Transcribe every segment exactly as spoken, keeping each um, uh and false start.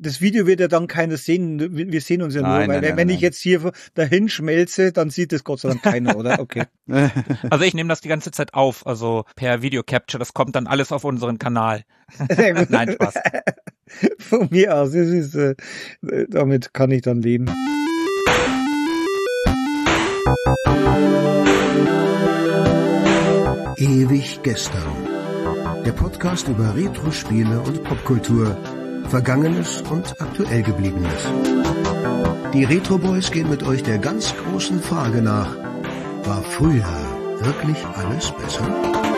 das Video wird ja dann keiner sehen. Wir sehen uns ja nur, Nein, weil nein, wenn nein, ich nein. jetzt hier dahin schmelze, dann sieht das Gott sei Dank keiner, oder? Okay. Also ich nehme das die ganze Zeit auf, also per Video Capture, das kommt dann alles auf unseren Kanal. Sehr gut. Nein, Spaß. Von mir aus, das ist, äh, damit kann ich dann leben. Ewig gestern. Der Podcast über Retro-Spiele und Popkultur. Vergangenes und aktuell Gebliebenes. Die Retro Boys gehen mit euch der ganz großen Frage nach: War früher wirklich alles besser?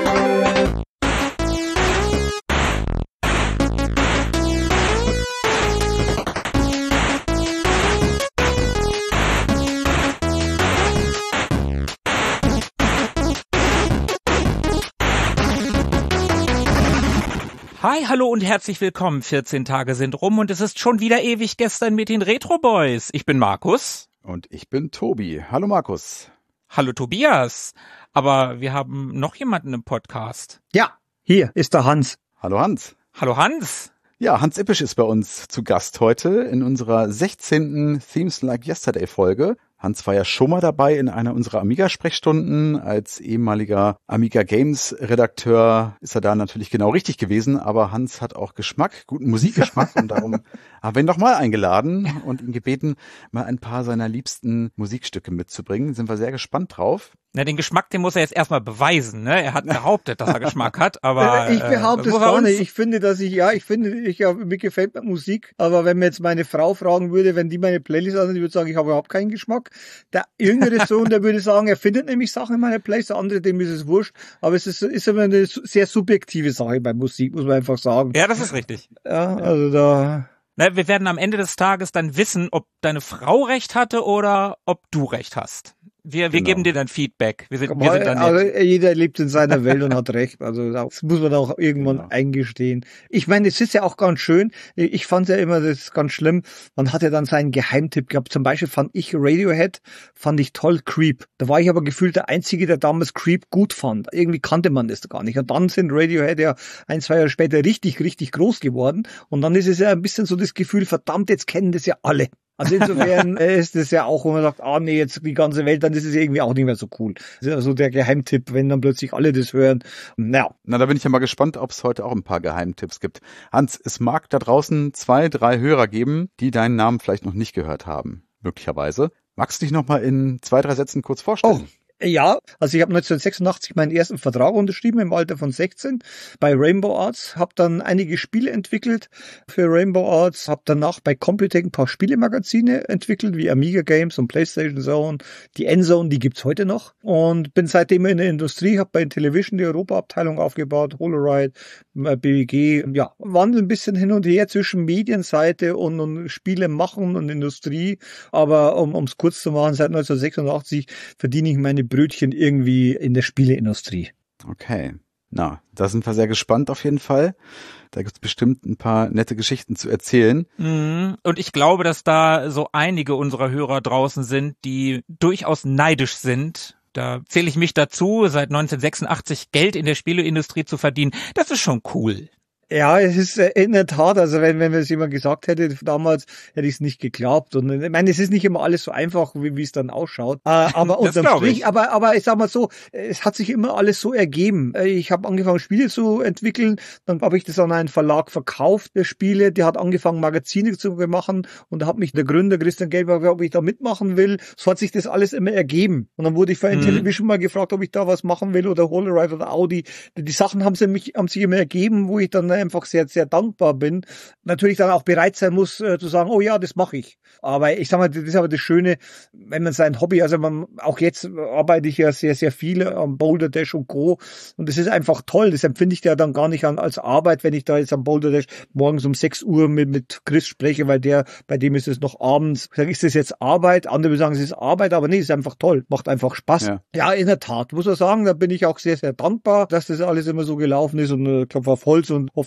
Hi, hallo und herzlich willkommen. vierzehn Tage sind rum und es ist schon wieder ewig gestern mit den Retro Boys. Ich bin Markus. Und ich bin Tobi. Hallo Markus. Hallo Tobias. Aber wir haben noch jemanden im Podcast. Ja, hier ist der Hans. Hallo Hans. Hallo Hans. Ja, Hans Ippisch ist bei uns zu Gast heute in unserer sechzehnten Themes Like Yesterday Folge. Hans war ja schon mal dabei in einer unserer Amiga-Sprechstunden. Als ehemaliger Amiga Games Redakteur ist er da natürlich genau richtig gewesen. Aber Hans hat auch Geschmack, guten Musikgeschmack. Und darum haben wir ihn nochmal eingeladen und ihn gebeten, mal ein paar seiner liebsten Musikstücke mitzubringen. Sind wir sehr gespannt drauf. Na, den Geschmack, den muss er jetzt erstmal beweisen, ne? Er hat behauptet, dass er Geschmack hat, aber ich behaupte äh, es gar nicht. Ich finde, dass ich, ja, ich finde, ich, ja, mir gefällt Musik, aber wenn mir jetzt meine Frau fragen würde, wenn die meine Playlist anhört, die würde sagen, ich habe überhaupt keinen Geschmack. Der jüngere Sohn, der würde sagen, er findet nämlich Sachen in meiner Playlist, der andere, dem ist es wurscht, aber es ist, ist immer eine sehr subjektive Sache bei Musik, muss man einfach sagen. Ja, das ist richtig. Ja, also da... Na, wir werden am Ende des Tages dann wissen, ob deine Frau recht hatte oder ob du recht hast. Wir, wir Genau. geben dir dann Feedback. Wir sind, Komm, wir sind dann also nett. jeder lebt in seiner Welt und hat recht. Also das muss man auch irgendwann Genau. eingestehen. Ich meine, es ist ja auch ganz schön. Ich fand ja immer, das ist ganz schlimm. Man hat ja dann seinen Geheimtipp gehabt. Zum Beispiel fand ich Radiohead, fand ich toll, Creep. Da war ich aber gefühlt der Einzige, der damals Creep gut fand. Irgendwie kannte man das gar nicht. Und dann sind Radiohead ja ein, zwei Jahre später richtig, richtig groß geworden. Und dann ist es ja ein bisschen so das Gefühl, verdammt, jetzt kennen das ja alle. Also insofern ist es ja auch, wenn man sagt, ah nee, jetzt die ganze Welt, dann ist es irgendwie auch nicht mehr so cool. Das ist also der Geheimtipp, wenn dann plötzlich alle das hören. Naja. Na, da bin ich ja mal gespannt, ob es heute auch ein paar Geheimtipps gibt. Hans, es mag da draußen zwei, drei Hörer geben, die deinen Namen vielleicht noch nicht gehört haben. Möglicherweise. Magst du dich noch mal in zwei, drei Sätzen kurz vorstellen? Oh. Ja, also ich habe neunzehnhundertsechsundachtzig meinen ersten Vertrag unterschrieben im Alter von sechzehn bei Rainbow Arts, habe dann einige Spiele entwickelt für Rainbow Arts, habe danach bei Computec ein paar Spielemagazine entwickelt, wie Amiga Games und PlayStation Zone, die Endzone, die gibt's heute noch und bin seitdem in der Industrie, habe bei Television die Europa-Abteilung aufgebaut, Holoride, B W G, ja, wandel ein bisschen hin und her zwischen Medienseite und, und Spiele machen und Industrie, aber um ums kurz zu machen, seit neunzehnhundertsechsundachtzig verdiene ich meine Brötchen irgendwie in der Spieleindustrie. Okay. Na, da sind wir sehr gespannt auf jeden Fall. Da gibt's bestimmt ein paar nette Geschichten zu erzählen. Mhm. Und ich glaube, dass da so einige unserer Hörer draußen sind, die durchaus neidisch sind. Da zähle ich mich dazu, seit neunzehnhundertsechsundachtzig Geld in der Spieleindustrie zu verdienen. Das ist schon cool. Ja, es ist in der Tat, also wenn, wenn mir das jemand gesagt hätte damals, hätte ich es nicht geglaubt. Und ich meine, es ist nicht immer alles so einfach, wie, wie es dann ausschaut. Äh, aber unterm Strich, aber, aber ich sag mal so, es hat sich immer alles so ergeben. Ich habe angefangen, Spiele zu entwickeln, dann habe ich das an einen Verlag verkauft, der Spiele, der hat angefangen, Magazine zu machen und da hat mich der Gründer Christian Gelber, ob ich da mitmachen will. So hat sich das alles immer ergeben. Und dann wurde ich für ein mhm. Television mal gefragt, ob ich da was machen will oder Holoride oder Audi. Die Sachen haben, sie mich, haben sich immer ergeben, wo ich dann einfach sehr, sehr dankbar bin. Natürlich dann auch bereit sein muss, äh, zu sagen, oh ja, das mache ich. Aber ich sag mal, das ist aber das Schöne, wenn man sein Hobby, also man, auch jetzt arbeite ich ja sehr, sehr viel am Boulder Dash und Co. Und das ist einfach toll. Das empfinde ich ja dann gar nicht an, als Arbeit, wenn ich da jetzt am Boulder Dash morgens um sechs Uhr mit, mit Chris spreche, weil der, bei dem ist es noch abends. Ich sage, ist das jetzt Arbeit? Andere sagen, es ist Arbeit, aber nee, es ist einfach toll. Macht einfach Spaß. Ja. ja, in der Tat, muss man sagen, da bin ich auch sehr, sehr dankbar, dass das alles immer so gelaufen ist und äh, Klopf auf Holz und hoffe,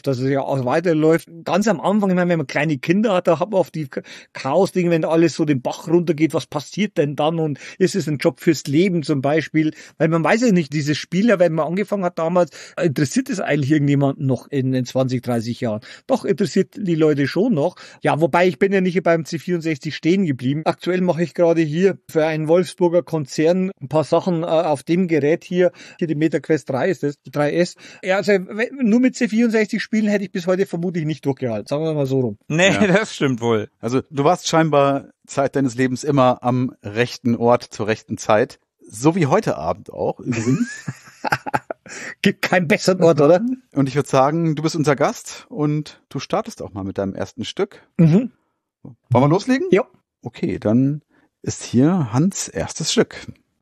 gehofft, dass es ja auch weiterläuft. Ganz am Anfang, ich meine, wenn man kleine Kinder hat, da hat man oft die Chaos-Dinge, wenn alles so den Bach runtergeht, was passiert denn dann und ist es ein Job fürs Leben zum Beispiel? Weil man weiß ja nicht, dieses Spiel, ja, wenn man angefangen hat damals, interessiert es eigentlich irgendjemanden noch in den zwanzig, dreißig Jahren? Doch, interessiert die Leute schon noch. Ja, wobei ich bin ja nicht beim C vierundsechzig stehen geblieben. Aktuell mache ich gerade hier für einen Wolfsburger Konzern ein paar Sachen äh, auf dem Gerät hier, hier die MetaQuest drei ist das, drei S. Ja, also nur mit C vierundsechzig spielen hätte ich bis heute vermutlich nicht durchgehalten. Sagen wir mal so rum. Nee, ja. Das stimmt wohl. Also du warst scheinbar Zeit deines Lebens immer am rechten Ort zur rechten Zeit. So wie heute Abend auch übrigens. Gibt keinen besseren Ort, oder? Und ich würde sagen, du bist unser Gast und du startest auch mal mit deinem ersten Stück. Mhm. Wollen wir loslegen? Ja. Okay, dann ist hier Hans' erstes Stück.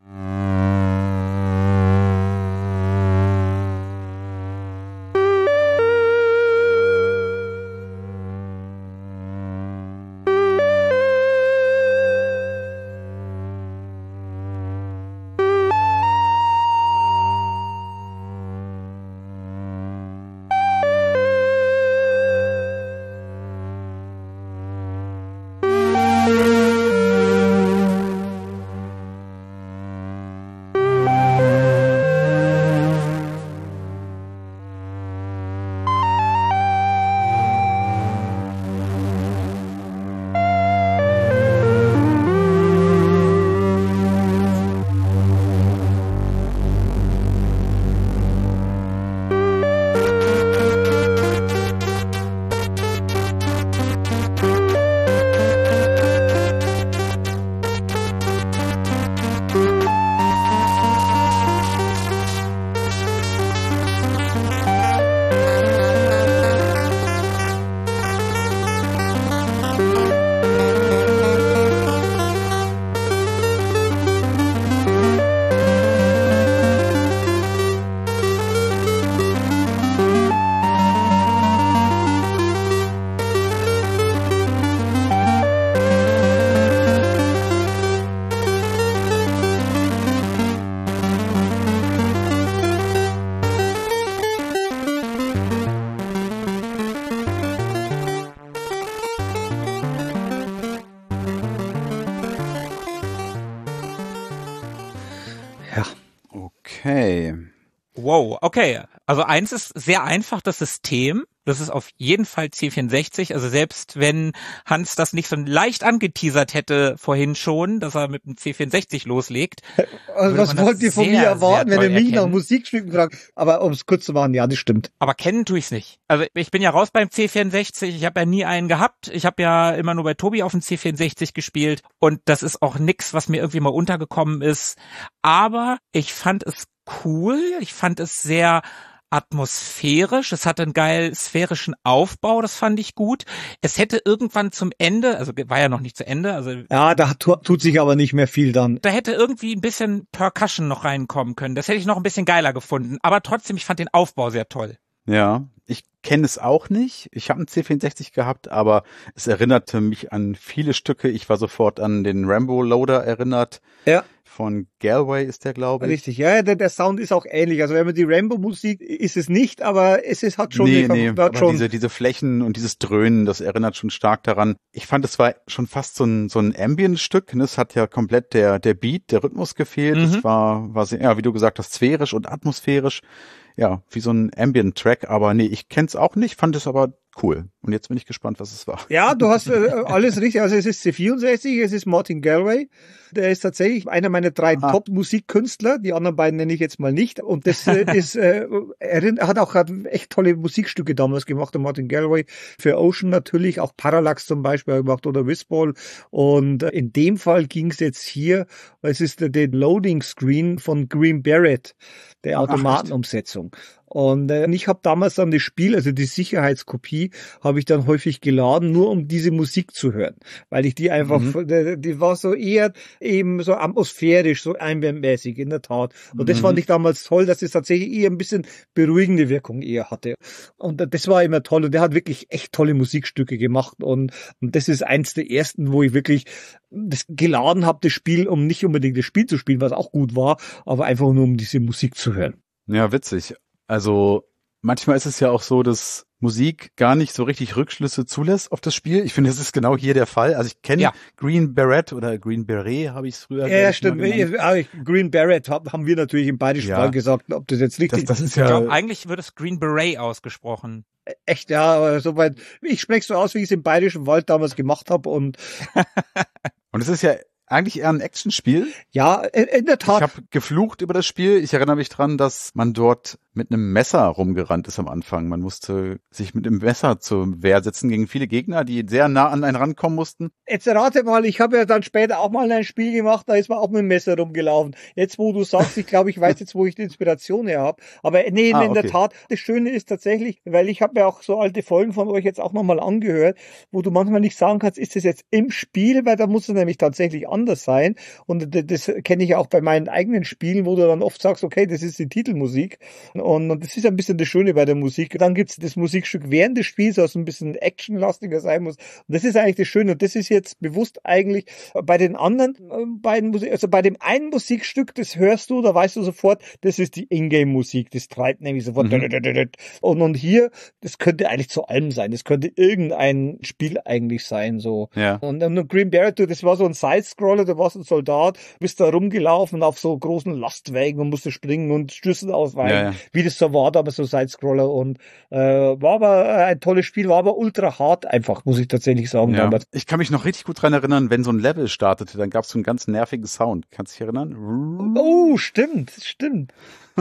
Okay. Wow, okay. Also eins ist sehr einfach, das System. Das ist auf jeden Fall C vierundsechzig. Also selbst wenn Hans das nicht so leicht angeteasert hätte vorhin schon, dass er mit dem C vierundsechzig loslegt. Also was wollt ihr von sehr, mir erwarten, wenn ihr mich erkennen. nach Musikstücken fragt? Aber um es kurz zu machen, ja, das stimmt. Aber kennen tue ich's nicht. Also ich bin ja raus beim C vierundsechzig. Ich habe ja nie einen gehabt. Ich habe ja immer nur bei Tobi auf dem C vierundsechzig gespielt. Und das ist auch nix, was mir irgendwie mal untergekommen ist. Aber ich fand es cool. Ich fand es sehr atmosphärisch, es hatte einen geil sphärischen Aufbau, das fand ich gut. Es hätte irgendwann zum Ende, also war ja noch nicht zu Ende, also ja, da tut sich aber nicht mehr viel dann. Da hätte irgendwie ein bisschen Percussion noch reinkommen können. Das hätte ich noch ein bisschen geiler gefunden. Aber trotzdem, ich fand den Aufbau sehr toll. Ja, ich kenne es auch nicht. Ich habe einen C vierundsechzig gehabt, aber es erinnerte mich an viele Stücke. Ich war sofort an den Rambo Loader erinnert. Ja. Von Galway ist der, glaube ich. Richtig, ja, der, der Sound ist auch ähnlich. Also wenn man die Rambo-Musik ist es nicht, aber es ist hat schon. Nee, die, nee, hat aber schon. diese, diese Flächen und dieses Dröhnen, das erinnert schon stark daran. Ich fand, es war schon fast so ein, so ein Ambient-Stück. Es hat ja komplett der, der Beat, der Rhythmus gefehlt. Es Mhm. war, war sehr, ja, wie du gesagt hast, sphärisch und atmosphärisch. Ja, wie so ein Ambient-Track. Aber nee, ich kenn's auch nicht, fand es aber cool. Und jetzt bin ich gespannt, was es war. Ja, du hast äh, alles richtig. Also es ist C vierundsechzig, es ist Martin Galway. Der ist tatsächlich einer meiner drei Ah. Top-Musikkünstler. Die anderen beiden nenne ich jetzt mal nicht. Und das äh, ist, äh, er hat auch hat echt tolle Musikstücke damals gemacht. Der Martin Galway für Ocean natürlich, auch Parallax zum Beispiel gemacht oder Whistball. Und äh, in dem Fall ging es jetzt hier, es ist der, der Loading Screen von Green Beret, der Ach, Automatenumsetzung. Und äh, ich habe damals dann das Spiel, also die Sicherheitskopie, habe ich dann häufig geladen, nur um diese Musik zu hören, weil ich die einfach, Mhm. die, die war so eher eben so atmosphärisch, so einwärmmäßig, in der Tat. Und das Mhm. fand ich damals toll, dass es tatsächlich eher ein bisschen beruhigende Wirkung eher hatte. Und das war immer toll. Und der hat wirklich echt tolle Musikstücke gemacht. Und, und das ist eins der ersten, wo ich wirklich das geladen habe, das Spiel, um nicht unbedingt das Spiel zu spielen, was auch gut war, aber einfach nur um diese Musik zu hören. Ja, witzig. Also manchmal ist es ja auch so, dass Musik gar nicht so richtig Rückschlüsse zulässt auf das Spiel. Ich finde, das ist genau hier der Fall. Also ich kenne ja. Green Beret oder Green Beret, habe ich es früher gesagt. Ja, stimmt. Green Beret haben wir natürlich im bayerischen ja. Fall gesagt, ob das jetzt richtig das, das ist. Ja, ich glaube, eigentlich wird es Green Beret ausgesprochen. Echt, ja, aber soweit. Ich spreche so aus, wie ich es im bayerischen Wald damals gemacht habe und. Und es ist ja eigentlich eher ein Actionspiel. Ja, in, in der Tat. Ich habe geflucht über das Spiel. Ich erinnere mich dran, dass man dort mit einem Messer rumgerannt ist am Anfang. Man musste sich mit einem Messer zur Wehr setzen gegen viele Gegner, die sehr nah an einen rankommen mussten. Jetzt rate mal, ich habe ja dann später auch mal ein Spiel gemacht, da ist man auch mit dem Messer rumgelaufen. Jetzt, wo du sagst, ich glaube, ich weiß jetzt, wo ich die Inspiration her habe. Aber nee, ah, in okay. der Tat, das Schöne ist tatsächlich, weil ich habe ja auch so alte Folgen von euch jetzt auch nochmal angehört, wo du manchmal nicht sagen kannst, ist das jetzt im Spiel, weil da muss es nämlich tatsächlich anders sein. Und das kenne ich ja auch bei meinen eigenen Spielen, wo du dann oft sagst, okay, das ist die Titelmusik. Und, und das ist ein bisschen das Schöne bei der Musik. Dann gibt's das Musikstück während des Spiels, was ein bisschen actionlastiger sein muss. Und das ist eigentlich das Schöne. Und das ist jetzt bewusst eigentlich bei den anderen äh, beiden Musik, also bei dem einen Musikstück, das hörst du, da weißt du sofort, das ist die Ingame-Musik. Das treibt nämlich sofort. Mhm. Und, und hier, das könnte eigentlich zu allem sein. Das könnte irgendein Spiel eigentlich sein, so. Ja. Und, und Green Beret, das war so ein Sidescroller, da warst ein Soldat, bist da rumgelaufen auf so großen Lastwägen und musste springen und Schüssen ausweichen. Ja, ja. Wie das so war, damals so Sidescroller und äh, war aber ein tolles Spiel, war aber ultra hart einfach, muss ich tatsächlich sagen. Ja. Damals. Ich kann mich noch richtig gut dran erinnern, wenn so ein Level startete, dann gab es so einen ganz nervigen Sound. Kannst du dich erinnern? Oh, stimmt, stimmt.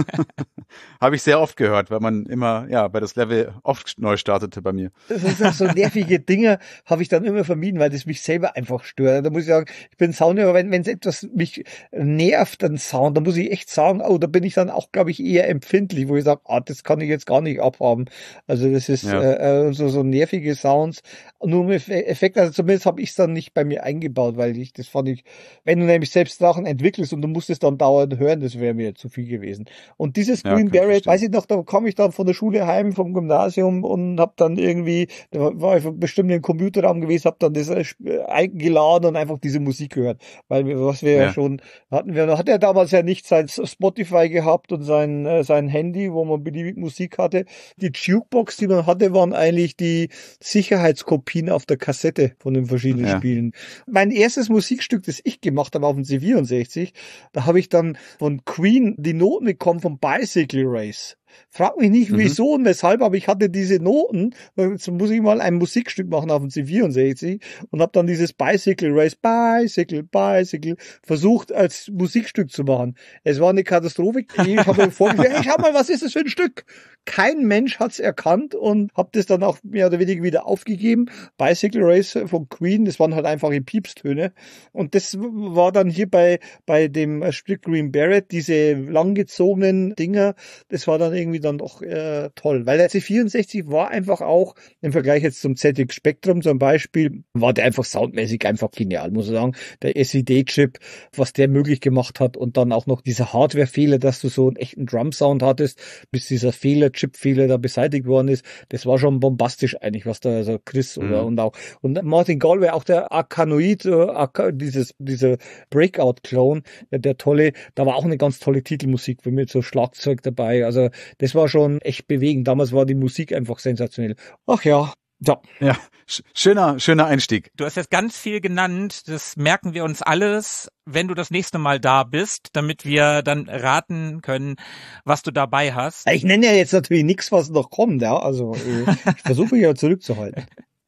Habe ich sehr oft gehört, weil man immer, ja, bei das Level oft neu startete bei mir. Das ist auch so nervige Dinge, habe ich dann immer vermieden, weil das mich selber einfach stört. Da muss ich sagen, ich bin Soundhörer, wenn wenn es etwas mich nervt, ein Sound, dann muss ich echt sagen, oh, da bin ich dann auch, glaube ich, eher empfindlich, wo ich sage, ah, das kann ich jetzt gar nicht abhaben. Also das ist ja. äh, so so nervige Sounds. Nur im Effekt, also zumindest habe ich es dann nicht bei mir eingebaut, weil ich, das fand ich, wenn du nämlich selbst Sachen entwickelst und du musst es dann dauernd hören, das wäre mir zu viel gewesen. Und dieses Green ja, Beret, weiß ich noch, da kam ich dann von der Schule heim, vom Gymnasium und hab dann irgendwie, da war ich bestimmt im Computerraum gewesen, hab dann das eingeladen und einfach diese Musik gehört. Weil wir, was wir ja, ja schon hatten, wir hat er damals ja nicht sein Spotify gehabt und sein, äh, sein Handy, wo man beliebig Musik hatte. Die Jukebox, die man hatte, waren eigentlich die Sicherheitskopien auf der Kassette von den verschiedenen ja. Spielen. Mein erstes Musikstück, das ich gemacht habe auf dem C vierundsechzig, da habe ich dann von Queen die Noten bekommen vom Bicycle Race. Frag mich nicht, wieso mhm. und weshalb, aber ich hatte diese Noten. Jetzt muss ich mal ein Musikstück machen auf dem C vierundsechzig und habe dann dieses Bicycle Race, Bicycle, Bicycle versucht als Musikstück zu machen. Es war eine Katastrophe. Ich habe mir vorgestellt, hey, schau mal, was ist das für ein Stück? Kein Mensch hat's erkannt und habe das dann auch mehr oder weniger wieder aufgegeben. Bicycle Race von Queen, das waren halt einfache Piepstöne. Und das war dann hier bei bei dem Stück Green Beret, diese langgezogenen Dinger, das war dann irgendwie dann doch äh, toll. Weil der C vierundsechzig war einfach auch, im Vergleich jetzt zum Z X Spectrum zum Beispiel, war der einfach soundmäßig einfach genial, muss ich sagen. Der S E D-Chip, was der möglich gemacht hat und dann auch noch dieser Hardware-Fehler, dass du so einen echten Drum-Sound hattest, bis dieser Fehler, Chip-Fehler da beseitigt worden ist. Das war schon bombastisch eigentlich, was da also Chris mhm. oder und auch und Martin Galway, auch der Arkanoid, äh, dieses dieser Breakout-Clone, der, der tolle, da war auch eine ganz tolle Titelmusik mit so Schlagzeug dabei. Also das war schon echt bewegend. Damals war die Musik einfach sensationell. Ach ja. Ja. Ja, schöner, schöner Einstieg. Du hast jetzt ganz viel genannt, das merken wir uns alles, wenn du das nächste Mal da bist, damit wir dann raten können, was du dabei hast. Ich nenne ja jetzt natürlich nichts, was noch kommt, ja, also ich versuche mich ja zurückzuhalten.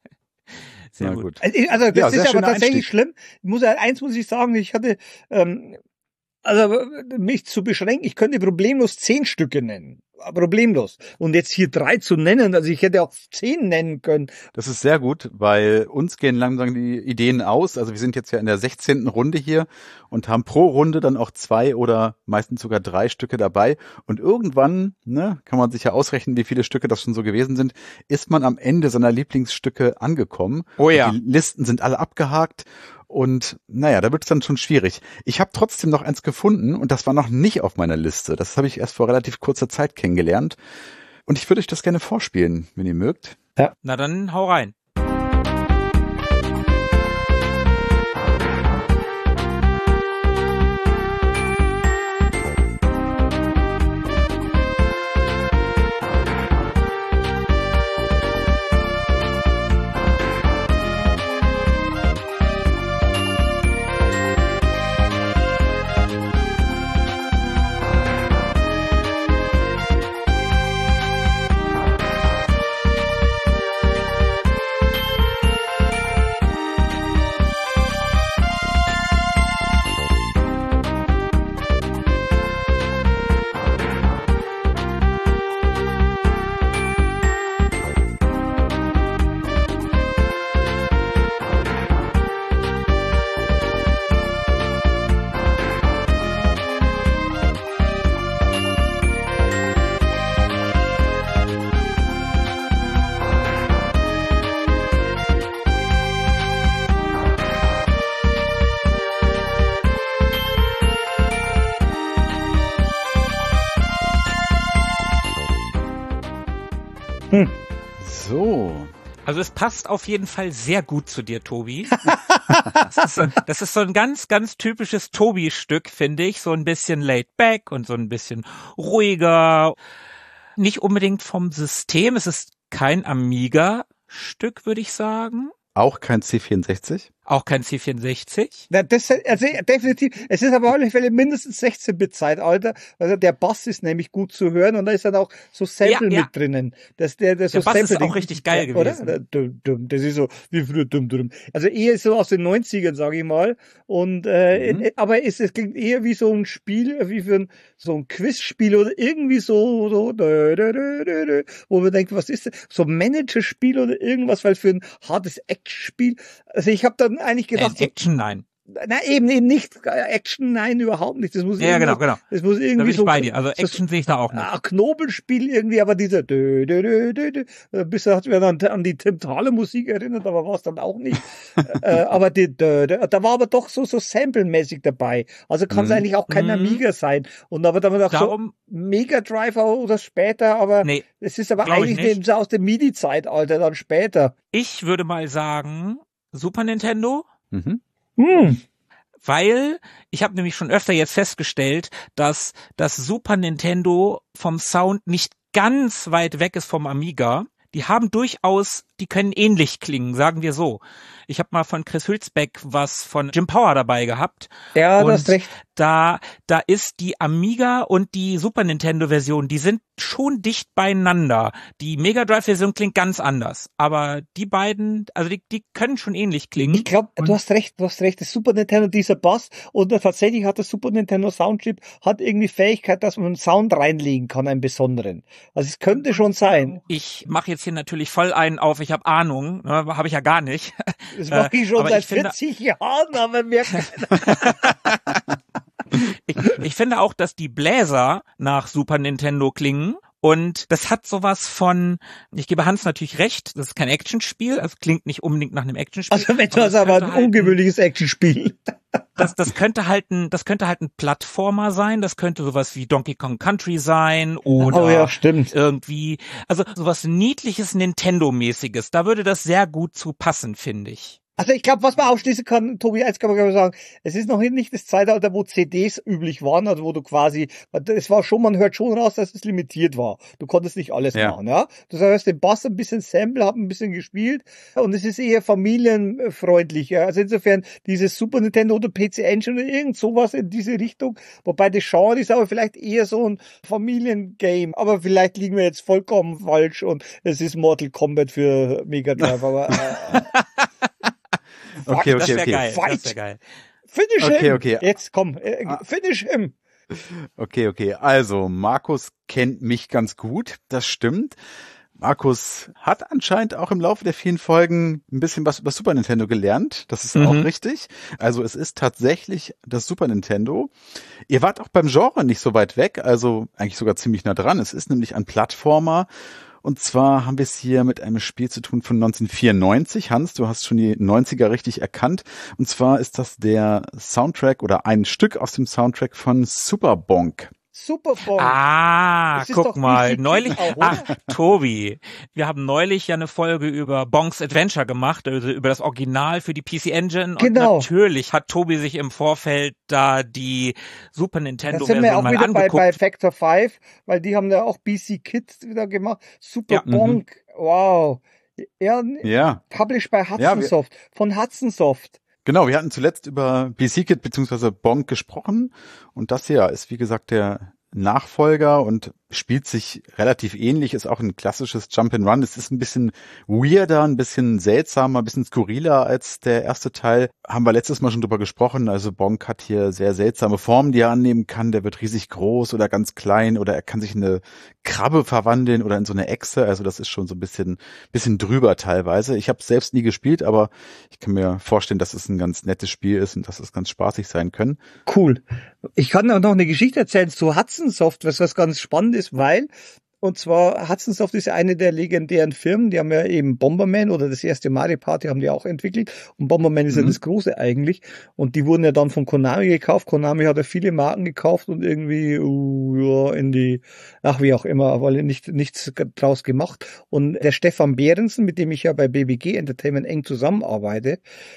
Sehr ja, gut. Also das ja, ist aber tatsächlich Einstieg. Schlimm. Ich muss ja, eins muss ich sagen, ich hatte ähm, also mich zu beschränken, ich könnte problemlos zehn Stücke nennen. Problemlos. Und jetzt hier drei zu nennen, also ich hätte auch zehn nennen können. Das ist sehr gut, weil uns gehen langsam die Ideen aus. Also wir sind jetzt ja in der sechzehnten Runde hier und haben pro Runde dann auch zwei oder meistens sogar drei Stücke dabei. Und irgendwann, ne, kann man sich ja ausrechnen, wie viele Stücke das schon so gewesen sind, ist man am Ende seiner Lieblingsstücke angekommen. Oh ja. Und die Listen sind alle abgehakt. Und naja, da wird es dann schon schwierig. Ich habe trotzdem noch eins gefunden und das war noch nicht auf meiner Liste. Das habe ich erst vor relativ kurzer Zeit kennengelernt. Und ich würde euch das gerne vorspielen, wenn ihr mögt. Ja. Na dann hau rein. So. Also es passt auf jeden Fall sehr gut zu dir, Tobi. Das ist so, das ist so ein ganz, ganz typisches Tobi-Stück, finde ich. So ein bisschen laid back und so ein bisschen ruhiger. Nicht unbedingt vom System. Es ist kein Amiga-Stück, würde ich sagen. Auch kein C vierundsechzig? Auch kein C vierundsechzig? Na, das, also definitiv. Es ist aber auf alle Fälle mindestens sechzehn-Bit-Zeitalter. Also der Bass ist nämlich gut zu hören und da ist dann auch so Sample ja, ja. mit drinnen. Das, der, der, so der Bass Sample ist auch richtig geil ja, gewesen. Oder? Dum, dum, das ist so wie früher dumm, dumm. Also eher so aus den neunzigern, sage ich mal. Und äh, mhm. aber es, es klingt eher wie so ein Spiel, wie für ein so ein Quizspiel oder irgendwie so, so dö, dö, dö, dö, dö, wo man denkt, was ist das? So ein Managerspiel oder irgendwas, weil für ein hartes Actionspiel. Also ich habe dann eigentlich gedacht, äh, Action, nein. Na, eben, eben nicht. Action, nein, überhaupt nicht. Das muss ja, genau, genau. Das muss irgendwie da bin ich so, bei dir. Also Action sehe ich da auch nicht. Ein Knobelspiel irgendwie, aber dieser dö, dö, dö, dö, dö. Bis hat mich dann an die Tim Thaler Musik erinnert, aber war es dann auch nicht. äh, aber die, dö, dö, da war aber doch so, so Sample-mäßig dabei. Also kann es mhm. eigentlich auch kein mhm. Amiga sein. Und aber dann auch Darum, so Mega Drive oder später, aber nee, es ist aber eigentlich so aus dem MIDI-Zeitalter dann später. Ich würde mal sagen, Super Nintendo. Mhm. Hm. Weil ich habe nämlich schon öfter jetzt festgestellt, dass das Super Nintendo vom Sound nicht ganz weit weg ist vom Amiga. Die haben durchaus, die können ähnlich klingen, sagen wir so. Ich habe mal von Chris Hülsbeck was von Jim Power dabei gehabt. Ja, du hast recht. Da, da ist die Amiga und die Super Nintendo Version, die sind schon dicht beieinander. Die Mega Drive Version klingt ganz anders, aber die beiden, also die, die können schon ähnlich klingen. Ich glaube, du hast recht, du hast recht. Das Super Nintendo, dieser Bass und tatsächlich hat das Super Nintendo Soundchip hat irgendwie Fähigkeit, dass man einen Sound reinlegen kann, einen besonderen. Also es könnte schon sein. Ich mache jetzt hier natürlich voll einen auf, ich habe Ahnung, ne, habe ich ja gar nicht. Das mache ich schon seit vierzig Jahren, aber mir ich, ich finde auch, dass die Bläser nach Super Nintendo klingen. Und das hat sowas von, ich gebe Hans natürlich recht, das ist kein Actionspiel, also klingt nicht unbedingt nach einem Actionspiel. Also wenn das aber ein halt ungewöhnliches ein, Actionspiel. Das, das könnte halt ein, das könnte halt ein Plattformer sein, das könnte sowas wie Donkey Kong Country sein oder oh ja, stimmt. irgendwie, also sowas niedliches Nintendo-mäßiges, da würde das sehr gut zu passen, finde ich. Also ich glaube, was man ausschließen kann, Tobi, eins kann man sagen, es ist noch nicht das Zeitalter, wo C Ds üblich waren, also wo du quasi, es war schon, man hört schon raus, dass es limitiert war. Du konntest nicht alles ja. machen, ja. Du hörst den Bass ein bisschen Sample, hab ein bisschen gespielt und es ist eher familienfreundlich. Ja? Also insofern dieses Super Nintendo oder P C Engine oder irgend sowas in diese Richtung, wobei das Genre ist aber vielleicht eher so ein Familiengame, aber vielleicht liegen wir jetzt vollkommen falsch und es ist Mortal Kombat für Mega Drive, aber äh, Okay, okay, das wäre okay. geil. Das wär geil. Finish okay, him. Okay. Jetzt komm, äh, finish him. Okay, okay. Also, Markus kennt mich ganz gut. Das stimmt. Markus hat anscheinend auch im Laufe der vielen Folgen ein bisschen was über Super Nintendo gelernt. Das ist mhm. auch richtig. Also, es ist tatsächlich das Super Nintendo. Ihr wart auch beim Genre nicht so weit weg. Also, eigentlich sogar ziemlich nah dran. Es ist nämlich ein Plattformer. Und zwar haben wir es hier mit einem Spiel zu tun von neunzehnhundertvierundneunzig. Hans, du hast schon die neunziger richtig erkannt. Und zwar ist das der Soundtrack oder ein Stück aus dem Soundtrack von Super Bonk. Super Bonk. Ah, guck mal, neulich, ach, Tobi, wir haben neulich ja eine Folge über Bonks Adventure gemacht, also über das Original für die P C Engine. Genau. Und natürlich hat Tobi sich im Vorfeld da die Super Nintendo Version mal angeguckt. Da sind wir auch wieder bei, bei Factor fünf, weil die haben ja auch B C Kids wieder gemacht. Super ja, Bonk, m- wow. Ja, ja. Published bei Hudson ja, Soft, von Hudson Soft. Genau, wir hatten zuletzt über B C-Kit bzw. Bonk gesprochen und das hier ist wie gesagt der Nachfolger und spielt sich relativ ähnlich, ist auch ein klassisches Jump-and-Run. Es ist ein bisschen weirder, ein bisschen seltsamer, ein bisschen skurriler als der erste Teil. Haben wir letztes Mal schon drüber gesprochen. Also Bonk hat hier sehr seltsame Formen, die er annehmen kann. Der wird riesig groß oder ganz klein oder er kann sich in eine Krabbe verwandeln oder in so eine Echse. Also das ist schon so ein bisschen bisschen drüber teilweise. Ich habe es selbst nie gespielt, aber ich kann mir vorstellen, dass es ein ganz nettes Spiel ist und dass es ganz spaßig sein können. Cool. Ich kann auch noch eine Geschichte erzählen zu Hudson Soft, was was ganz spannend ist, weil Und zwar Hudson Soft ist ja eine der legendären Firmen, die haben ja eben Bomberman oder das erste Mario Party haben die auch entwickelt. Und Bomberman ist mhm. ja das Große eigentlich. Und die wurden ja dann von Konami gekauft. Konami hat ja viele Marken gekauft und irgendwie uh, ja, in die, ach wie auch immer, weil nicht nichts draus gemacht. Und der Stefan Behrensen, mit dem ich ja bei B B G Entertainment eng zusammenarbeite,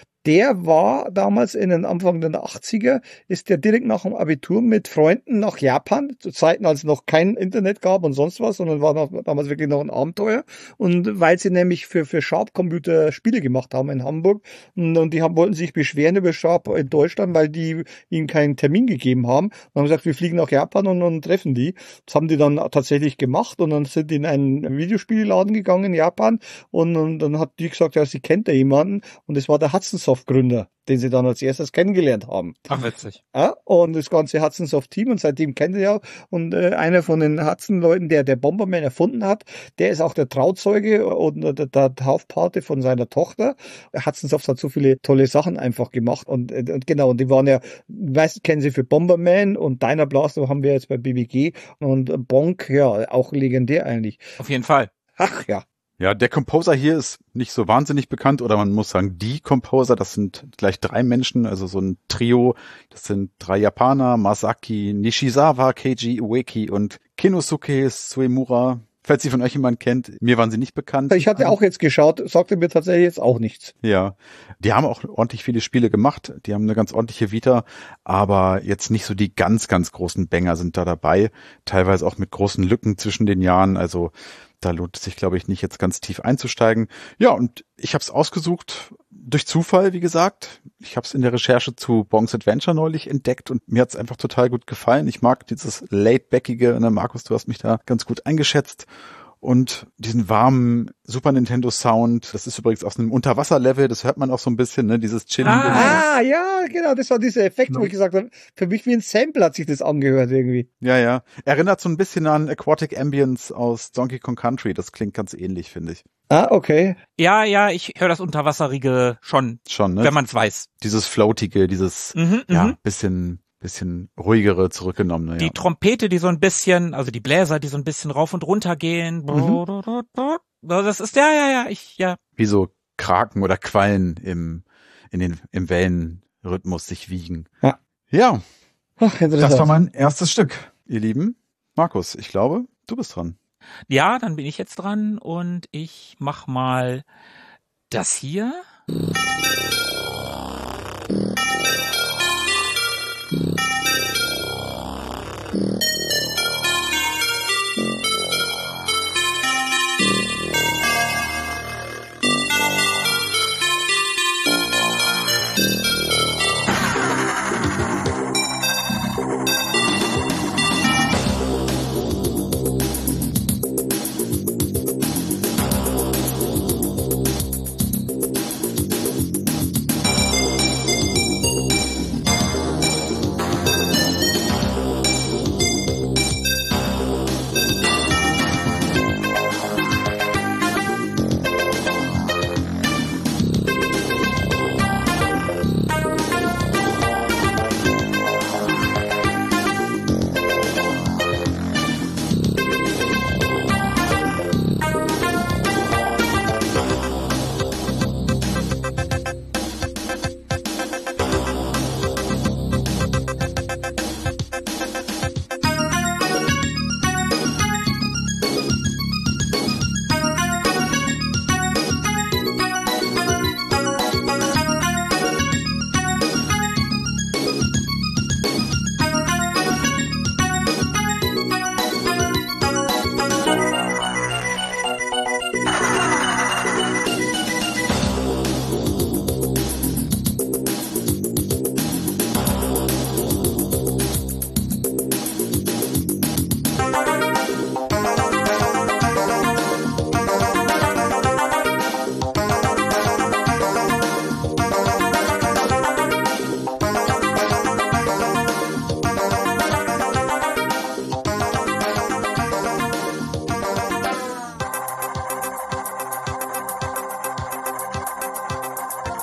der war damals in den Anfang der achtziger, ist der direkt nach dem Abitur mit Freunden nach Japan, zu Zeiten, als es noch kein Internet gab und sonst was, sondern war noch, damals wirklich noch ein Abenteuer. Und weil sie nämlich für, für Sharp Computer Spiele gemacht haben in Hamburg, und, und die haben, wollten sich beschweren über Sharp in Deutschland, weil die ihnen keinen Termin gegeben haben. Und haben gesagt, wir fliegen nach Japan und, und treffen die. Das haben die dann tatsächlich gemacht und dann sind die in einen Videospielladen gegangen in Japan und, und dann hat die gesagt, ja, sie kennt da jemanden und das war der Hudson Soft Gründer, den sie dann als erstes kennengelernt haben. Ach, witzig. Ja, und das ganze Hudson Soft Team und seitdem kennt ihr ja und äh, einer von den Hudson-Leuten, der der Bomberman erfunden hat, der ist auch der Trauzeuge und der, der Taufpate von seiner Tochter. Hudson Soft hat so viele tolle Sachen einfach gemacht und, und genau, und die waren ja, meistens kennen sie für Bomberman und Dyna Blaster haben wir jetzt bei B B G und Bonk, ja, auch legendär eigentlich. Auf jeden Fall. Ach ja. Ja, der Composer hier ist nicht so wahnsinnig bekannt oder man muss sagen, die Composer, das sind gleich drei Menschen, also so ein Trio, das sind drei Japaner, Masaki Nishizawa, Keiji Ueki und Kinosuke Suemura. Falls sie von euch jemand kennt, mir waren sie nicht bekannt. Ich hatte auch jetzt geschaut, sagte mir tatsächlich jetzt auch nichts. Ja, die haben auch ordentlich viele Spiele gemacht, die haben eine ganz ordentliche Vita, aber jetzt nicht so die ganz, ganz großen Banger sind da dabei, teilweise auch mit großen Lücken zwischen den Jahren, also da lohnt es sich, glaube ich, nicht jetzt ganz tief einzusteigen. Ja, und ich habe es ausgesucht durch Zufall, wie gesagt. Ich habe es in der Recherche zu Bonks Adventure neulich entdeckt und mir hat es einfach total gut gefallen. Ich mag dieses laid-backige, ne, Markus, du hast mich da ganz gut eingeschätzt. Und diesen warmen Super Nintendo Sound, das ist übrigens aus einem Unterwasserlevel, das hört man auch so ein bisschen, ne, dieses Chillen. Ah, ah, ja, genau, das war dieser Effekt, no. wo ich gesagt habe, für mich wie ein Sample hat sich das angehört irgendwie. Ja, ja, erinnert so ein bisschen an Aquatic Ambience aus Donkey Kong Country, das klingt ganz ähnlich, finde ich. Ah, okay. Ja, ja, ich höre das Unterwasserige schon, schon, ne? Wenn man es weiß. Dieses Floatige, dieses, mhm, ja, m- bisschen... bisschen ruhigere, zurückgenommene. Die ja. Trompete, die so ein bisschen, also die Bläser, die so ein bisschen rauf und runter gehen. Mhm. Das ist, ja, ja, ja, ich, ja. Wie so Kraken oder Quallen im, in den, im Wellenrhythmus sich wiegen. Ja. Ja. Ach, das war mein erstes Stück, ihr Lieben. Markus, ich glaube, du bist dran. Ja, dann bin ich jetzt dran und ich mach mal das hier.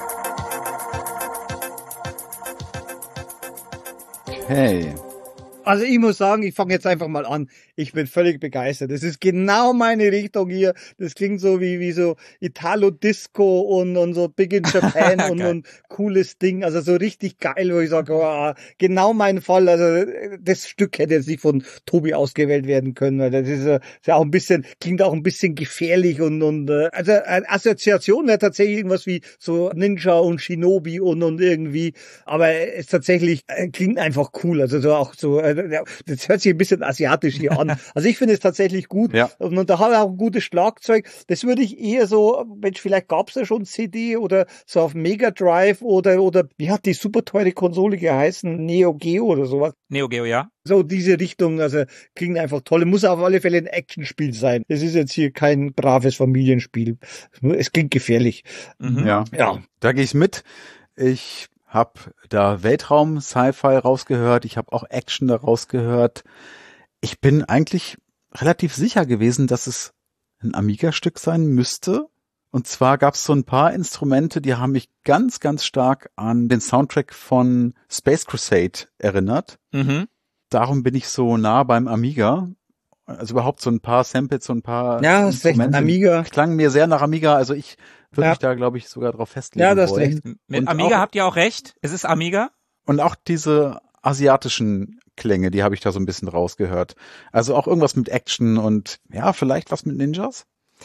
Hey. Also ich muss sagen, ich fange jetzt einfach mal an. Ich bin völlig begeistert. Das ist genau meine Richtung hier. Das klingt so wie wie so Italo-Disco und, und so Big in Japan und, und cooles Ding. Also so richtig geil, wo ich sage, oh, genau mein Fall. Also das Stück hätte jetzt nicht von Tobi ausgewählt werden können. Weil das ist, ist ja auch ein bisschen, klingt auch ein bisschen gefährlich und, und also Assoziation wäre tatsächlich irgendwas wie so Ninja und Shinobi und, und irgendwie. Aber es tatsächlich klingt einfach cool. Also so auch so, das hört sich ein bisschen asiatisch hier an. Also ich finde es tatsächlich gut. Ja. Und, und da hat er auch ein gutes Schlagzeug. Das würde ich eher so, Mensch, vielleicht gab es ja schon C D oder so auf Mega Drive oder, oder wie hat die super teure Konsole geheißen? Neo Geo oder sowas. Neo Geo, ja. So diese Richtung, also klingt einfach toll. Muss auf alle Fälle ein Actionspiel sein. Es ist jetzt hier kein braves Familienspiel. Es klingt gefährlich. Mhm. Ja. Ja. Da gehe ich mit. Ich habe da Weltraum, Sci-Fi rausgehört. Ich habe auch Action da rausgehört. Ich bin eigentlich relativ sicher gewesen, dass es ein Amiga-Stück sein müsste. Und zwar gab es so ein paar Instrumente, die haben mich ganz, ganz stark an den Soundtrack von Space Crusade erinnert. Mhm. Darum bin ich so nah beim Amiga. Also überhaupt so ein paar Samples, so ein paar ja, das ist echt Amiga. Klang mir sehr nach Amiga. Also ich würde ja. mich da, glaube ich, sogar drauf festlegen ja, das wollen. Recht. Mit und Amiga auch, habt ihr auch recht. Es ist Amiga. Und auch diese asiatischen Klänge, die habe ich da so ein bisschen rausgehört. Also auch irgendwas mit Action und ja, vielleicht was mit Ninjas?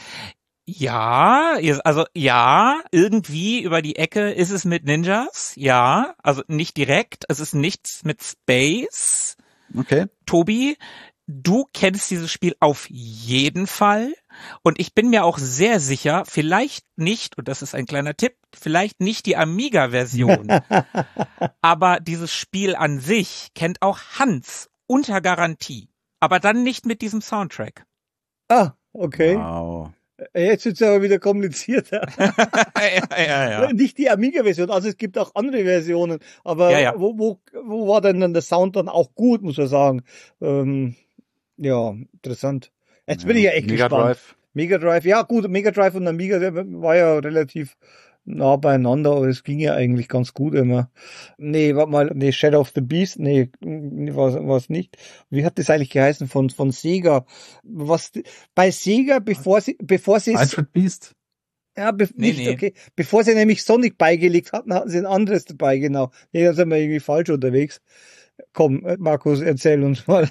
Ja, also ja, irgendwie über die Ecke ist es mit Ninjas, ja, also nicht direkt, es ist nichts mit Space. Okay. Tobi, du kennst dieses Spiel auf jeden Fall und ich bin mir auch sehr sicher, vielleicht nicht, und das ist ein kleiner Tipp, vielleicht nicht die Amiga-Version, aber dieses Spiel an sich kennt auch Hans unter Garantie, aber dann nicht mit diesem Soundtrack. Ah, okay. Wow. Jetzt wird's aber wieder komplizierter. ja, ja, ja. Nicht die Amiga-Version, also es gibt auch andere Versionen, aber ja, ja. Wo, wo, wo war denn dann der Sound dann auch gut, muss man sagen. Ähm, ja, interessant. Jetzt ja, bin ich ja echt Mega gespannt. Drive. Mega Drive, ja gut, Mega Drive und Amiga, der war ja relativ nah beieinander, aber es ging ja eigentlich ganz gut immer. Nee, warte mal, nee, Shadow of the Beast, nee, war es nicht. Wie hat das eigentlich geheißen von von Sega? Was bei Sega, bevor sie bevor sie Altered Beast? Ja, be nee, nicht, nee. okay. Bevor sie nämlich Sonic beigelegt hatten, hatten sie ein anderes dabei, genau. Nee, da sind wir irgendwie falsch unterwegs. Komm, Markus, erzähl uns mal.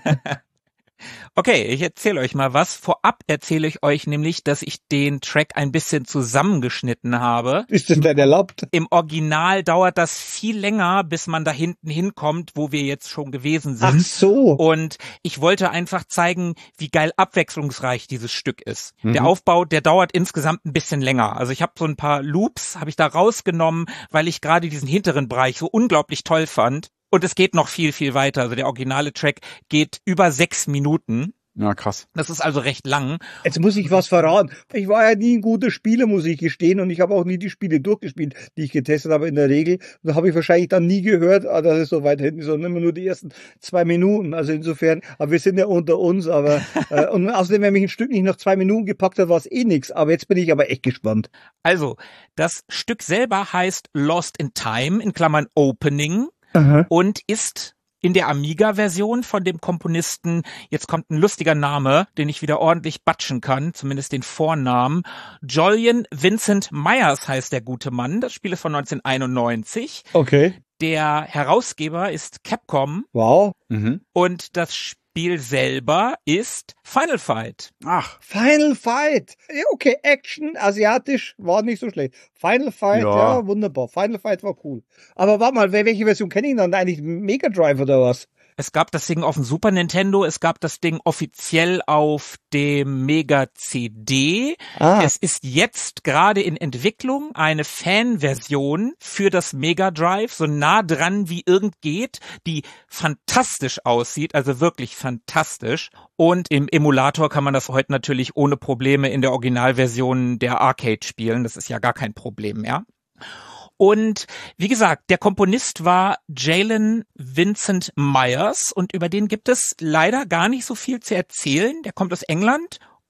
Okay, ich erzähle euch mal was. Vorab erzähle ich euch nämlich, dass ich den Track ein bisschen zusammengeschnitten habe. Ist das denn erlaubt? Im Original dauert das viel länger, bis man da hinten hinkommt, wo wir jetzt schon gewesen sind. Ach so. Und ich wollte einfach zeigen, wie geil abwechslungsreich dieses Stück ist. Mhm. Der Aufbau, der dauert insgesamt ein bisschen länger. Also ich habe so ein paar Loops, habe ich da rausgenommen, weil ich gerade diesen hinteren Bereich so unglaublich toll fand. Und es geht noch viel, viel weiter. Also der originale Track geht über sechs Minuten. Ja, krass. Das ist also recht lang. Jetzt muss ich was verraten. Ich war ja nie ein guter Spieler, muss ich gestehen. Und ich habe auch nie die Spiele durchgespielt, die ich getestet habe in der Regel. Da habe ich wahrscheinlich dann nie gehört, dass es so weit hinten ist, sondern immer nur die ersten zwei Minuten. Also insofern, aber wir sind ja unter uns. Aber äh, und außerdem, wenn mich ein Stück nicht nach zwei Minuten gepackt hat, war es eh nix. Aber jetzt bin ich aber echt gespannt. Also, das Stück selber heißt Lost in Time, in Klammern Opening. Aha. Und ist in der Amiga-Version von dem Komponisten, jetzt kommt ein lustiger Name, den ich wieder ordentlich batschen kann, zumindest den Vornamen. Julian Vincent Myers heißt der gute Mann. Das Spiel ist von neunzehnhunderteinundneunzig. Okay. Der Herausgeber ist Capcom. Wow. Mhm. Und das Spiel selber ist Final Fight. Ach. Final Fight. Ja, okay, Action, asiatisch, war nicht so schlecht. Final Fight, ja, ja wunderbar. Final Fight war cool. Aber warte mal, welche Version kenne ich dann eigentlich? Mega Drive oder was? Es gab das Ding auf dem Super Nintendo, es gab das Ding offiziell auf dem Mega C D. Ah. Es ist jetzt gerade in Entwicklung eine Fan-Version für das Mega Drive, so nah dran wie irgend geht, die fantastisch aussieht, also wirklich fantastisch. Und im Emulator kann man das heute natürlich ohne Probleme in der Originalversion der Arcade spielen. Das ist ja gar kein Problem mehr. Und wie gesagt, der Komponist war Jalen Vincent Myers und über den gibt es leider gar nicht so viel zu erzählen. Der kommt aus England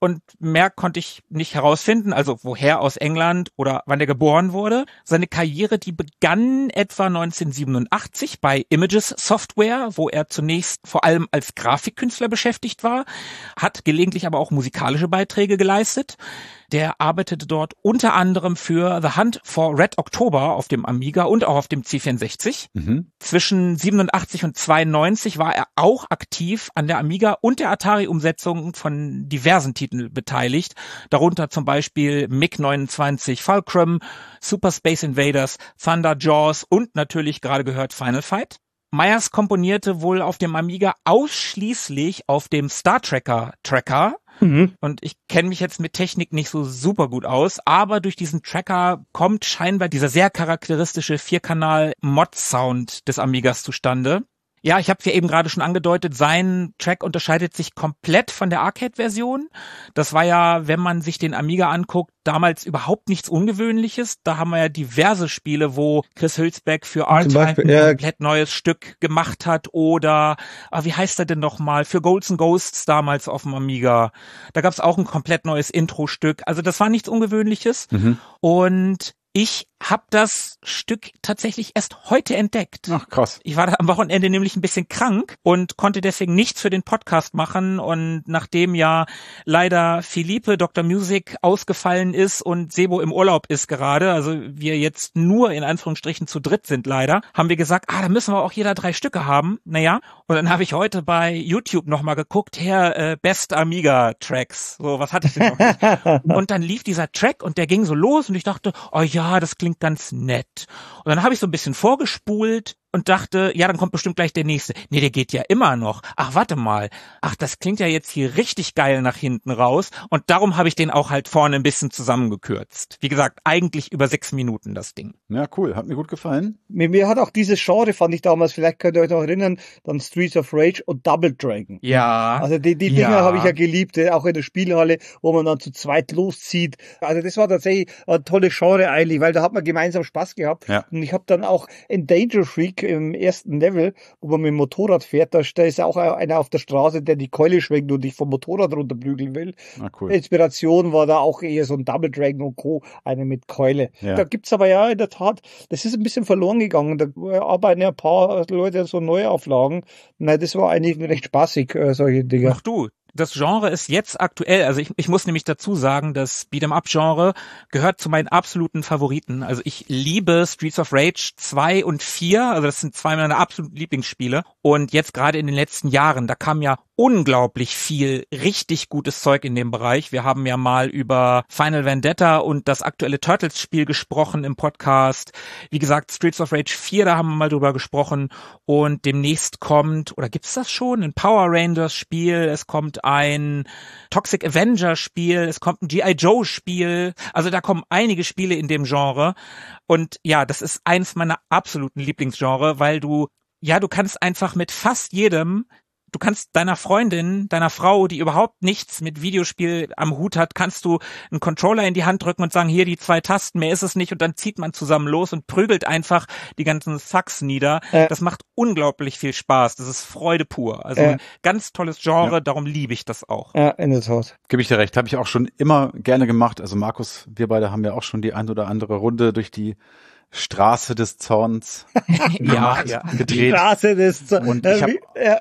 und mehr konnte ich nicht herausfinden, also woher aus England oder wann er geboren wurde. Seine Karriere, die begann etwa neunzehnhundertsiebenundachtzig bei Images Software, wo er zunächst vor allem als Grafikkünstler beschäftigt war, hat gelegentlich aber auch musikalische Beiträge geleistet. Der arbeitete dort unter anderem für The Hunt for Red October auf dem Amiga und auch auf dem C vierundsechzig. Mhm. Zwischen siebenundachtzig und zweiundneunzig war er auch aktiv an der Amiga und der Atari-Umsetzung von diversen Titeln beteiligt, darunter zum Beispiel M I G neunundzwanzig Fulcrum, Super Space Invaders, Thunder Jaws und natürlich gerade gehört Final Fight. Myers komponierte wohl auf dem Amiga ausschließlich auf dem Star Trekker Tracker. Mhm. Und ich kenne mich jetzt mit Technik nicht so super gut aus, aber durch diesen Tracker kommt scheinbar dieser sehr charakteristische Vierkanal-Mod-Sound des Amigas zustande. Ja, ich habe es ja eben gerade schon angedeutet, sein Track unterscheidet sich komplett von der Arcade-Version. Das war ja, wenn man sich den Amiga anguckt, damals überhaupt nichts Ungewöhnliches. Da haben wir ja diverse Spiele, wo Chris Hülsbeck für R-Type ein ja. komplett neues Stück gemacht hat oder, ah, wie heißt er denn nochmal, für Golds and Ghosts damals auf dem Amiga. Da gab es auch ein komplett neues Intro-Stück. Also das war nichts Ungewöhnliches. Mhm. Und ich habe das Stück tatsächlich erst heute entdeckt. Ach, krass. Ich war da am Wochenende nämlich ein bisschen krank und konnte deswegen nichts für den Podcast machen. Und nachdem ja leider Philippe, Doktor Music, ausgefallen ist und Sebo im Urlaub ist gerade, also wir jetzt nur in Anführungsstrichen zu dritt sind leider, haben wir gesagt, ah, da müssen wir auch jeder drei Stücke haben. Naja, und dann habe ich heute bei YouTube nochmal geguckt, her, äh, Best Amiga Tracks. So, was hatte ich denn noch nicht? Und dann lief dieser Track und der ging so los und ich dachte, oh ja, das klingt ganz nett. Und dann habe ich so ein bisschen vorgespult und dachte, ja, dann kommt bestimmt gleich der nächste. Nee, der geht ja immer noch. Ach, warte mal. Ach, das klingt ja jetzt hier richtig geil nach hinten raus. Und darum habe ich den auch halt vorne ein bisschen zusammengekürzt. Wie gesagt, eigentlich über sechs Minuten das Ding. Ja, cool. Hat mir gut gefallen. Mir, mir hat auch dieses Genre, fand ich damals, vielleicht könnt ihr euch noch erinnern, dann Streets of Rage und Double Dragon. Ja. Also die, die Dinger ja. habe ich ja geliebt, auch in der Spielhalle, wo man dann zu zweit loszieht. Also das war tatsächlich ein tolles Genre eigentlich, weil da hat man gemeinsam Spaß gehabt. Ja. Und ich habe dann auch Endanger Freak im ersten Level, wo man mit dem Motorrad fährt, da ist auch einer auf der Straße, der die Keule schwenkt und dich vom Motorrad runterprügeln will. Ah, cool. Inspiration war da auch eher so ein Double Dragon und Co., eine mit Keule. Ja. Da gibt's aber ja in der Tat, das ist ein bisschen verloren gegangen, da arbeiten ja ein paar Leute so Neuauflagen. Na, das war eigentlich recht spaßig, äh, solche Dinge. Ach du, das Genre ist jetzt aktuell, also ich, ich muss nämlich dazu sagen, das Beat'em-up-Genre gehört zu meinen absoluten Favoriten. Also ich liebe Streets of Rage zwei und vier, also das sind zwei meiner absoluten Lieblingsspiele. Und jetzt gerade in den letzten Jahren, da kam ja unglaublich viel richtig gutes Zeug in dem Bereich. Wir haben ja mal über Final Vendetta und das aktuelle Turtles-Spiel gesprochen im Podcast. Wie gesagt, Streets of Rage vier, da haben wir mal drüber gesprochen. Und demnächst kommt, oder gibt's das schon? Ein Power Rangers-Spiel, es kommt ein Toxic Avenger-Spiel, es kommt ein G I. Joe-Spiel. Also da kommen einige Spiele in dem Genre. Und ja, das ist eins meiner absoluten Lieblingsgenre, weil du, ja, du kannst einfach mit fast jedem Du kannst deiner Freundin, deiner Frau, die überhaupt nichts mit Videospiel am Hut hat, kannst du einen Controller in die Hand drücken und sagen, hier die zwei Tasten, mehr ist es nicht, und dann zieht man zusammen los und prügelt einfach die ganzen Thugs nieder. Äh. Das macht unglaublich viel Spaß. Das ist Freude pur. Also äh. ganz tolles Genre, ja. Darum liebe ich das auch. Ja, in der Tat. Gebe ich dir recht, habe ich auch schon immer gerne gemacht. Also Markus, wir beide haben ja auch schon die ein oder andere Runde durch die Straße des Zorns ja, ja. gedreht. Die Straße des Zorns. Und ich hab, ja.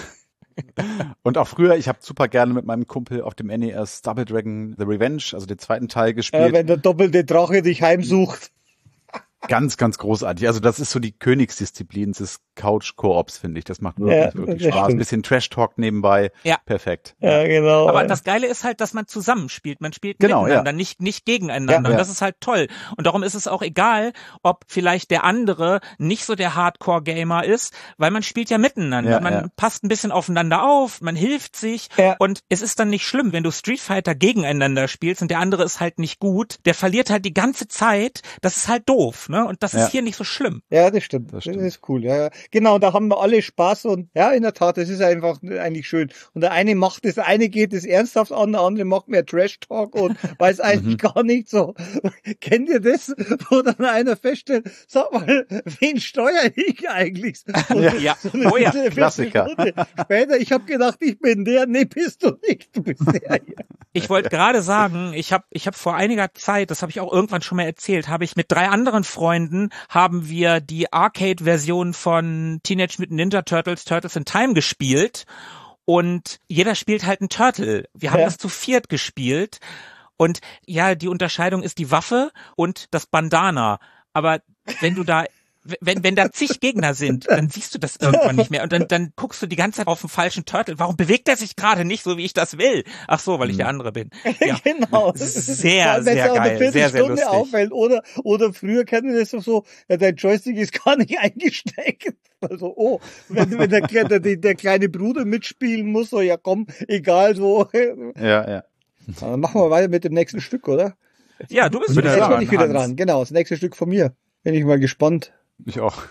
Und auch früher, ich habe super gerne mit meinem Kumpel auf dem N E S Double Dragon The Revenge, also den zweiten Teil gespielt. Äh, wenn der doppelte Drache dich heimsucht. Ganz, ganz großartig. Also das ist so die Königsdisziplin des Couch-Koops, finde ich. Das macht wirklich, ja, wirklich Spaß. Stimmt. Ein bisschen Trash-Talk nebenbei. Ja. Perfekt. Ja, genau. Aber das Geile ist halt, dass man zusammenspielt. Man spielt genau, miteinander, ja. nicht, nicht gegeneinander. Ja, ja. Und das ist halt toll. Und darum ist es auch egal, ob vielleicht der andere nicht so der Hardcore-Gamer ist, weil man spielt ja miteinander. Ja, man ja. passt ein bisschen aufeinander auf, man hilft sich. Ja. Und es ist dann nicht schlimm, wenn du Street Fighter gegeneinander spielst und der andere ist halt nicht gut. Der verliert halt die ganze Zeit. Das ist halt doof. Ne? Und das ja. ist hier nicht so schlimm. Ja, das stimmt. Das, stimmt. Das ist cool. Ja, genau, da haben wir alle Spaß und ja, in der Tat, das ist einfach eigentlich schön. Und der eine macht das, eine geht es ernsthaft an, der andere macht mehr Trash-Talk und weiß eigentlich gar nicht so. Kennt ihr das? Wo dann einer feststellt, sag mal, wen steuere ich eigentlich? Und ja, ja. So eine, oh ja, Klassiker. Später, ich habe gedacht, ich bin der. Nee, bist du nicht. Du bist der hier. Ich wollte gerade sagen, ich habe ich hab vor einiger Zeit, das habe ich auch irgendwann schon mal erzählt, habe ich mit drei anderen Freunden, haben wir die Arcade-Version von Teenage Mutant Ninja Turtles, Turtles in Time gespielt und jeder spielt halt einen Turtle. Wir haben ja. das zu viert gespielt und ja, die Unterscheidung ist die Waffe und das Bandana, aber wenn du da Wenn, wenn da zig Gegner sind, dann siehst du das irgendwann nicht mehr und dann, dann guckst du die ganze Zeit auf den falschen Turtle. Warum bewegt er sich gerade nicht so, wie ich das will? Ach so, weil ich der andere bin. Ja. Genau. Sehr, sehr geil. Eine sehr, sehr lustig. Auffällt. Oder, oder früher kennen wir das so, ja, dein Joystick ist gar nicht eingesteckt. Also, oh, wenn, wenn der, der, der kleine Bruder mitspielen muss, so, ja komm, egal, so. Ja, ja. Dann machen wir weiter mit dem nächsten Stück, oder? Ja, du bist wieder dran. Jetzt bin ich wieder Hans. dran. Genau, das nächste Stück von mir. Bin ich mal gespannt. Ich auch.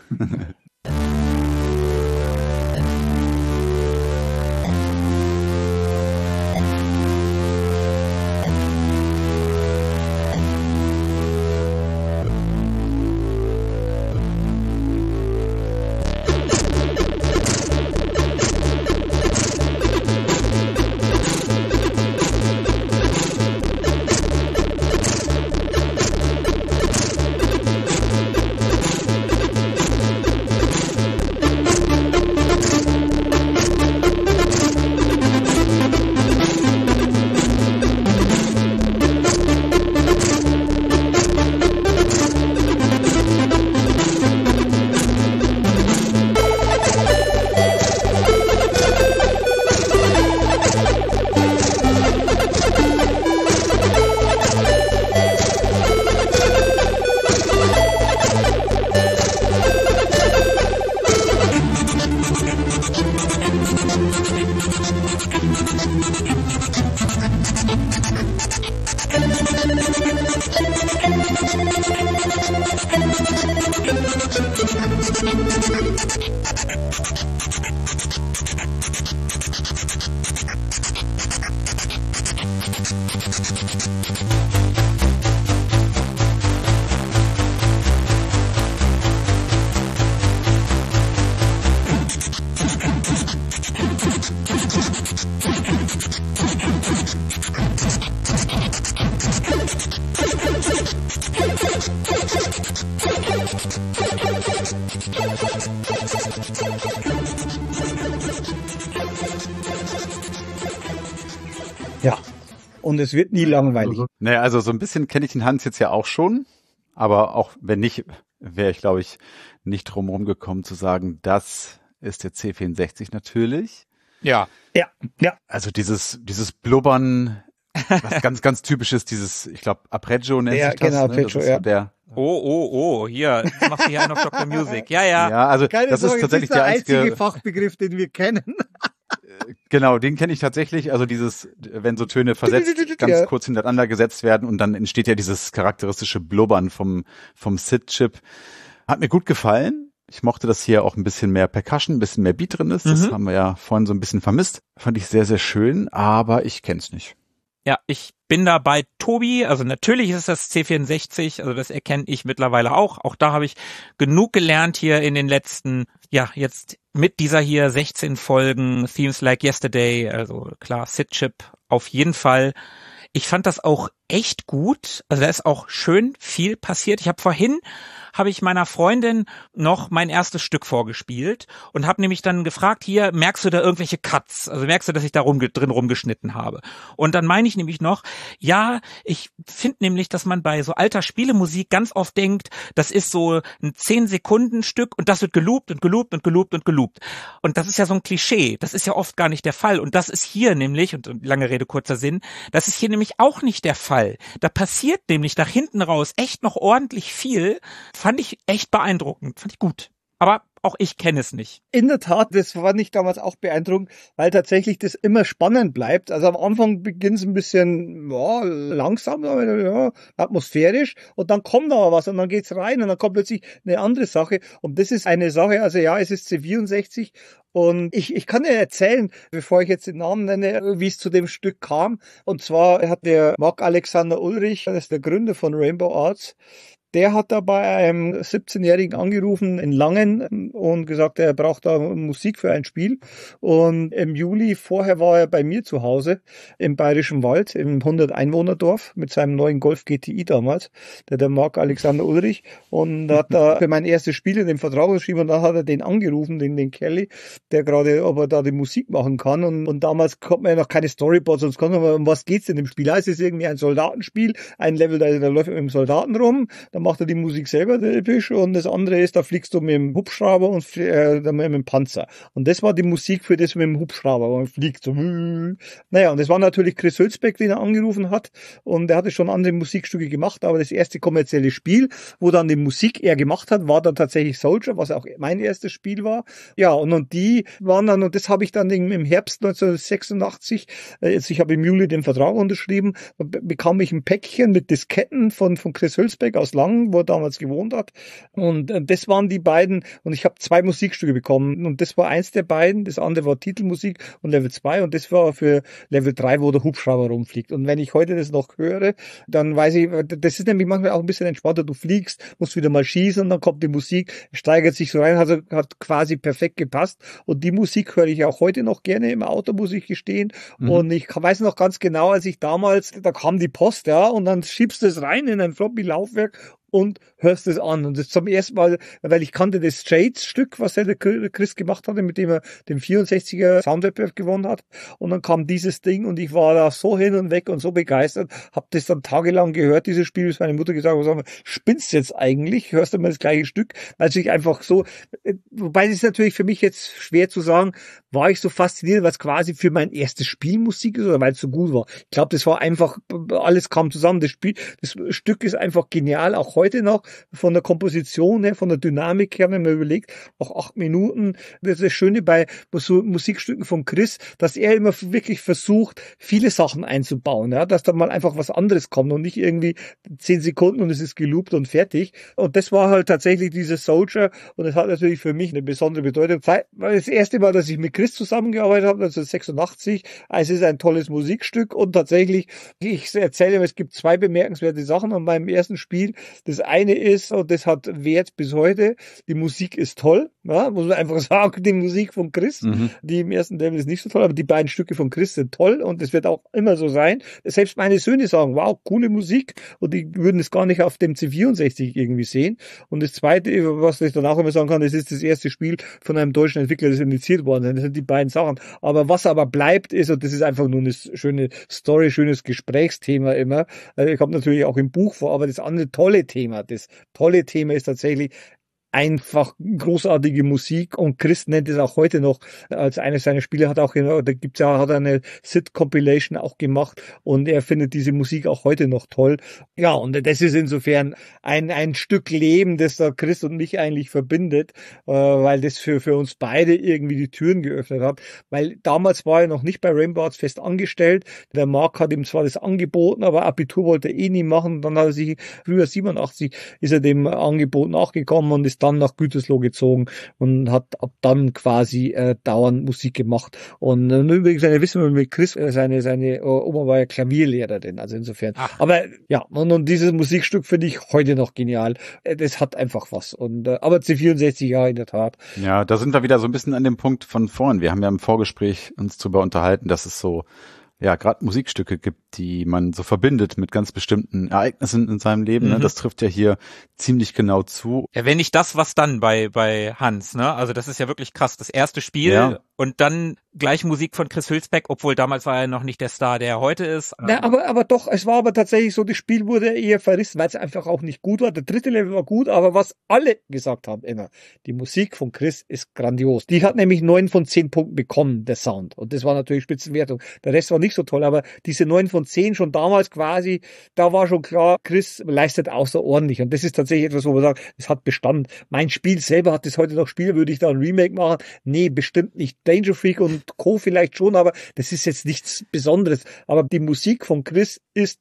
Ja, und es wird nie langweilig. Naja, also so ein bisschen kenne ich den Hans jetzt ja auch schon, aber auch wenn nicht, wäre ich, glaube ich, nicht drum herum gekommen zu sagen, das ist der C vierundsechzig natürlich. Ja. Ja, ja. Also dieses, dieses Blubbern, was ganz, ganz typisch ist, dieses, ich glaube, Arpeggio nennt ja, sich das. Genau, ne? Arpeggio, das ist ja. so der, Oh, oh, oh, hier, jetzt machst du hier einen auf Doktor Music. Ja, ja. Ja, also Keine das Sorge, ist tatsächlich das ist der, der einzige, einzige Fachbegriff, den wir kennen. Genau, den kenne ich tatsächlich. Also dieses, wenn so Töne versetzt, ganz ja. kurz hintereinander gesetzt werden und dann entsteht ja dieses charakteristische Blubbern vom vom S I D-Chip. Hat mir gut gefallen. Ich mochte, dass hier auch ein bisschen mehr Percussion, ein bisschen mehr Beat drin ist. Das Mhm. haben wir ja vorhin so ein bisschen vermisst. Fand ich sehr, sehr schön, aber ich kenn's nicht. Ja, ich bin da bei Tobi, also natürlich ist es das C vierundsechzig, also das erkenne ich mittlerweile auch. Auch da habe ich genug gelernt hier in den letzten, ja, jetzt mit dieser hier sechzehn Folgen Themes Like Yesterday, also klar, S I D-Chip auf jeden Fall. Ich fand das auch echt gut, also da ist auch schön viel passiert. Ich habe vorhin, habe ich meiner Freundin noch mein erstes Stück vorgespielt und habe nämlich dann gefragt, hier, merkst du da irgendwelche Cuts? Also merkst du, dass ich da rum, drin rumgeschnitten habe? Und dann meine ich nämlich noch, ja, ich finde nämlich, dass man bei so alter Spielemusik ganz oft denkt, das ist so ein zehn Sekunden Stück und das wird geloopt und geloopt und geloopt und geloopt. Und das ist ja so ein Klischee, das ist ja oft gar nicht der Fall. Und das ist hier nämlich, und lange Rede, kurzer Sinn, das ist hier nämlich auch nicht der Fall. Da passiert nämlich nach hinten raus echt noch ordentlich viel. Fand ich echt beeindruckend, fand ich gut. Aber auch ich kenne es nicht. In der Tat, das fand ich damals auch beeindruckend, weil tatsächlich das immer spannend bleibt. Also am Anfang beginnt es ein bisschen ja, langsam, ja, atmosphärisch und dann kommt aber was und dann geht's rein und dann kommt plötzlich eine andere Sache und das ist eine Sache, also ja, es ist C vierundsechzig und ich, ich kann dir erzählen, bevor ich jetzt den Namen nenne, wie es zu dem Stück kam. Und zwar hat der Marc Alexander Ulrich, das ist der Gründer von Rainbow Arts, der hat da bei einem siebzehnjährigen angerufen in Langen und gesagt, er braucht da Musik für ein Spiel. Und im Juli vorher war er bei mir zu Hause im Bayerischen Wald, im hundert-Einwohner-Dorf mit seinem neuen Golf G T I damals, der, der Marc Alexander Ulrich. Und hat da für mein erstes Spiel in den Vertrag geschrieben und dann hat er den angerufen, den, den Kelly, der gerade, ob er da die Musik machen kann. Und, und damals konnte man ja noch keine Storyboards, sonst konnte man, um was geht's in dem Spiel? Ja, es ist irgendwie ein Soldatenspiel, ein Level, da, da läuft man mit dem Soldaten rum, dann macht er die Musik selber, der Episch, und das andere ist, da fliegst du mit dem Hubschrauber und äh, dann mit dem Panzer. Und das war die Musik für das mit dem Hubschrauber, man fliegt so. Naja, und das war natürlich Chris Hülsbeck, den er angerufen hat, und er hatte schon andere Musikstücke gemacht, aber das erste kommerzielle Spiel, wo dann die Musik er gemacht hat, war dann tatsächlich Soldier, was auch mein erstes Spiel war. Ja, und, und die waren dann, und das habe ich dann im Herbst neunzehnhundertsechsundachtzig, jetzt ich habe im Juli den Vertrag unterschrieben, bekam ich ein Päckchen mit Disketten von von Chris Hülsbeck aus Langen, wo er damals gewohnt hat, und das waren die beiden, und ich habe zwei Musikstücke bekommen, und das war eins der beiden, das andere war Titelmusik und Level zwei, und das war für Level drei, wo der Hubschrauber rumfliegt. Und wenn ich heute das noch höre, dann weiß ich, das ist nämlich manchmal auch ein bisschen entspannter, du fliegst, musst wieder mal schießen, und dann kommt die Musik, steigert sich so rein, also hat quasi perfekt gepasst, und die Musik höre ich auch heute noch gerne im Auto, muss ich gestehen. Mhm. Und ich weiß noch ganz genau, als ich damals, da kam die Post, ja, und dann schiebst du es rein in ein Floppy-Laufwerk und hörst es an. Und das zum ersten Mal, weil ich kannte das Shades-Stück, was der Chris gemacht hatte, mit dem er den vierundsechziger Soundwettbewerb gewonnen hat. Und dann kam dieses Ding und ich war da so hin und weg und so begeistert, hab das dann tagelang gehört, dieses Spiel, bis meine Mutter gesagt hat, spinnst jetzt eigentlich? Hörst du mal das gleiche Stück? Weil ich einfach so, wobei es ist natürlich für mich jetzt schwer zu sagen, war ich so fasziniert, was quasi für mein erstes Spiel Musik ist oder weil es so gut war. Ich glaube, das war einfach, alles kam zusammen. Das Spiel, das Stück ist einfach genial, auch heute noch, von der Komposition her, von der Dynamik her, wenn man überlegt, auch acht Minuten. Das ist das Schöne bei so Musikstücken von Chris, dass er immer wirklich versucht, viele Sachen einzubauen, ja, dass da mal einfach was anderes kommt und nicht irgendwie zehn Sekunden und es ist geloopt und fertig. Und das war halt tatsächlich dieses Soldier, und es hat natürlich für mich eine besondere Bedeutung. Weil das erste Mal, dass ich mit Chris zusammengearbeitet habe, neunzehnhundertsechsundachtzig, es ist ein tolles Musikstück, und tatsächlich, ich erzähle, es gibt zwei bemerkenswerte Sachen an meinem ersten Spiel. Das eine ist, und das hat Wert bis heute, die Musik ist toll, ja, muss man einfach sagen, die Musik von Chris, mhm. die im ersten Level ist nicht so toll, aber die beiden Stücke von Chris sind toll, und das wird auch immer so sein. Selbst meine Söhne sagen, wow, coole Musik, und die würden es gar nicht auf dem C vierundsechzig irgendwie sehen. Und das zweite, was ich danach immer sagen kann, das ist das erste Spiel von einem deutschen Entwickler, das initiiert worden ist. Das sind die beiden Sachen. Aber was aber bleibt ist, und das ist einfach nur eine schöne Story, schönes Gesprächsthema immer. Ich habe natürlich auch im Buch vor, aber das andere tolle Thema Thema. Das tolle Thema ist tatsächlich einfach großartige Musik, und Chris nennt es auch heute noch als eines seiner Spiele, hat auch, da gibt's ja, hat er eine Sid-Compilation auch gemacht, und er findet diese Musik auch heute noch toll. Ja, und das ist insofern ein, ein Stück Leben, das da Chris und mich eigentlich verbindet, äh, weil das für, für uns beide irgendwie die Türen geöffnet hat, weil damals war er noch nicht bei Rainbow Arts fest angestellt. Der Marc hat ihm zwar das angeboten, aber Abitur wollte er eh nie machen, dann hat er sich, früher siebenundachtzig, ist er dem Angebot nachgekommen und ist dann nach Gütersloh gezogen und hat ab dann quasi äh, dauernd Musik gemacht. Und äh, übrigens, eine wissen wir mit Chris, äh, seine seine äh, Oma war ja Klavierlehrerin, also insofern. Ach. Aber ja, und, und dieses Musikstück finde ich heute noch genial. Äh, das hat einfach was. Und äh, aber C vierundsechzig, ja, in der Tat. Ja, da sind wir wieder so ein bisschen an dem Punkt von vorn. Wir haben ja im Vorgespräch uns drüber unterhalten, dass es so ja, gerade Musikstücke gibt, die man so verbindet mit ganz bestimmten Ereignissen in seinem Leben. Mhm. Ne? Das trifft ja hier ziemlich genau zu. Ja, wenn nicht das, was dann bei bei Hans, ne? Also das ist ja wirklich krass. Das erste Spiel ja. Und dann gleich Musik von Chris Hülsbeck, obwohl damals war er noch nicht der Star, der er heute ist. Na, aber aber doch, es war aber tatsächlich so, das Spiel wurde eher verrissen, weil es einfach auch nicht gut war. Der dritte Level war gut, aber was alle gesagt haben immer, die Musik von Chris ist grandios. Die hat nämlich neun von zehn Punkten bekommen, der Sound. Und das war natürlich Spitzenwertung. Der Rest war nicht so toll, aber diese neun von zehn schon damals quasi, da war schon klar, Chris leistet außerordentlich. Und das ist tatsächlich etwas, wo man sagt, es hat Bestand. Mein Spiel selber hat das heute noch Spiel, würde ich da ein Remake machen? Nee, bestimmt nicht. Danger Freak und Co. vielleicht schon, aber das ist jetzt nichts Besonderes. Aber die Musik von Chris ist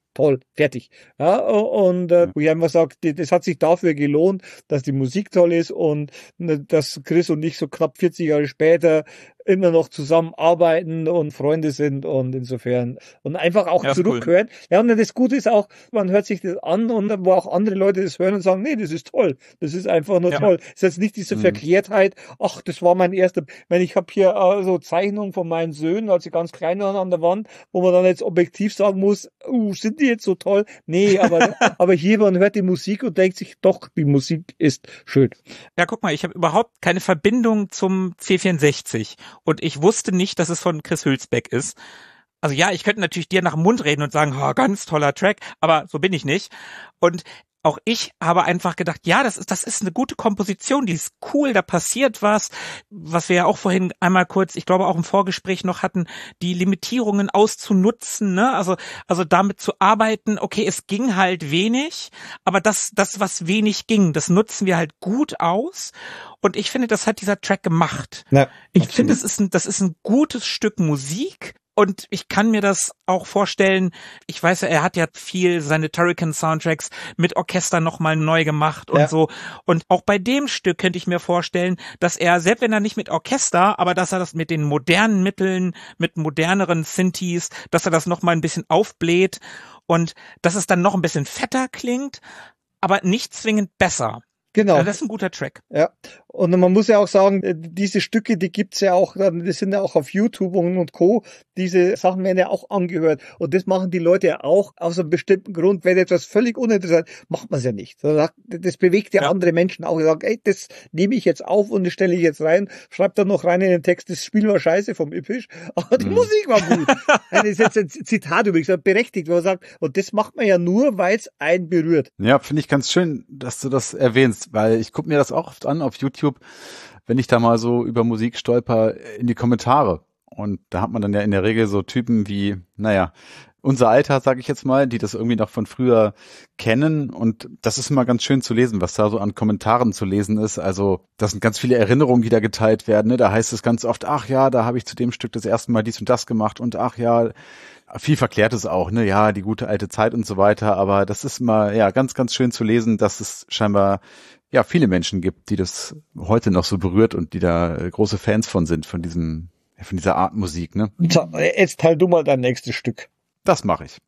toll, fertig. Ja, und äh, wo ich einfach sage, das hat sich dafür gelohnt, dass die Musik toll ist und dass Chris und ich so knapp vierzig Jahre später immer noch zusammenarbeiten und Freunde sind und insofern und einfach auch ja, zurückhören. Cool. Ja, und das Gute ist auch, man hört sich das an und wo auch andere Leute das hören und sagen, nee, das ist toll. Das ist einfach nur ja. toll. Es ist jetzt nicht diese mhm. Verklärtheit, ach, das war mein erster, wenn ich habe hier äh, so Zeichnungen von meinen Söhnen, als sie ganz klein waren an der Wand, wo man dann jetzt objektiv sagen muss, uh, sind die jetzt so toll? Nee, aber, aber hier, man hört die Musik und denkt sich, doch, die Musik ist schön. Ja, guck mal, ich habe überhaupt keine Verbindung zum C vierundsechzig. Und ich wusste nicht, dass es von Chris Hülsbeck ist. Also ja, ich könnte natürlich dir nach dem Mund reden und sagen, oh, ganz toller Track, aber so bin ich nicht. Und auch ich habe einfach gedacht, ja, das ist, das ist eine gute Komposition, die ist cool, da passiert was, was wir ja auch vorhin einmal kurz, ich glaube auch im Vorgespräch noch hatten, die Limitierungen auszunutzen, ne, also, also damit zu arbeiten, okay, es ging halt wenig, aber das, das, was wenig ging, das nutzen wir halt gut aus und ich finde, das hat dieser Track gemacht. Ja, ich absolut. finde, das ist ein, das ist ein gutes Stück Musik. Und ich kann mir das auch vorstellen, ich weiß ja, er hat ja viel seine Turrican-Soundtracks mit Orchester nochmal neu gemacht und ja. so. Und auch bei dem Stück könnte ich mir vorstellen, dass er, selbst wenn er nicht mit Orchester, aber dass er das mit den modernen Mitteln, mit moderneren Synthes, dass er das nochmal ein bisschen aufbläht und dass es dann noch ein bisschen fetter klingt, aber nicht zwingend besser. Genau. Also das ist ein guter Track. Ja. Und man muss ja auch sagen, diese Stücke, die gibt's ja auch, die sind ja auch auf YouTube und, und Co. Diese Sachen werden ja auch angehört. Und das machen die Leute ja auch aus einem bestimmten Grund. Wenn etwas völlig uninteressant ist, macht man es ja nicht. Das bewegt ja, ja andere Menschen auch. Die sagen, ey, das nehme ich jetzt auf und das stelle ich jetzt rein. Schreibt dann noch rein in den Text, das Spiel war scheiße vom Yppisch, aber die mhm. Musik war gut. Das ist jetzt ein Zitat übrigens, berechtigt, wo man sagt, und das macht man ja nur, weil es einen berührt. Ja, finde ich ganz schön, dass du das erwähnst, weil ich gucke mir das auch oft an auf YouTube, wenn ich da mal so über Musik stolper, in die Kommentare. Und da hat man dann ja in der Regel so Typen wie, naja, unser Alter, sage ich jetzt mal, die das irgendwie noch von früher kennen. Und das ist immer ganz schön zu lesen, was da so an Kommentaren zu lesen ist. Also das sind ganz viele Erinnerungen, die da geteilt werden. Ne? Da heißt es ganz oft, ach ja, da habe ich zu dem Stück das erste Mal dies und das gemacht. Und ach ja, viel Verklärtes auch, ne, ja, die gute alte Zeit und so weiter. Aber das ist mal, ja, ganz, ganz schön zu lesen, dass es scheinbar ja viele Menschen gibt, die das heute noch so berührt und die da große Fans von sind, von diesem, von dieser Art Musik, ne? Jetzt teil du mal dein nächstes Stück. Das mache ich.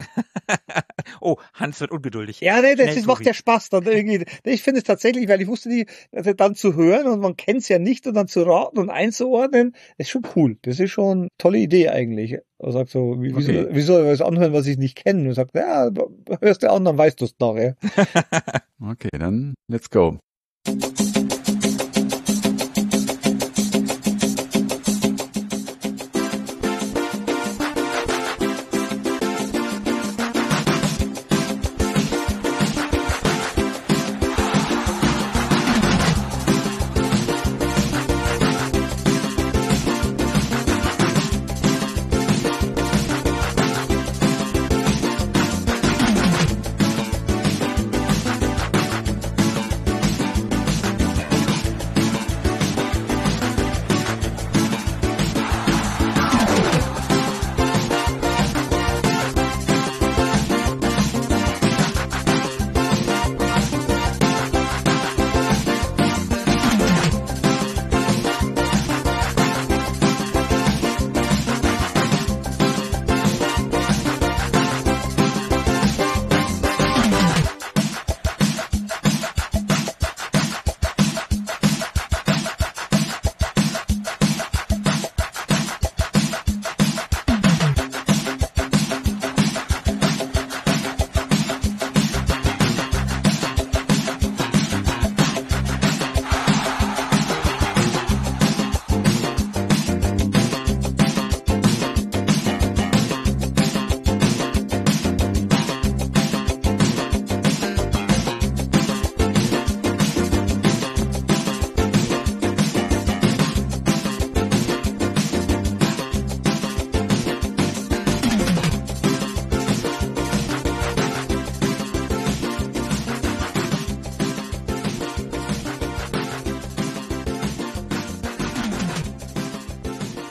Oh, Hans wird ungeduldig. Ja, nee, das ist, macht ja Spaß. Dann irgendwie, ich finde es tatsächlich, weil ich wusste nicht, also dann zu hören und man kennt es ja nicht und dann zu raten und einzuordnen, ist schon cool. Das ist schon eine tolle Idee eigentlich. Man sagt so, wie, okay. wie, soll, wie soll ich was anhören, was ich nicht kenne? Und sagt, ja, hörst du an, dann weißt du es nachher. Okay, dann let's go.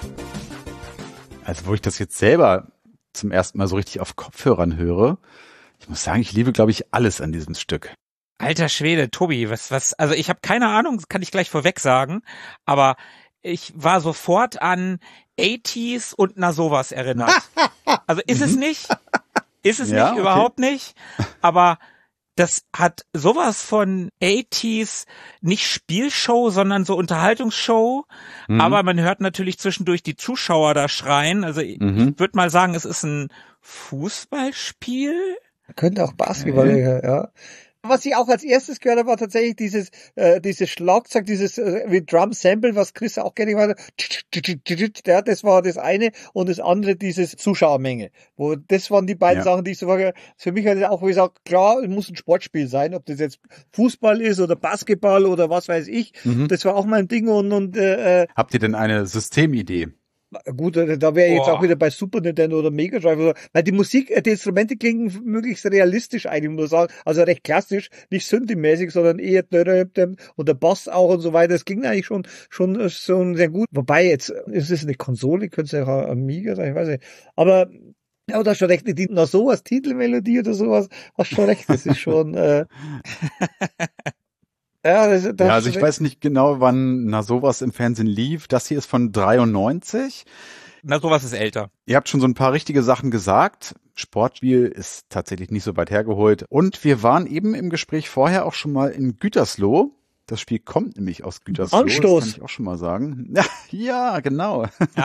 Also wo ich das jetzt selber zum ersten Mal so richtig auf Kopfhörern höre, Ich muss sagen, ich liebe, glaube ich, alles an diesem Stück. Alter Schwede, Tobi, was, was, also ich habe keine Ahnung, kann ich gleich vorweg sagen, aber ich war sofort an achtziger und na sowas erinnert. Also ist es nicht, ist es Ja, nicht, okay. überhaupt nicht, aber das hat sowas von achtziger, nicht Spielshow, sondern so Unterhaltungsshow. Mhm. Aber man hört natürlich zwischendurch die Zuschauer da schreien. Also ich, Mhm. ich würde mal sagen, es ist ein Fußballspiel. Könnte auch Basketball, Okay. ja. Was ich auch als erstes gehört habe, war tatsächlich dieses äh, dieses Schlagzeug, dieses äh, wie Drum Sample, was Chris auch gerne gemacht hat. Ja, das war das eine und das andere dieses Zuschauermenge. Wo das waren die beiden Ja. Sachen, die ich so war. Für mich hat es auch gesagt, klar, es muss ein Sportspiel sein, ob das jetzt Fußball ist oder Basketball oder was weiß ich. Mhm. Das war auch mein Ding und und äh, Habt ihr denn eine Systemidee? gut, da wäre ich jetzt Boah. auch wieder bei Super Nintendo oder Mega Drive oder, weil die Musik, die Instrumente klingen möglichst realistisch eigentlich, muss man sagen, also recht klassisch, nicht Synthi-mäßig, sondern eher und der Bass auch und so weiter, das ging eigentlich schon, schon, schon sehr gut, wobei jetzt, ist es eine Konsole, könnte es ja auch Amiga sein, ich weiß nicht, aber, ja, da hast schon recht, die, na sowas, Titelmelodie oder sowas, hast schon recht, das ist schon, äh, ja, das, das Ja, also ich weiß nicht genau, wann na sowas im Fernsehen lief. Das hier ist von dreiundneunzig. Na sowas ist älter. Ihr habt schon so ein paar richtige Sachen gesagt. Sportspiel ist tatsächlich nicht so weit hergeholt. Und wir waren eben im Gespräch vorher auch schon mal in Gütersloh. Das Spiel kommt nämlich aus Gütersloh. Anstoß. Das kann ich auch schon mal sagen. Ja, ja, genau.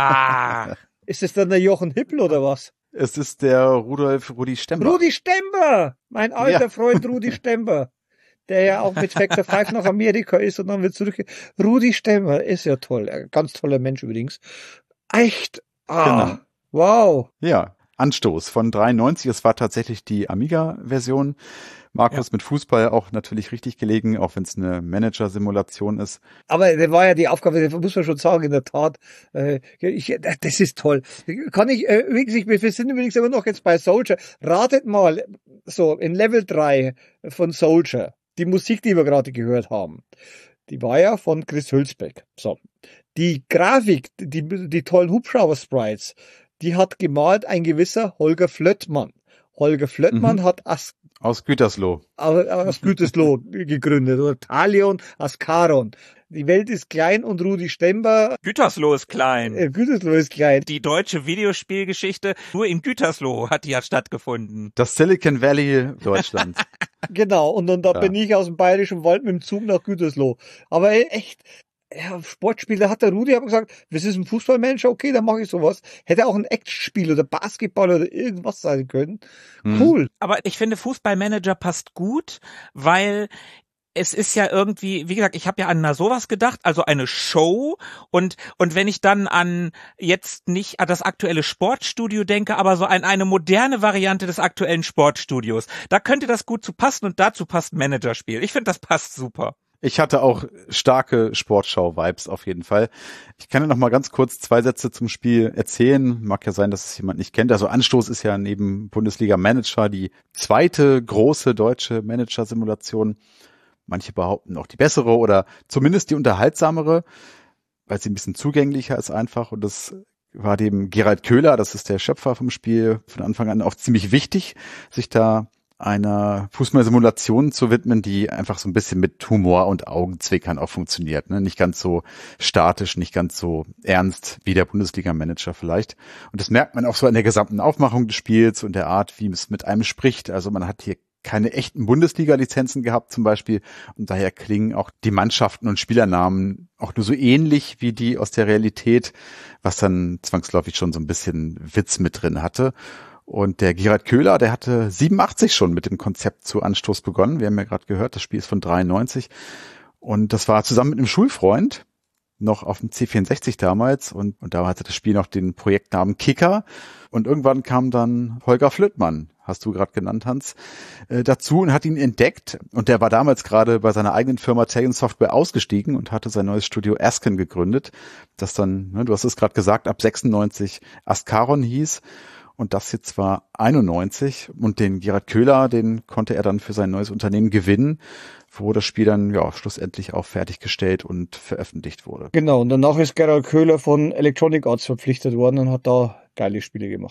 Ah, ist das dann der Jochen Hippel oder was? Es ist der Rudolf Rudi Stemmer. Rudi Stemmer! Mein alter Ja. Freund Rudi Stemmer. Der ja auch mit Factor fünf nach Amerika ist und dann wieder zurück. Rudi Stemmer ist ja toll. Ein ganz toller Mensch übrigens. Echt? Ah, Genau. wow. Ja, Anstoß von dreiundneunzig. Es war tatsächlich die Amiga-Version. Markus Ja. mit Fußball auch natürlich richtig gelegen, auch wenn es eine Manager-Simulation ist. Aber das war ja die Aufgabe, das muss man schon sagen, in der Tat. Äh, ich, das ist toll. Kann ich, äh, wie gesagt, wir sind übrigens immer noch jetzt bei Soldier. Ratet mal, so in Level drei von Soldier, die Musik, die wir gerade gehört haben, die war ja von Chris Hülsbeck. So. Die Grafik, die, die tollen Hubschrauber-Sprites, die hat gemalt ein gewisser Holger Flöttmann. Holger Flöttmann Mhm. hat As Aus Gütersloh. aus Gütersloh gegründet, oder Talion Ascaron. Die Welt ist klein und Rudi Stemmer, Gütersloh ist klein. äh, Gütersloh ist klein. Die deutsche Videospielgeschichte, nur in Gütersloh hat die ja stattgefunden. Das Silicon Valley Deutschland. Genau, und dann da Ja. bin ich aus dem Bayerischen Wald mit dem Zug nach Gütersloh. Aber ey, echt, ja, Sportspiel, da hat der Rudi aber gesagt, das ist ein Fußballmanager, okay, dann mache ich sowas. Hätte auch ein Actionspiel oder Basketball oder irgendwas sein können. Mhm. Cool. Aber ich finde, Fußballmanager passt gut, weil es ist ja irgendwie, wie gesagt, ich habe ja an na sowas gedacht, also eine Show und und wenn ich dann an jetzt nicht an das aktuelle Sportstudio denke, aber so an eine moderne Variante des aktuellen Sportstudios, da könnte das gut zu passen und dazu passt Managerspiel. Ich finde, das passt super. Ich hatte auch starke Sportschau-Vibes auf jeden Fall. Ich kann ja noch mal ganz kurz zwei Sätze zum Spiel erzählen. Mag ja sein, dass es jemand nicht kennt. Also Anstoß ist ja neben Bundesliga Manager die zweite große deutsche Manager-Simulation. Manche behaupten auch die bessere oder zumindest die unterhaltsamere, weil sie ein bisschen zugänglicher ist einfach. Und das war dem Gerald Köhler, das ist der Schöpfer vom Spiel, von Anfang an auch ziemlich wichtig, sich da einer Fußballsimulation zu widmen, die einfach so ein bisschen mit Humor und Augenzwinkern auch funktioniert. Ne? Nicht ganz so statisch, nicht ganz so ernst wie der Bundesliga-Manager vielleicht. Und das merkt man auch so an der gesamten Aufmachung des Spiels und der Art, wie es mit einem spricht. Also man hat hier keine echten Bundesliga-Lizenzen gehabt zum Beispiel und daher klingen auch die Mannschaften und Spielernamen auch nur so ähnlich wie die aus der Realität, was dann zwangsläufig schon so ein bisschen Witz mit drin hatte. Und der Gerald Köhler, der hatte siebenundachtzig schon mit dem Konzept zu Anstoß begonnen. Wir haben ja gerade gehört, das Spiel ist von dreiundneunzig. Und das war zusammen mit einem Schulfreund, noch auf dem C vierundsechzig damals. Und, und da hatte das Spiel noch den Projektnamen Kicker. Und irgendwann kam dann Holger Flöttmann, hast du gerade genannt, Hans, äh, dazu und hat ihn entdeckt. Und der war damals gerade bei seiner eigenen Firma Talion Software ausgestiegen und hatte sein neues Studio Asken gegründet, das dann, ne, du hast es gerade gesagt, ab sechsundneunzig Ascaron hieß. Und das jetzt war einundneunzig und den Gerald Köhler, den konnte er dann für sein neues Unternehmen gewinnen, wo das Spiel dann ja schlussendlich auch fertiggestellt und veröffentlicht wurde. Genau, und danach ist Gerald Köhler von Electronic Arts verpflichtet worden und hat da geile Spiele gemacht.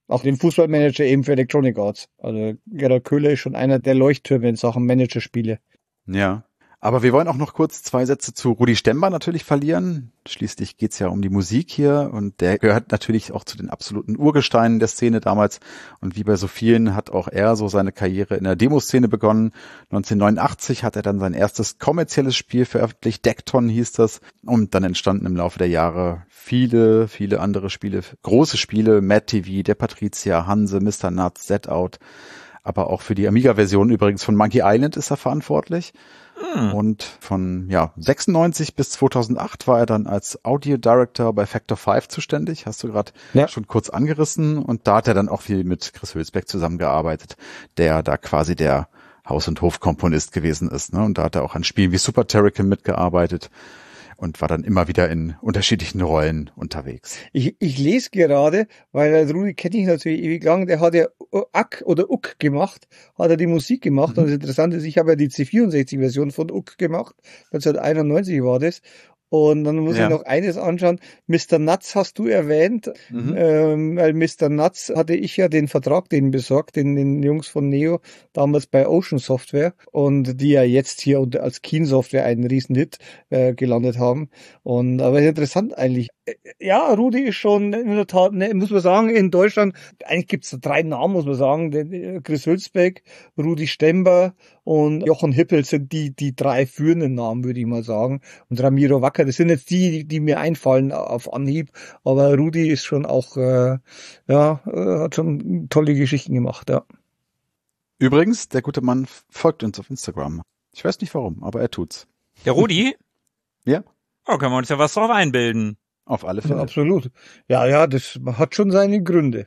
Auch den Fußballmanager eben für Electronic Arts. Also Gerald Köhler ist schon einer der Leuchttürme in Sachen Managerspiele. Ja. Aber wir wollen auch noch kurz zwei Sätze zu Rudi Stember natürlich verlieren. Schließlich geht's ja um die Musik hier und der gehört natürlich auch zu den absoluten Urgesteinen der Szene damals. Und wie bei so vielen hat auch er so seine Karriere in der Demoszene begonnen. neunzehnhundertneunundachtzig hat er dann sein erstes kommerzielles Spiel veröffentlicht, Dekton hieß das. Und dann entstanden im Laufe der Jahre viele, viele andere Spiele, große Spiele, Mad T V, Der Patrizier, Hanse, Mister Nuts, Z-Out. Aber auch für die Amiga-Version übrigens von Monkey Island ist er verantwortlich. Hm. Und von ja sechsundneunzig bis zweitausendacht war er dann als Audio Director bei Factor fünf zuständig. Hast du gerade ja. schon kurz angerissen. Und da hat er dann auch viel mit Chris Hülsbeck zusammengearbeitet, der da quasi der Haus- und Hofkomponist gewesen ist. Ne? Und da hat er auch an Spielen wie Super Turrican mitgearbeitet und war dann immer wieder in unterschiedlichen Rollen unterwegs. Ich, ich lese gerade, weil der Rudi kenne ich natürlich ewig lang, der hat ja Uck oder Uck gemacht, hat er die Musik gemacht. Mhm. Und das Interessante ist, ich habe ja die C vierundsechzig-Version von Uck gemacht, neunzehnhunderteinundneunzig war das. Und dann muss ja. ich noch eines anschauen. Mister Nuts hast du erwähnt, mhm. ähm, weil Mister Nuts hatte ich ja den Vertrag denen besorgt, den, den Jungs von Neo, damals bei Ocean Software und die ja jetzt hier unter, als Keen Software einen Riesenhit äh, gelandet haben. Und aber interessant eigentlich. Ja, Rudi ist schon in der Tat, ne, muss man sagen, in Deutschland, eigentlich gibt's drei Namen, muss man sagen. Den, Chris Hülsbeck, Rudi Stember und Jochen Hippel sind die die drei führenden Namen, würde ich mal sagen. Und Ramiro Wacker, das sind jetzt die, die mir einfallen auf Anhieb. Aber Rudi ist schon auch, äh, ja, hat schon tolle Geschichten gemacht, ja. Übrigens, der gute Mann folgt uns auf Instagram. Ich weiß nicht warum, aber er tut's. Der Rudi? Ja. Oh, können wir uns ja was drauf einbilden. Auf alle Fälle. Ja, absolut. Ja, ja, das hat schon seine Gründe.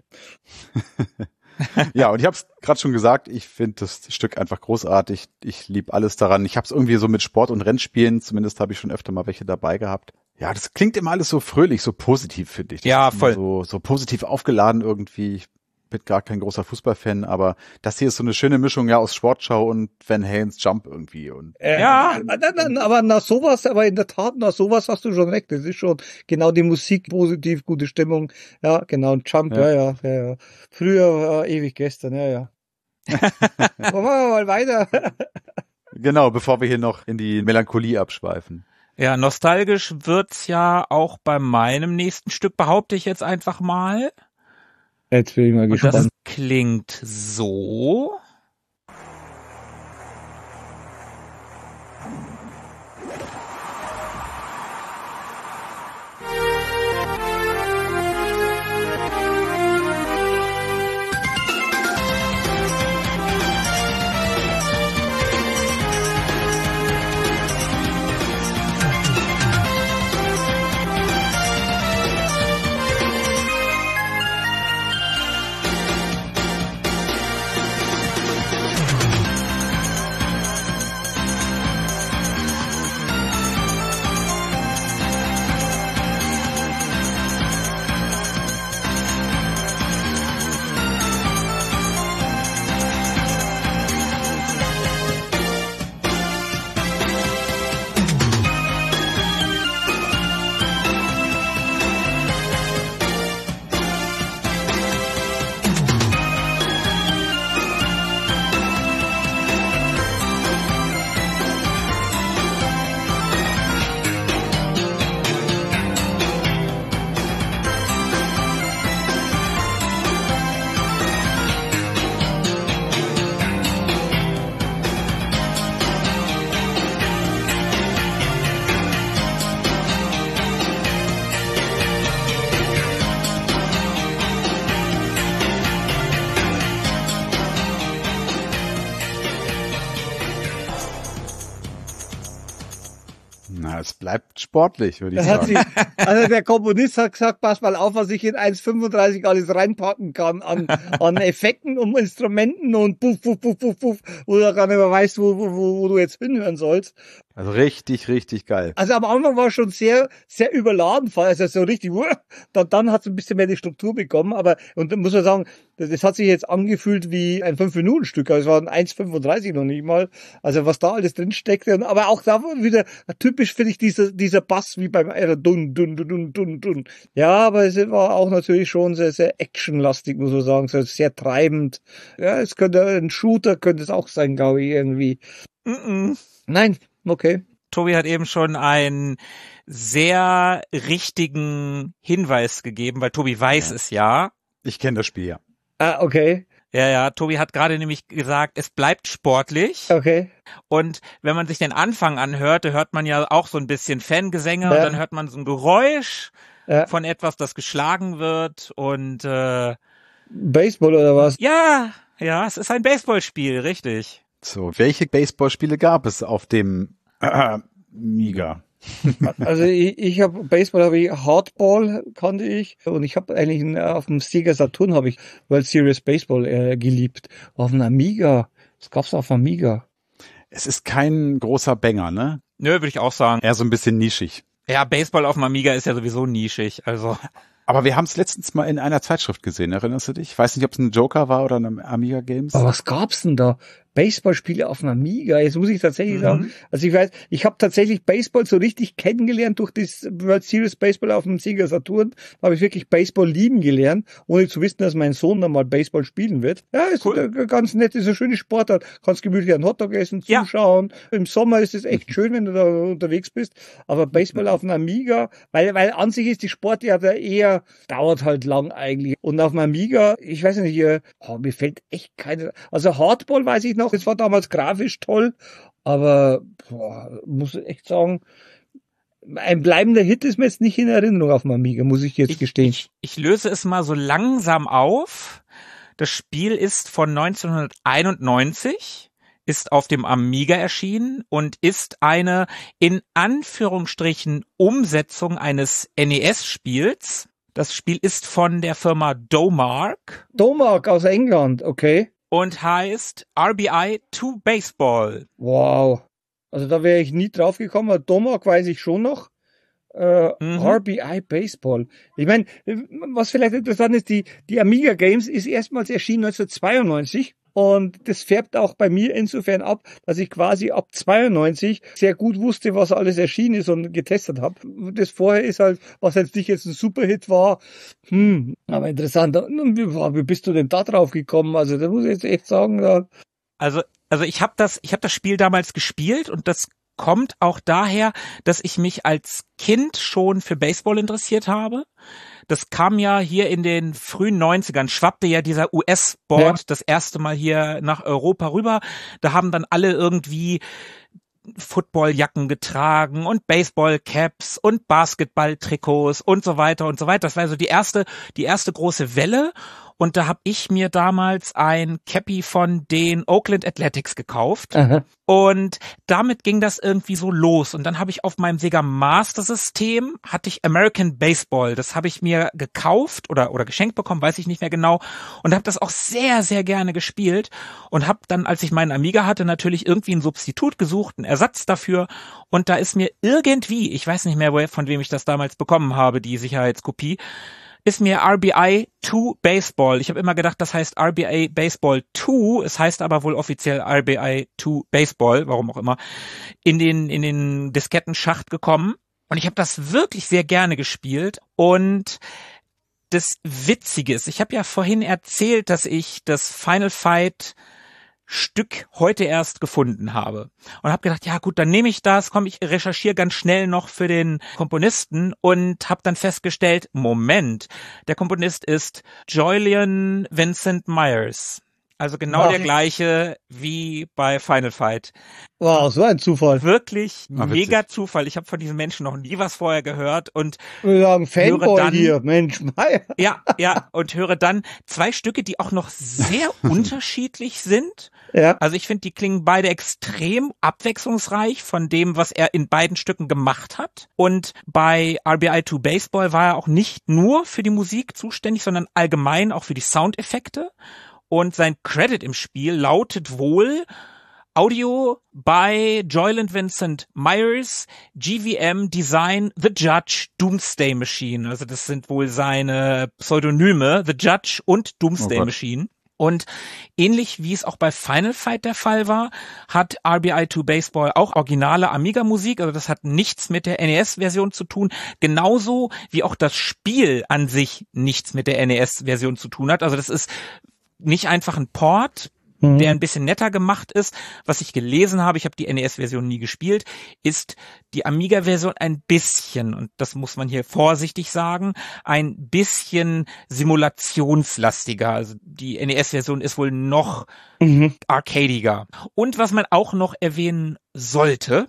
Ja, und ich habe es gerade schon gesagt, ich finde das Stück einfach großartig. Ich liebe alles daran. Ich habe es irgendwie so mit Sport- und Rennspielen, zumindest habe ich schon öfter mal welche dabei gehabt. Ja, das klingt immer alles so fröhlich, so positiv, finde ich. Das ja, voll. So, so positiv aufgeladen irgendwie. Ich bin gar kein großer Fußballfan, aber das hier ist so eine schöne Mischung ja aus Sportschau und Van Halens Jump irgendwie. Und äh, ja, aber nach sowas, aber in der Tat, nach sowas hast du schon recht. Das ist schon genau die Musik, positiv, gute Stimmung. Ja, genau, Jump, ja, ja, ja. ja. Früher, äh, ewig gestern, ja, ja. Machen wir mal weiter. Genau, bevor wir hier noch in die Melancholie abschweifen. Ja, nostalgisch wird's ja auch bei meinem nächsten Stück, behaupte ich jetzt einfach mal. Jetzt bin ich mal gespannt. Und das klingt so. Na, es bleibt sportlich, würde ich sagen. Sie, also der Komponist hat gesagt, pass mal auf, was ich in eins Komma fünfunddreißig alles reinpacken kann an, an Effekten und Instrumenten und puff, puff, puff, puff, puff, wo du gar nicht mehr weißt, wo, wo, wo du jetzt hinhören sollst. Also richtig, richtig geil. Also am Anfang war es schon sehr, sehr überladen, also so richtig, dann, dann hat es ein bisschen mehr die Struktur bekommen, aber, und dann muss man sagen, das, das hat sich jetzt angefühlt wie ein fünf Minuten Stück, also es waren eins fünfunddreißig noch nicht mal, also was da alles drin steckte, aber auch da war wieder typisch, finde ich, dieser, dieser Bass wie beim Era, dun, dun, dun, dun, dun, dun. Ja, aber es war auch natürlich schon sehr, sehr actionlastig, muss man sagen, so sehr treibend. Ja, es könnte ein Shooter, könnte es auch sein, glaube ich, irgendwie. Mm-mm. Nein. Okay. Tobi hat eben schon einen sehr richtigen Hinweis gegeben, weil Tobi weiß ja. es ja. Ich kenne das Spiel, ja. Ah, okay. Ja, ja, Tobi hat gerade nämlich gesagt, es bleibt sportlich. Okay. Und wenn man sich den Anfang anhört, da hört man ja auch so ein bisschen Fangesänge ja. und dann hört man so ein Geräusch ja. von etwas, das geschlagen wird und äh, Baseball oder was? Ja, ja, es ist ein Baseballspiel, richtig. So, welche Baseballspiele gab es auf dem äh, Amiga? Also ich, ich habe Baseball, habe ich Hardball kannte ich und ich habe eigentlich auf dem Sega Saturn habe ich World Series Baseball äh, geliebt. Auf dem Amiga, das gab's auf dem Amiga. Es ist kein großer Banger, ne? Nö, würde ich auch sagen. Eher so ein bisschen nischig. Ja, Baseball auf dem Amiga ist ja sowieso nischig, also. Aber wir haben es letztens mal in einer Zeitschrift gesehen, erinnerst du dich? Ich weiß nicht, ob es ein Joker war oder ein Amiga Games. Aber was gab's denn da? Baseballspiele auf dem Amiga. Jetzt muss ich tatsächlich mhm. sagen, also ich weiß, ich habe tatsächlich Baseball so richtig kennengelernt durch das World Series Baseball auf dem Sega Saturn. Da habe ich wirklich Baseball lieben gelernt, ohne zu wissen, dass mein Sohn dann mal Baseball spielen wird. Ja, ist cool. Ganz nett, ist ein schönes Sportart. Kannst gemütlich einen Hotdog essen, zuschauen. Ja. Im Sommer ist es echt schön, wenn du da unterwegs bist. Aber Baseball auf dem Amiga, weil, weil an sich ist die Sportart ja eher, dauert halt lang eigentlich. Und auf dem Amiga, ich weiß nicht, oh, mir fällt echt keine, also Hardball weiß ich noch, das war damals grafisch toll, aber boah, muss ich echt sagen, ein bleibender Hit ist mir jetzt nicht in Erinnerung auf dem Amiga, muss ich jetzt ich, gestehen. Ich, ich löse es mal so langsam auf. Das Spiel ist von neunzehnhunderteinundneunzig, ist auf dem Amiga erschienen und ist eine in Anführungsstrichen Umsetzung eines N E S-Spiels. Das Spiel ist von der Firma Domark. Domark aus England, okay. Und heißt R B I zwei Baseball. Wow. Also da wäre ich nie drauf gekommen. Domark weiß ich schon noch. Äh, mhm. R B I Baseball. Ich meine, was vielleicht interessant ist, die, die Amiga Games ist erstmals erschienen neunzehnhundertzweiundneunzig. Und das färbt auch bei mir insofern ab, dass ich quasi ab zweiundneunzig sehr gut wusste, was alles erschienen ist und getestet habe. Das vorher ist halt, was jetzt nicht jetzt ein Superhit war, hm, aber interessant. Wie, wie bist du denn da drauf gekommen? Also da muss ich jetzt echt sagen, da. Also, also ich habe das, ich habe das Spiel damals gespielt und das kommt auch daher, dass ich mich als Kind schon für Baseball interessiert habe. Das kam ja hier in den frühen neunzigern, schwappte ja dieser U S-Sport ja. das erste Mal hier nach Europa rüber. Da haben dann alle irgendwie Footballjacken getragen und Baseballcaps und Basketballtrikots und so weiter und so weiter. Das war so die erste, die erste große Welle. Und da habe ich mir damals ein Cappy von den Oakland Athletics gekauft. Aha. Und damit ging das irgendwie so los. Und dann habe ich auf meinem Sega Master System, hatte ich American Baseball. Das habe ich mir gekauft oder oder geschenkt bekommen, weiß ich nicht mehr genau. Und habe das auch sehr, sehr gerne gespielt. Und habe dann, als ich meinen Amiga hatte, natürlich irgendwie ein Substitut gesucht, einen Ersatz dafür. Und da ist mir irgendwie, ich weiß nicht mehr, von wem ich das damals bekommen habe, die Sicherheitskopie, ist mir R B I zwei Baseball. Ich habe immer gedacht, das heißt R B I Baseball zwei, es heißt aber wohl offiziell R B I zwei Baseball, warum auch immer, in den in den Diskettenschacht gekommen. Und ich habe das wirklich sehr gerne gespielt. Und das Witzige ist, ich habe ja vorhin erzählt, dass ich das Final Fight Stück heute erst gefunden habe und habe gedacht, ja gut, dann nehme ich das, komm, ich recherchiere ganz schnell noch für den Komponisten und habe dann festgestellt, Moment, der Komponist ist Julian Vincent Myers. Also genau wow. der gleiche wie bei Final Fight. Wow, so ein Zufall. Wirklich Ach, mega Zufall. Ich habe von diesem Menschen noch nie was vorher gehört und wir sagen Fanboy dann, hier, Mensch. Ja, ja, und höre dann zwei Stücke, die auch noch sehr unterschiedlich sind. Ja. Also ich finde, die klingen beide extrem abwechslungsreich von dem, was er in beiden Stücken gemacht hat. Und bei R B I zwei Baseball war er auch nicht nur für die Musik zuständig, sondern allgemein auch für die Soundeffekte. Und sein Credit im Spiel lautet wohl Audio bei Joyland Vincent Myers, G V M Design, The Judge, Doomsday Machine. Also das sind wohl seine Pseudonyme, The Judge und Doomsday oh Machine. Und ähnlich wie es auch bei Final Fight der Fall war, hat R B I zwei Baseball auch originale Amiga-Musik. Also das hat nichts mit der N E S-Version zu tun. Genauso wie auch das Spiel an sich nichts mit der N E S-Version zu tun hat. Also das ist nicht einfach ein Port, der ein bisschen netter gemacht ist. Was ich gelesen habe, ich habe die N E S-Version nie gespielt, ist die Amiga-Version ein bisschen, und das muss man hier vorsichtig sagen, ein bisschen simulationslastiger. Also die N E S-Version ist wohl noch mhm. arcadiger. Und was man auch noch erwähnen sollte,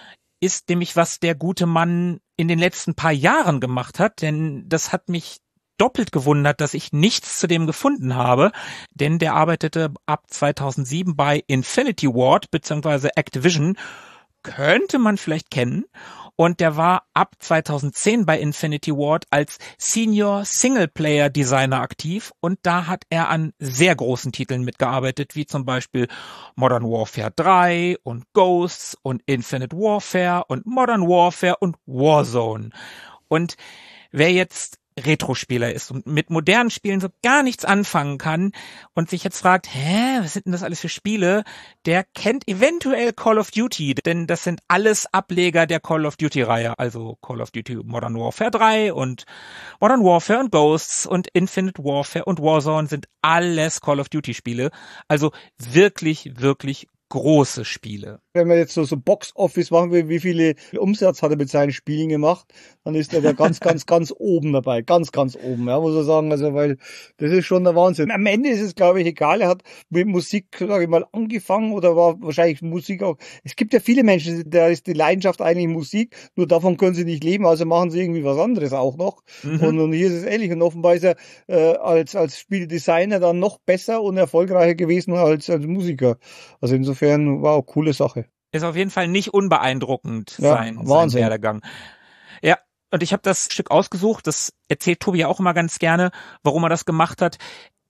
ist nämlich, was der gute Mann in den letzten paar Jahren gemacht hat, denn das hat mich doppelt gewundert, dass ich nichts zu dem gefunden habe, denn der arbeitete ab zweitausendsieben bei Infinity Ward bzw. Activision, könnte man vielleicht kennen, und der war ab zweitausendzehn bei Infinity Ward als Senior Singleplayer Designer aktiv, und da hat er an sehr großen Titeln mitgearbeitet, wie zum Beispiel Modern Warfare drei und Ghosts und Infinite Warfare und Modern Warfare und Warzone. Und wer jetzt Retro-Spieler ist und mit modernen Spielen so gar nichts anfangen kann und sich jetzt fragt, hä, was sind denn das alles für Spiele? Der kennt eventuell Call of Duty, denn das sind alles Ableger der Call of Duty-Reihe, also Call of Duty Modern Warfare drei und Modern Warfare und Ghosts und Infinite Warfare und Warzone sind alles Call of Duty-Spiele, also wirklich, wirklich große Spiele. Wenn wir jetzt so, so Box-Office machen, wie, wie viele Umsatz hat er mit seinen Spielen gemacht, dann ist er da ganz, ganz, ganz oben dabei. Ganz, ganz oben, ja, muss ich sagen. Also, weil das ist schon der Wahnsinn. Am Ende ist es, glaube ich, egal. Er hat mit Musik, sage ich mal, angefangen oder war wahrscheinlich Musik auch. Es gibt ja viele Menschen, da ist die Leidenschaft eigentlich Musik, nur davon können sie nicht leben, also machen sie irgendwie was anderes auch noch. Mhm. Und, und hier ist es ähnlich. Und offenbar ist er äh, als, als Spieldesigner dann noch besser und erfolgreicher gewesen als als Musiker. Also insofern, wow, coole Sache. Ist auf jeden Fall nicht unbeeindruckend, ja, sein, sein Werdegang. Ja, und ich habe das Stück ausgesucht, das erzählt Tobi ja auch immer ganz gerne, warum er das gemacht hat.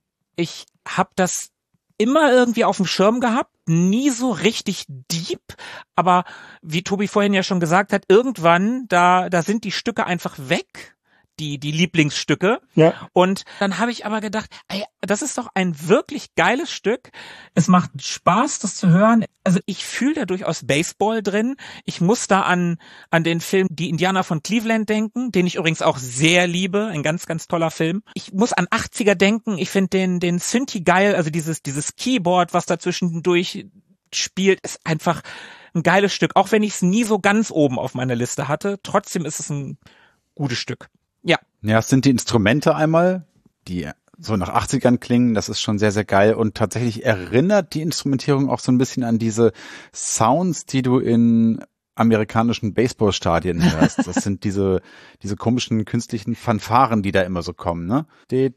Ich habe das immer irgendwie auf dem Schirm gehabt, nie so richtig deep, aber wie Tobi vorhin ja schon gesagt hat, irgendwann, da da sind die Stücke einfach weg. Die, die Lieblingsstücke. Ja. Und dann habe ich aber gedacht, ey, das ist doch ein wirklich geiles Stück. Es macht Spaß, das zu hören. Also ich fühle da durchaus Baseball drin. Ich muss da an, an den Film Die Indianer von Cleveland denken, den ich übrigens auch sehr liebe. Ein ganz, ganz toller Film. Ich muss an achtziger denken. Ich finde den, den Synthi geil. Also dieses, dieses Keyboard, was da zwischendurch spielt, ist einfach ein geiles Stück. Auch wenn ich es nie so ganz oben auf meiner Liste hatte. Trotzdem ist es ein gutes Stück. Ja. Ja, es sind die Instrumente einmal, die so nach achtzigern klingen, das ist schon sehr, sehr geil, und tatsächlich erinnert die Instrumentierung auch so ein bisschen an diese Sounds, die du in amerikanischen Baseballstadien hörst. Das sind diese diese komischen künstlichen Fanfaren, die da immer so kommen, ne? Und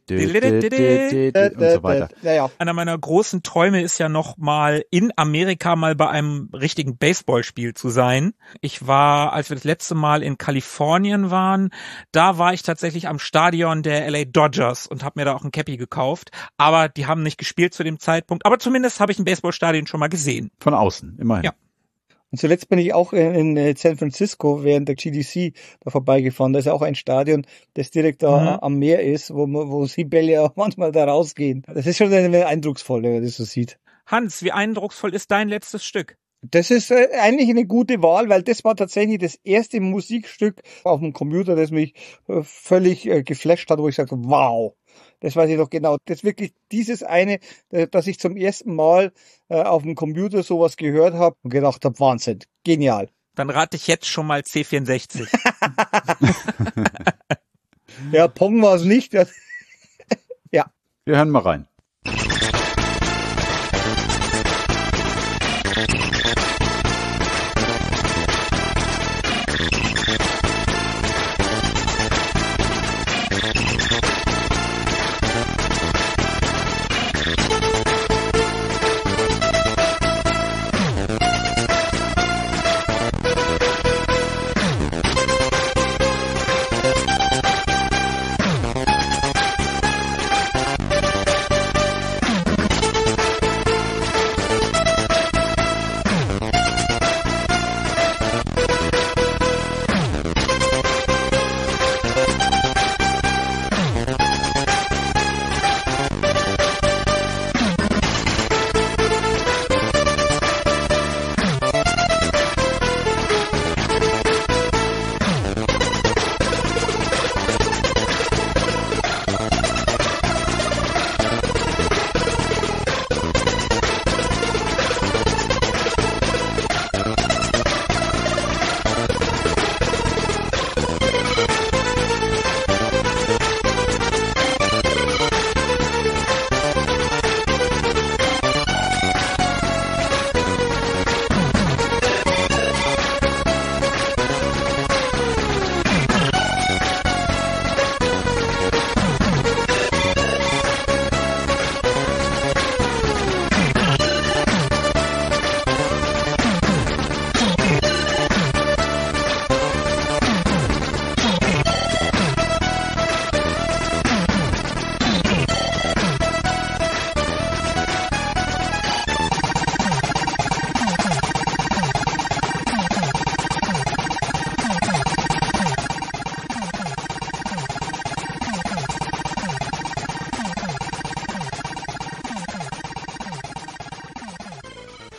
so weiter. Einer meiner großen Träume ist ja noch mal in Amerika mal bei einem richtigen Baseballspiel zu sein. Ich war, als wir das letzte Mal in Kalifornien waren, da war ich tatsächlich am Stadion der L A Dodgers und habe mir da auch ein Cappy gekauft. Aber die haben nicht gespielt zu dem Zeitpunkt. Aber zumindest habe ich ein Baseballstadion schon mal gesehen. Von außen, immerhin. Ja. Und zuletzt bin ich auch in, in San Francisco während der G D C da vorbeigefahren. Da ist ja auch ein Stadion, das direkt da mhm. am Meer ist, wo man, wo die Bälle auch manchmal da rausgehen. Das ist schon eine eindrucksvoll, wenn man das so sieht. Hans, wie eindrucksvoll ist dein letztes Stück? Das ist äh, eigentlich eine gute Wahl, weil das war tatsächlich das erste Musikstück auf dem Computer, das mich äh, völlig äh, geflasht hat, wo ich sagte, wow. Das weiß ich doch genau. Das ist wirklich dieses eine, dass ich zum ersten Mal äh, auf dem Computer sowas gehört habe und gedacht habe, Wahnsinn, genial. Dann rate ich jetzt schon mal C vierundsechzig. Ja, Pong war es nicht. Ja. Wir hören mal rein.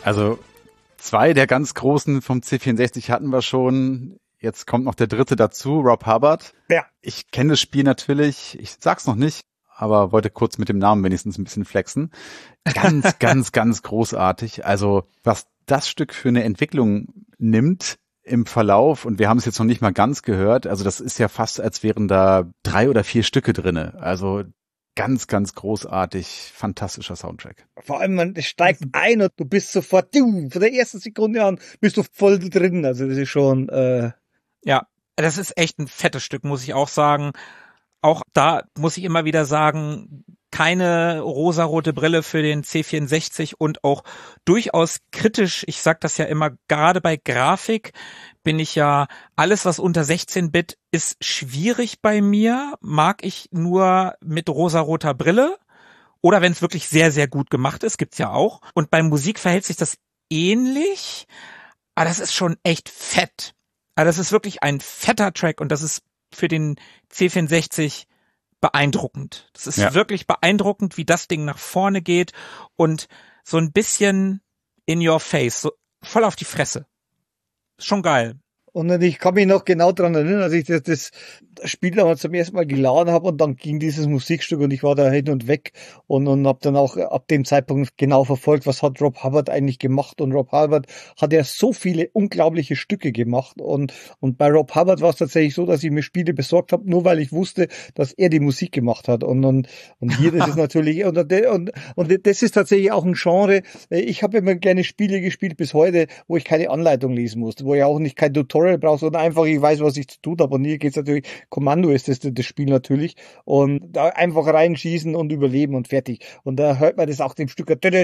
Also zwei der ganz großen vom C vierundsechzig hatten wir schon. Jetzt kommt noch der dritte dazu, Rob Hubbard. Ja. Ich kenne das Spiel natürlich, ich sag's noch nicht, aber wollte kurz mit dem Namen wenigstens ein bisschen flexen. Ganz, ganz, ganz großartig. Also was das Stück für eine Entwicklung nimmt im Verlauf, und wir haben es jetzt noch nicht mal ganz gehört, also das ist ja fast, als wären da drei oder vier Stücke drinne. Also ganz, ganz großartig, fantastischer Soundtrack. Vor allem, man steigt ein und du bist sofort, du, von der ersten Sekunde an bist du voll drin. Also das ist schon... Äh Ja, das ist echt ein fettes Stück, muss ich auch sagen. Auch da muss ich immer wieder sagen, keine rosarote Brille für den C vierundsechzig und auch durchaus kritisch. Ich sag das ja immer, gerade bei Grafik bin ich ja, alles was unter sechzehn Bit ist schwierig bei mir, mag ich nur mit rosaroter Brille oder wenn es wirklich sehr, sehr gut gemacht ist, gibt's ja auch. Und bei Musik verhält sich das ähnlich, aber das ist schon echt fett. Also das ist wirklich ein fetter Track und das ist für den C vierundsechzig beeindruckend. Das ist ja wirklich beeindruckend, wie das Ding nach vorne geht und so ein bisschen in your face, so voll auf die Fresse. Ist schon geil. Und ich kann mich noch genau dran erinnern, als ich das, das Spiel damals zum ersten Mal geladen habe und dann ging dieses Musikstück und ich war da hin und weg und, und habe dann auch ab dem Zeitpunkt genau verfolgt, was hat Rob Hubbard eigentlich gemacht. Und Rob Hubbard hat ja so viele unglaubliche Stücke gemacht und und bei Rob Hubbard war es tatsächlich so, dass ich mir Spiele besorgt habe, nur weil ich wusste, dass er die Musik gemacht hat. Und und, und hier, das ist natürlich, und, und, und das ist tatsächlich auch ein Genre. Ich habe immer gerne Spiele gespielt bis heute, wo ich keine Anleitung lesen musste, wo ich auch nicht kein Tutorial brauche, sondern einfach, ich weiß, was ich zu tun habe. Und hier geht's natürlich, Kommando ist das, das Spiel natürlich. Und da einfach reinschießen und überleben und fertig. Und da hört man das auch dem Stück, da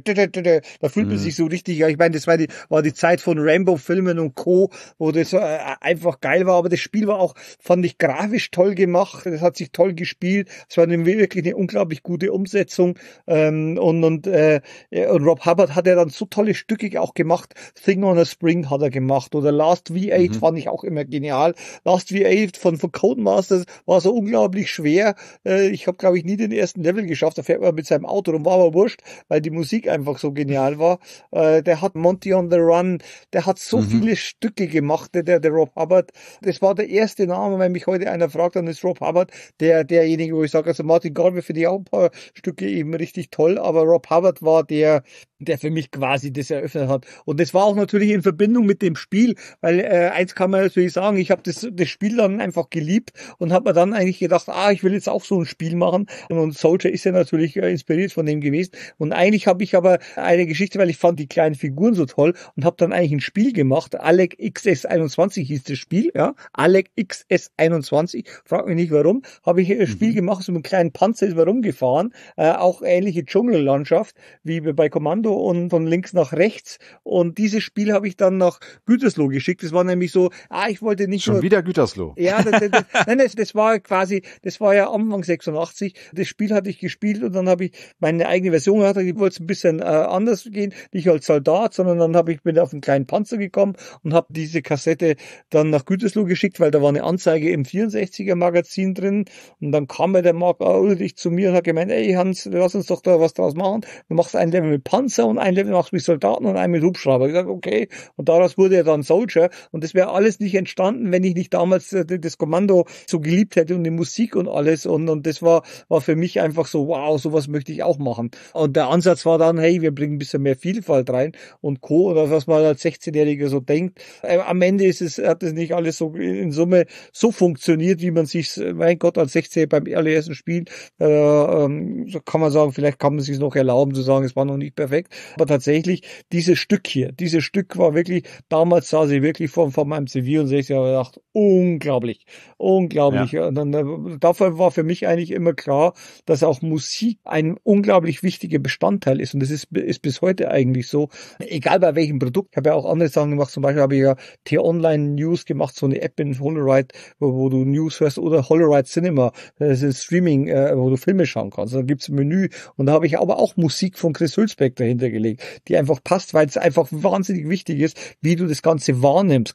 fühlt man sich so richtig, ja, ich meine, das war die, war die Zeit von Rambo-Filmen und Co., wo das äh, einfach geil war. Aber das Spiel war auch, fand ich, grafisch toll gemacht. Das hat sich toll gespielt. Es war eine, wirklich eine unglaublich gute Umsetzung. Ähm, und, und, äh, und Rob Hubbard hat ja dann so tolle Stücke auch gemacht. Thing on a Spring hat er gemacht. Oder Last V acht mhm. fand ich auch immer genial. Last V acht von, von Codemasters war so unglaublich schwer. Äh, ich habe, glaube ich, nie den ersten Level geschafft. Da fährt man mit seinem Auto rum, war aber wurscht, weil die Musik einfach so genial war. Äh, der hat Monty on the Run, der hat so mhm. viele Stücke gemacht, der, der Rob Hubbard. Das war der erste Name, wenn mich heute einer fragt, dann ist Rob Hubbard der derjenige, wo ich sage, also Martin Galway finde ich auch ein paar Stücke eben richtig toll, aber Rob Hubbard war der, der für mich quasi das eröffnet hat. Und das war auch natürlich in Verbindung mit dem Spiel, weil äh, eins kann man natürlich sagen, ich habe das, das Spiel dann einfach geliebt und habe mir dann eigentlich gedacht, ah, ich will jetzt auch so ein Spiel machen. Und Soldier ist ja natürlich äh, inspiriert von dem gewesen. Und eigentlich habe ich aber eine Geschichte, weil ich fand die kleinen Figuren so toll und habe dann eigentlich ein Spiel gemacht. Alec X S einundzwanzig hieß das Spiel, ja. Alec X S einundzwanzig, frag mich nicht warum, habe ich ein Spiel mhm. gemacht, so mit einem kleinen Panzer ist man rumgefahren, äh, auch ähnliche Dschungellandschaft wie bei Kommando und von links nach rechts. Und dieses Spiel habe ich dann nach Gütersloh geschickt. Das war nämlich so, ah, ich wollte nicht Schon nur... wieder Gütersloh. Ja, das, das, nein, das, das war quasi, das war ja Anfang sechsundachtzig. Das Spiel hatte ich gespielt und dann habe ich meine eigene Version gehabt. Ich wollte es ein bisschen äh, anders gehen, nicht als Soldat, sondern dann habe ich bin auf einen kleinen Panzer gekommen und habe diese Kassette dann nach Gütersloh geschickt, weil da war eine Anzeige im vierundsechziger Magazin drin. Und dann kam mir der Marc Ulrich zu mir und hat gemeint, ey Hans, lass uns doch da was draus machen. Du machst ein Level mit Panzer und ein Level machst mit Soldaten und ein mit Hubschrauber. Ich sage, okay. Und daraus wurde ja dann Soldier. Und das wäre alles nicht entstanden, wenn ich nicht damals äh, das Kommando so geliebt hätte und die Musik und alles. Und, und das war, war für mich einfach so, wow, sowas möchte ich auch machen. Und der Ansatz war dann, hey, wir bringen ein bisschen mehr Vielfalt rein und Co. Oder was man als sechzehnjähriger so denkt. Äh, am Ende ist es, hat es nicht alles so in Summe so funktioniert, wie man sich, mein Gott, als sechzehnjähriger beim allerersten Spiel, äh, ähm, so kann man sagen, vielleicht kann man sich noch erlauben zu sagen, es war noch nicht perfekt. Aber tatsächlich, dieses Stück hier, dieses Stück war wirklich, damals saß ich wirklich vor, vor meinem C vierundsechzig und gedacht, unglaublich, unglaublich. Ja. Und dann, dafür war für mich eigentlich immer klar, dass auch Musik ein unglaublich wichtiger Bestandteil ist. Und das ist, ist bis heute eigentlich so, egal bei welchem Produkt. Ich habe ja auch andere Sachen gemacht, zum Beispiel habe ich ja T-Online-News gemacht, so eine App in Holoride, wo, wo du News hörst, oder Holoride Cinema, das ist Streaming, äh, wo du Filme schauen kannst. Da gibt's ein Menü und da habe ich aber auch Musik von Chris Hülsbeck dahinter gelegt, die einfach passt, weil es einfach wahnsinnig wichtig ist, wie du das Ganze wahrnimmst.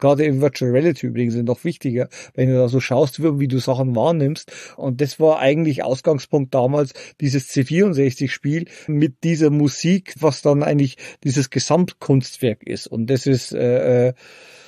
gerade in Virtual Reality übrigens noch wichtiger, wenn du da so schaust, wie, wie du Sachen wahrnimmst. Und das war eigentlich Ausgangspunkt damals, dieses C vierundsechzig Spiel mit dieser Musik, was dann eigentlich dieses Gesamtkunstwerk ist. Und das ist, äh, ich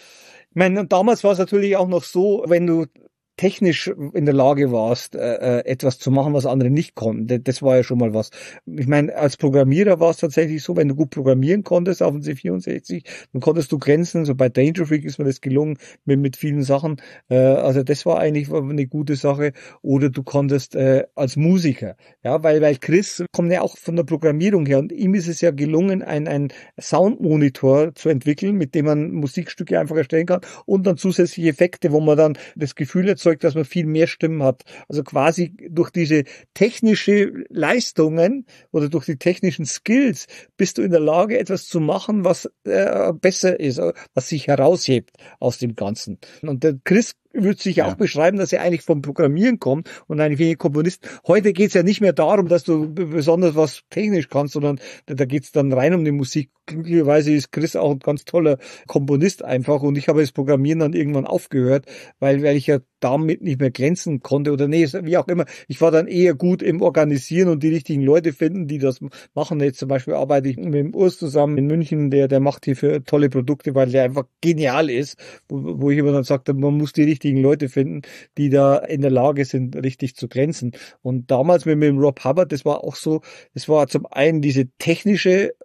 meine, damals war es natürlich auch noch so, wenn du technisch in der Lage warst, äh, etwas zu machen, was andere nicht konnten. Das war ja schon mal was. Ich meine, als Programmierer war es tatsächlich so, wenn du gut programmieren konntest auf dem C vierundsechzig, dann konntest du Grenzen, so bei Danger Freak ist mir das gelungen, mit, mit vielen Sachen. Äh, also das war eigentlich eine gute Sache. Oder du konntest äh, als Musiker, ja, weil, weil Chris kommt ja auch von der Programmierung her und ihm ist es ja gelungen, ein, ein Soundmonitor zu entwickeln, mit dem man Musikstücke einfach erstellen kann und dann zusätzliche Effekte, wo man dann das Gefühl hat, dass man viel mehr Stimmen hat. Also quasi durch diese technische Leistungen oder durch die technischen Skills bist du in der Lage, etwas zu machen, was äh, besser ist, was sich heraushebt aus dem Ganzen. Und der Chris würde sich ja auch beschreiben, dass er eigentlich vom Programmieren kommt und eigentlich wenig Komponist. Heute geht's ja nicht mehr darum, dass du besonders was technisch kannst, sondern da geht's dann rein um die Musik. Glücklicherweise ist Chris auch ein ganz toller Komponist einfach und ich habe das Programmieren dann irgendwann aufgehört, weil, weil ich ja damit nicht mehr glänzen konnte oder nee, wie auch immer. Ich war dann eher gut im Organisieren und die richtigen Leute finden, die das machen. Jetzt zum Beispiel arbeite ich mit dem Urs zusammen in München, der, der macht hier für tolle Produkte, weil der einfach genial ist, wo, wo ich immer dann sagte, man muss die richtigen Leute finden, die da in der Lage sind, richtig zu glänzen. Und damals mit, mit dem Rob Hubbard, das war auch so, das war zum einen diese technische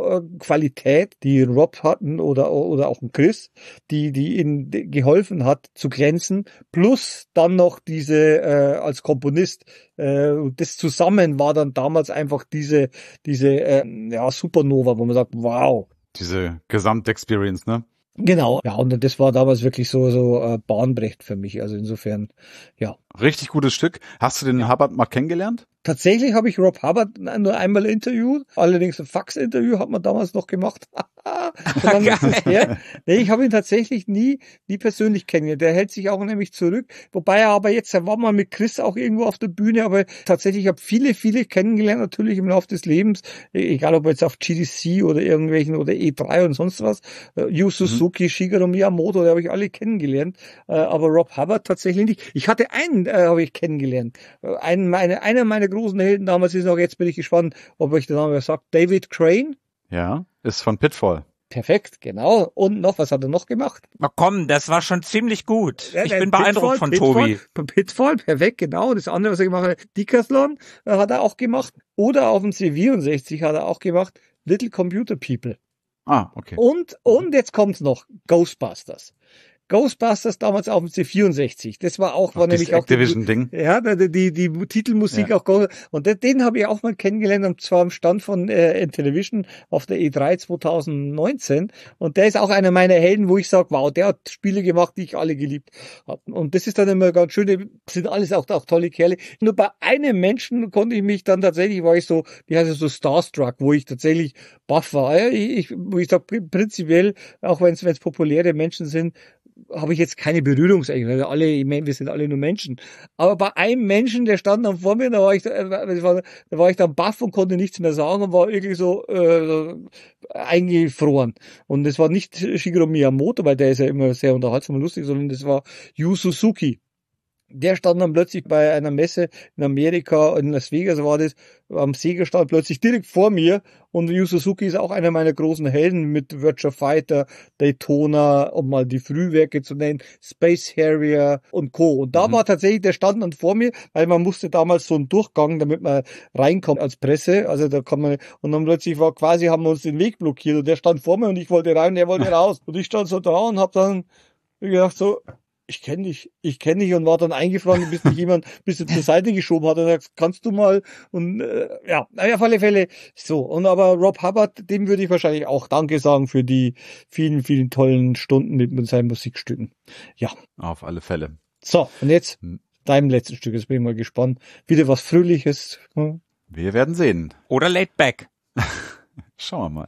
Qualität, die Rob hatten oder oder auch ein Chris, die die ihnen geholfen hat zu glänzen, plus dann noch diese äh, als Komponist, äh, das zusammen war dann damals einfach diese diese äh, ja Supernova, wo man sagt, wow, diese Gesamtexperience, ne? Genau, ja, und das war damals wirklich so so äh, bahnbrechend für mich, also insofern, ja. Richtig gutes Stück. Hast du den ja. Hubbard mal kennengelernt? Tatsächlich habe ich Rob Hubbard nur einmal interviewt, allerdings ein Fax-Interview hat man damals noch gemacht. dann, ja, nee, ich habe ihn tatsächlich nie nie persönlich kennengelernt. Der hält sich auch nämlich zurück, wobei er aber jetzt, er war mal mit Chris auch irgendwo auf der Bühne, aber tatsächlich habe viele, viele kennengelernt natürlich im Laufe des Lebens, egal ob jetzt auf G D C oder irgendwelchen oder E drei und sonst was. Yu Suzuki, mhm. Shigeru Miyamoto, die habe ich alle kennengelernt, aber Rob Hubbard tatsächlich nicht. Ich hatte einen, äh, habe ich kennengelernt. Einen, meine, einer meiner großen Helden damals ist auch, jetzt bin ich gespannt, ob euch der Name sagt, David Crane. Ja, ist von Pitfall. Perfekt, genau. Und noch, was hat er noch gemacht? Na komm, das war schon ziemlich gut. Ja, ich bin beeindruckt von Pitfall, Tobi. Pitfall, perfekt, genau. Das andere, was er gemacht hat, Decathlon äh, hat er auch gemacht. Oder auf dem C vierundsechzig hat er auch gemacht, Little Computer People. Ah, okay. Und, und jetzt kommt's noch, Ghostbusters. Ghostbusters damals auf dem C vierundsechzig. Das war auch, war nämlich auch Activision-Ding. Ja, die, die, die Titelmusik ja. auch. Und den, den habe ich auch mal kennengelernt, und zwar am Stand von äh, Intellivision auf der E drei zwanzig neunzehn. Und der ist auch einer meiner Helden, wo ich sage, wow, der hat Spiele gemacht, die ich alle geliebt habe. Und das ist dann immer ganz schön, das sind alles auch, auch tolle Kerle. Nur bei einem Menschen konnte ich mich dann tatsächlich, war ich so, wie heißt es, so starstruck, wo ich tatsächlich baff war. Ich, ich, wo ich sage, prinzipiell, auch wenn es populäre Menschen sind, habe ich jetzt keine Berührungsängste. Alle, ich meine, wir sind alle nur Menschen. Aber bei einem Menschen, der stand dann vor mir, da war ich, da war, da war ich dann baff und konnte nichts mehr sagen und war irgendwie so äh, eingefroren. Und das war nicht Shigeru Miyamoto, weil der ist ja immer sehr unterhaltsam und lustig, sondern das war Yu Suzuki. Der stand dann plötzlich bei einer Messe in Amerika, in Las Vegas war das, am Sega stand plötzlich direkt vor mir, und Yu Suzuki ist auch einer meiner großen Helden mit Virtua Fighter, Daytona, um mal die Frühwerke zu nennen, Space Harrier und Co. Und da mhm. war tatsächlich, der stand dann vor mir, weil man musste damals so einen Durchgang, damit man reinkommt als Presse, also da kann man, und dann plötzlich war quasi, haben wir uns den Weg blockiert, und der stand vor mir und ich wollte rein, der wollte raus, und ich stand so da und hab dann gedacht so, ich kenne dich, ich kenne dich, und war dann eingefroren, bis mich jemand bis zur Seite geschoben hat und sagt, kannst du mal, und äh, ja, auf alle Fälle so. Und aber Rob Hubbard, dem würde ich wahrscheinlich auch Danke sagen für die vielen, vielen tollen Stunden mit, mit seinen Musikstücken. Ja. Auf alle Fälle. So, und jetzt hm. deinem letzten Stück, jetzt bin ich mal gespannt. Wieder was Fröhliches. Hm? Wir werden sehen. Oder Laid Back. Schauen wir mal.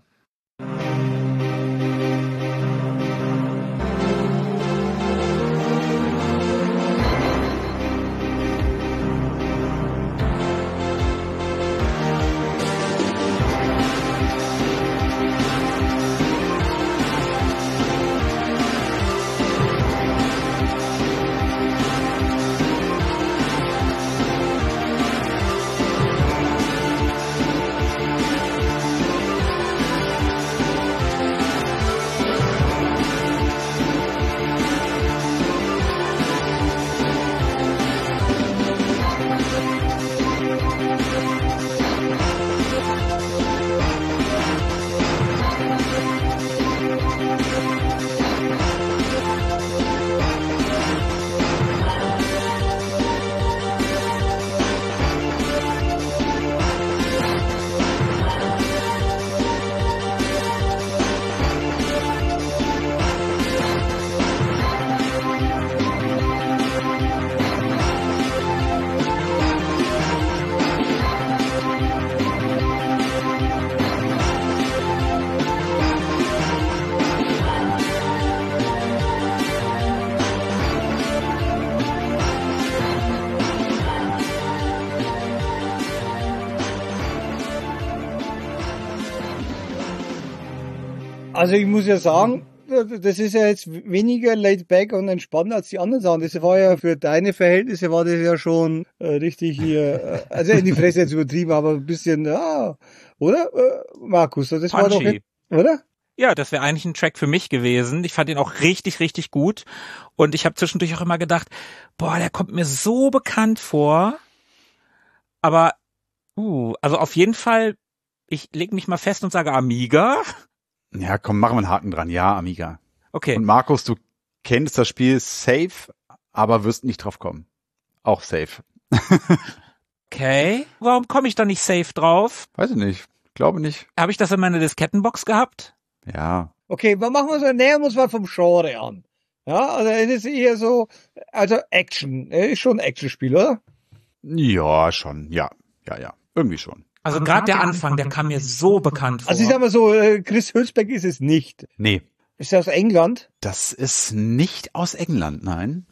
Also ich muss ja sagen, das ist ja jetzt weniger laid back und entspannt als die anderen Sachen. Das war ja für deine Verhältnisse war das ja schon äh, richtig hier, äh, also in die Fresse jetzt übertrieben, aber ein bisschen, ja, oder? Äh, Markus, das Punchy. war doch, nicht, oder? Ja, das wäre eigentlich ein Track für mich gewesen. Ich fand ihn auch richtig, richtig gut. Und ich habe zwischendurch auch immer gedacht, boah, der kommt mir so bekannt vor. Aber, uh, also auf jeden Fall, ich leg mich mal fest und sage Amiga. Ja, komm, machen wir einen Haken dran. Ja, Amiga. Okay. Und Markus, du kennst das Spiel safe, aber wirst nicht drauf kommen. Auch safe. Okay. Warum komme ich da nicht safe drauf? Weiß ich nicht. Glaube nicht. Habe ich das in meiner Diskettenbox gehabt? Ja. Okay, was machen wir so? Nähern wir uns mal vom Genre an. Ja, also es ist eher so, also Action. Ist schon ein Actionspiel, oder? Ja, schon. Ja, ja, ja. Irgendwie schon. Also gerade der Anfang, der kam mir so bekannt vor. Also ich sag mal so, Chris Hülsbeck ist es nicht. Nee. Ist er aus England? Das ist nicht aus England, nein.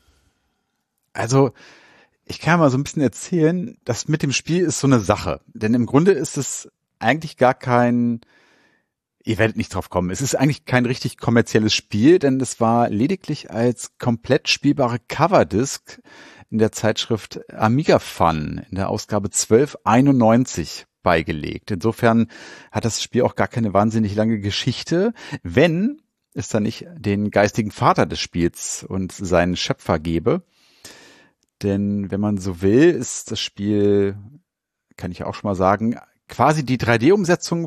Also, ich kann mal so ein bisschen erzählen, das mit dem Spiel ist so eine Sache. Denn im Grunde ist es eigentlich gar kein, ihr werdet nicht drauf kommen, es ist eigentlich kein richtig kommerzielles Spiel, denn es war lediglich als komplett spielbare Coverdisc in der Zeitschrift Amiga Fun in der Ausgabe zwölf einundneunzig beigelegt. Insofern hat das Spiel auch gar keine wahnsinnig lange Geschichte, wenn es da nicht den geistigen Vater des Spiels und seinen Schöpfer gäbe. Denn wenn man so will, ist das Spiel, kann ich auch schon mal sagen, quasi die drei D-Umsetzung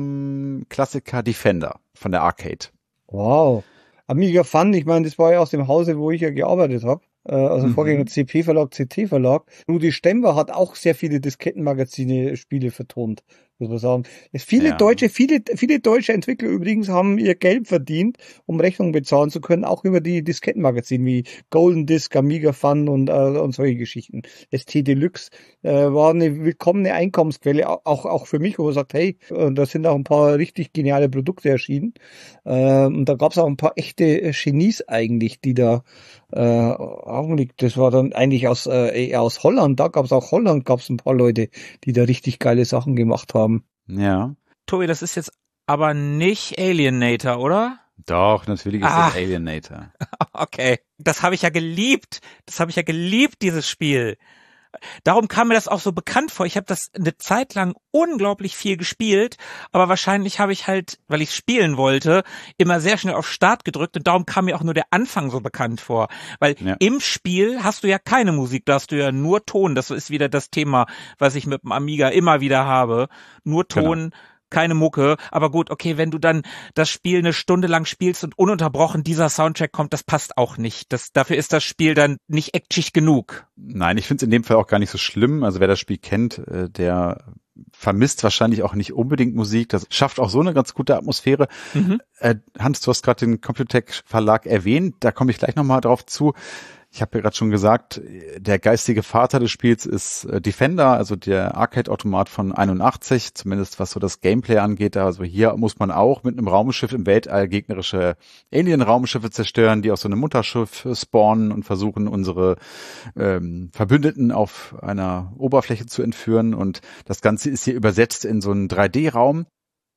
vom Klassiker Defender von der Arcade. Wow. Amiga Fun, ich meine, das war ja aus dem Hause, wo ich ja gearbeitet habe. Also mhm. Vorgänger C P-Verlag, C T-Verlag. Rudi Stemmer hat auch sehr viele Diskettenmagazine, Spiele vertont, muss man sagen. Es viele ja. deutsche, viele, viele deutsche Entwickler übrigens haben ihr Geld verdient, um Rechnungen bezahlen zu können, auch über die Diskettenmagazine wie Golden Disc, Amiga Fun und, äh, und solche Geschichten. S T Deluxe äh, war eine willkommene Einkommensquelle, auch, auch für mich, wo man sagt, hey, da sind auch ein paar richtig geniale Produkte erschienen. Äh, und da gab es auch ein paar echte Genies eigentlich, die da äh, Augenblick, das war dann eigentlich aus äh, eher aus Holland, da gab es auch Holland, gab es ein paar Leute, die da richtig geile Sachen gemacht haben. Ja. Tobi, das ist jetzt aber nicht Alienator, oder? Doch, natürlich ist ah. das Alienator. Okay, das habe ich ja geliebt, das habe ich ja geliebt, dieses Spiel. Darum kam mir das auch so bekannt vor. Ich habe das eine Zeit lang unglaublich viel gespielt, aber wahrscheinlich habe ich halt, weil ich spielen wollte, immer sehr schnell auf Start gedrückt und darum kam mir auch nur der Anfang so bekannt vor. Weil ja. im Spiel hast du ja keine Musik, da hast du ja nur Ton. Das ist wieder das Thema, was ich mit dem Amiga immer wieder habe. Nur Ton. Genau. Keine Mucke, aber gut, okay, wenn du dann das Spiel eine Stunde lang spielst und ununterbrochen dieser Soundtrack kommt, das passt auch nicht. Das, dafür ist das Spiel dann nicht actig genug. Nein, ich finde es in dem Fall auch gar nicht so schlimm. Also wer das Spiel kennt, der vermisst wahrscheinlich auch nicht unbedingt Musik. Das schafft auch so eine ganz gute Atmosphäre. Mhm. Äh, Hans, du hast gerade den Computec Verlag erwähnt, da komme ich gleich nochmal drauf zu. Ich habe ja gerade schon gesagt, der geistige Vater des Spiels ist Defender, also der Arcade-Automat von einundachtzig, zumindest was so das Gameplay angeht. Also hier muss man auch mit einem Raumschiff im Weltall gegnerische Alien-Raumschiffe zerstören, die aus so einem Mutterschiff spawnen und versuchen, unsere ähm, Verbündeten auf einer Oberfläche zu entführen. Und das Ganze ist hier übersetzt in so einen drei D-Raum.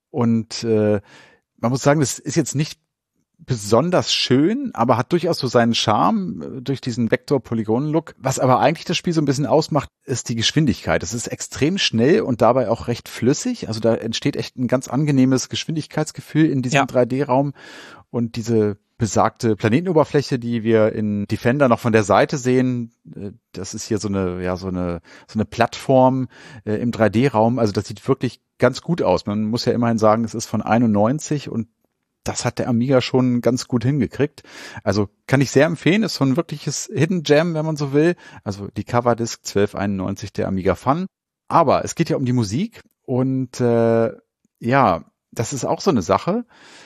Und äh, man muss sagen, das ist jetzt nicht besonders schön, aber hat durchaus so seinen Charme durch diesen Vektor-Polygon-Look. Was aber eigentlich das Spiel so ein bisschen ausmacht, ist die Geschwindigkeit. Es ist extrem schnell und dabei auch recht flüssig. Also da entsteht echt ein ganz angenehmes Geschwindigkeitsgefühl in diesem ja. drei D-Raum. Und diese besagte Planetenoberfläche, die wir in Defender noch von der Seite sehen, das ist hier so eine, ja, so eine, so eine Plattform äh, im drei D-Raum. Also das sieht wirklich ganz gut aus. Man muss ja immerhin sagen, es ist von einundneunzig und das hat der Amiga schon ganz gut hingekriegt. Also kann ich sehr empfehlen, ist so ein wirkliches Hidden Gem, wenn man so will. Also die Coverdisc zwölf einundneunzig der Amiga Fun. Aber es geht ja um die Musik und äh, ja, das ist auch so eine Sache,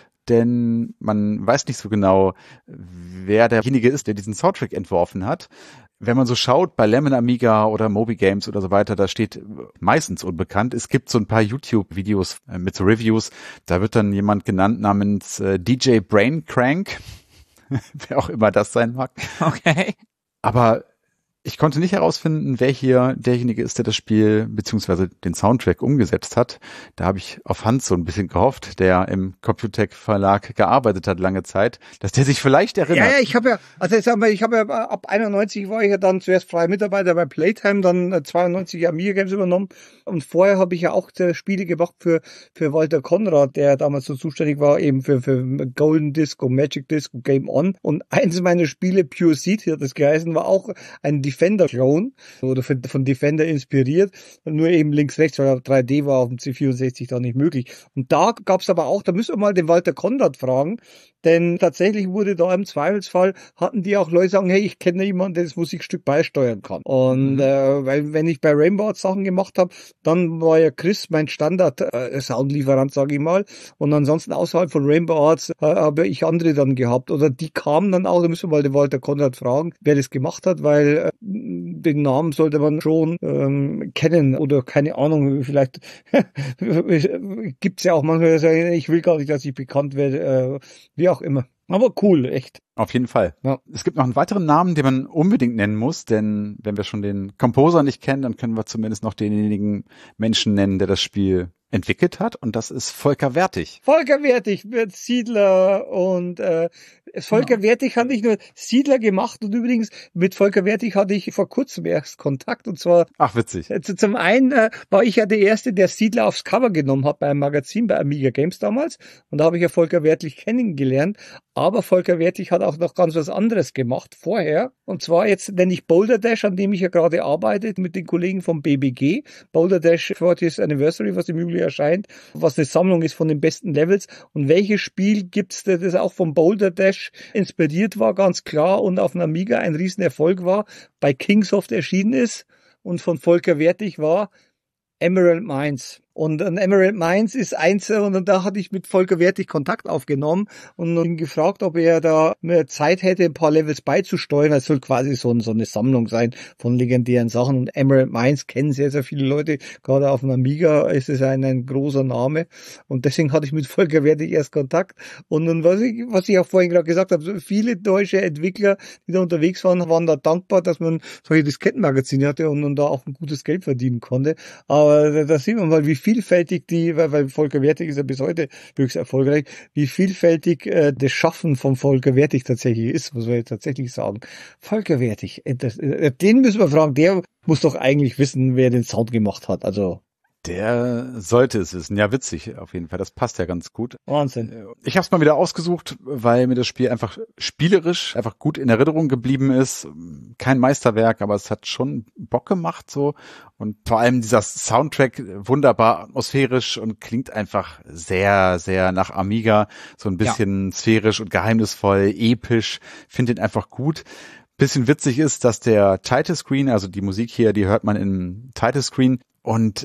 denn man weiß nicht so genau, wer derjenige ist, der diesen Soundtrack entworfen hat. Wenn man so schaut, bei Lemon Amiga oder Moby Games oder so weiter, da steht meistens unbekannt. Es gibt so ein paar YouTube-Videos mit so Reviews. Da wird dann jemand genannt namens äh, D J Braincrank. Wer auch immer das sein mag. Okay. Aber Ich konnte nicht herausfinden, wer hier derjenige ist, der das Spiel beziehungsweise den Soundtrack umgesetzt hat. Da habe ich auf Hans so ein bisschen gehofft, der im Computec Verlag gearbeitet hat lange Zeit, dass der sich vielleicht erinnert. Ja, ja, ich habe ja, also ich sag mal, ich habe ja ab einundneunzig war ich ja dann zuerst freier Mitarbeiter bei Playtime, dann zweiundneunzig Amiga Games übernommen und vorher habe ich ja auch Spiele gemacht für für Walter Konrad, der damals so zuständig war eben für für Golden Disc und Magic Disc und Game On, und eins meiner Spiele, Pure Seed hat das geheißen, war auch ein Defender-Clone oder von, von Defender inspiriert, nur eben links-rechts, weil drei D war auf dem C vierundsechzig da nicht möglich. Und da gab's aber auch, da müssen wir mal den Walter Konrad fragen, denn tatsächlich wurde da im Zweifelsfall, hatten die auch Leute sagen, hey, ich kenne jemanden, der das Musikstück beisteuern kann. Und mhm. äh, weil wenn ich bei Rainbow Arts Sachen gemacht habe, dann war ja Chris mein Standard-Soundlieferant, äh, sage ich mal. Und ansonsten außerhalb von Rainbow Arts äh, habe ich andere dann gehabt. Oder die kamen dann auch, da müssen wir mal den Walter Konrad fragen, wer das gemacht hat, weil äh, den Namen sollte man schon ähm, kennen oder keine Ahnung, vielleicht gibt's ja auch manchmal, die sagen, ich will gar nicht, dass ich bekannt werde, äh, wie auch immer. Aber cool, echt. Auf jeden Fall. Ja. Es gibt noch einen weiteren Namen, den man unbedingt nennen muss, denn wenn wir schon den Composer nicht kennen, dann können wir zumindest noch denjenigen Menschen nennen, der das Spiel entwickelt hat, und das ist Volker Wertig. Volker Wertig wird Siedler und äh, Volker ja. Wertig hat nicht nur Siedler gemacht, und übrigens mit Volker Wertig hatte ich vor kurzem erst Kontakt, und zwar Ach, witzig. Äh, zum einen äh, war ich ja der Erste, der Siedler aufs Cover genommen hat beim Magazin, bei Amiga Games damals, und da habe ich ja Volker Wertig kennengelernt, aber Volker Wertig hat auch noch ganz was anderes gemacht vorher, und zwar jetzt nenne ich Boulder Dash, an dem ich ja gerade arbeite mit den Kollegen vom B B G, Boulder Dash fortieth Anniversary, was im Juli erscheint, was eine Sammlung ist von den besten Levels, und welches Spiel gibt's, das auch vom Boulder Dash inspiriert war, ganz klar, und auf dem Amiga ein Riesenerfolg war, bei Kingsoft erschienen ist und von Volker Wertig war, Emerald Mines. Und an Emerald Mines ist eins, und da hatte ich mit Volker Wertig Kontakt aufgenommen und ihn gefragt, ob er da mehr Zeit hätte, ein paar Levels beizusteuern. Es soll quasi so, so eine Sammlung sein von legendären Sachen. Und Emerald Mines kennen sehr, sehr viele Leute. Gerade auf dem Amiga ist es ein, ein großer Name. Und deswegen hatte ich mit Volker Wertig erst Kontakt. Und dann, was ich, was ich auch vorhin gerade gesagt habe, viele deutsche Entwickler, die da unterwegs waren, waren da dankbar, dass man solche Diskettenmagazine hatte und, und da auch ein gutes Geld verdienen konnte. Aber da, da sieht man mal, wie vielfältig die, weil, weil Volker Wertig ist ja bis heute höchst erfolgreich, wie vielfältig äh, das Schaffen von Volker Wertig tatsächlich ist, muss man jetzt tatsächlich sagen. Volker Wertig, äh, das, äh, den müssen wir fragen, der muss doch eigentlich wissen, wer den Sound gemacht hat, also Der sollte es wissen. Ja, witzig auf jeden Fall. Das passt ja ganz gut. Wahnsinn. Ich habe es mal wieder ausgesucht, weil mir das Spiel einfach spielerisch einfach gut in Erinnerung geblieben ist. Kein Meisterwerk, aber es hat schon Bock gemacht so. Und vor allem dieser Soundtrack wunderbar atmosphärisch und klingt einfach sehr, sehr nach Amiga. So ein bisschen ja. sphärisch und geheimnisvoll, episch. Finde ihn einfach gut. Bisschen witzig ist, dass der Title Screen, also die Musik hier, die hört man im Title Screen. Und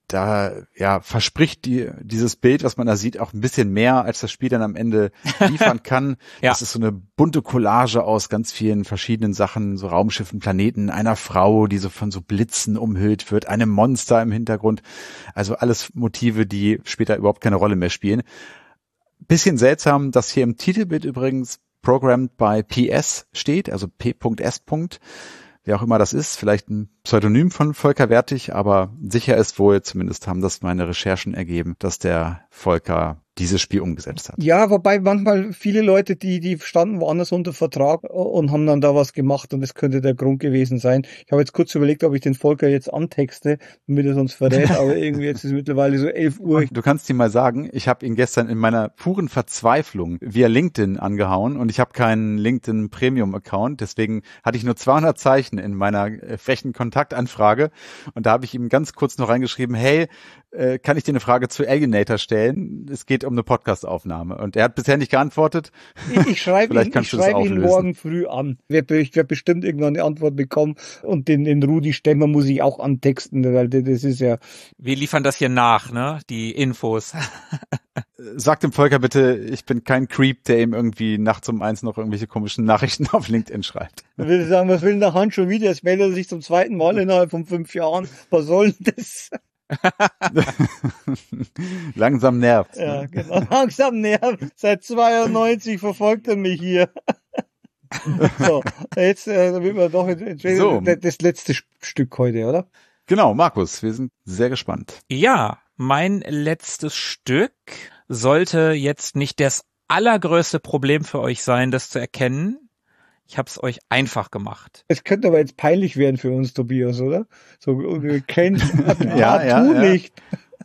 da ja verspricht die dieses Bild, was man da sieht, auch ein bisschen mehr, als das Spiel dann am Ende liefern kann. ja. Das ist so eine bunte Collage aus ganz vielen verschiedenen Sachen, so Raumschiffen, Planeten, einer Frau, die so von so Blitzen umhüllt wird, einem Monster im Hintergrund. Also alles Motive, die später überhaupt keine Rolle mehr spielen. Bisschen seltsam, dass hier im Titelbild übrigens Programmed by P S steht, also P S. Wer auch immer das ist, vielleicht ein Pseudonym von Volker Wertig, aber sicher ist wohl, zumindest haben das meine Recherchen ergeben, dass der Volker dieses Spiel umgesetzt hat. Ja, wobei manchmal viele Leute, die die standen woanders unter Vertrag und haben dann da was gemacht, und das könnte der Grund gewesen sein. Ich habe jetzt kurz überlegt, ob ich den Volker jetzt antexte, damit er uns verrät, aber irgendwie jetzt ist mittlerweile so elf Uhr. Du kannst ihm mal sagen, ich habe ihn gestern in meiner puren Verzweiflung via LinkedIn angehauen, und ich habe keinen LinkedIn Premium Account, deswegen hatte ich nur zweihundert Zeichen in meiner frechen Kontaktanfrage, und da habe ich ihm ganz kurz noch reingeschrieben, hey, äh, kann ich dir eine Frage zu Alienator stellen? Es geht um eine Podcastaufnahme. Und er hat bisher nicht geantwortet. Ich, ich schreibe ihn, ich schreib ihn morgen früh an. Ich werde bestimmt irgendwann eine Antwort bekommen. Und den, den Rudi Stemmer muss ich auch antexten, weil das ist ja... Wir liefern das hier nach, ne? Die Infos. Sag dem Volker bitte, ich bin kein Creep, der ihm irgendwie nachts um eins noch irgendwelche komischen Nachrichten auf LinkedIn schreibt. Ich würde sagen, was will denn der Hans schon wieder? Es meldet sich zum zweiten Mal innerhalb von fünf Jahren. Was soll denn das? Langsam nervt. Ja, genau. Langsam nervt. Seit zweiundneunzig verfolgt er mich hier. So, jetzt äh, damit wir noch so. das letzte Stück heute, oder? Genau, Markus, wir sind sehr gespannt. Ja, mein letztes Stück sollte jetzt nicht das allergrößte Problem für euch sein, das zu erkennen. Ich habe es euch einfach gemacht. Es könnte aber jetzt peinlich werden für uns, Tobias, oder? So, wir kennen ja, ah, ja, tu ja. nicht.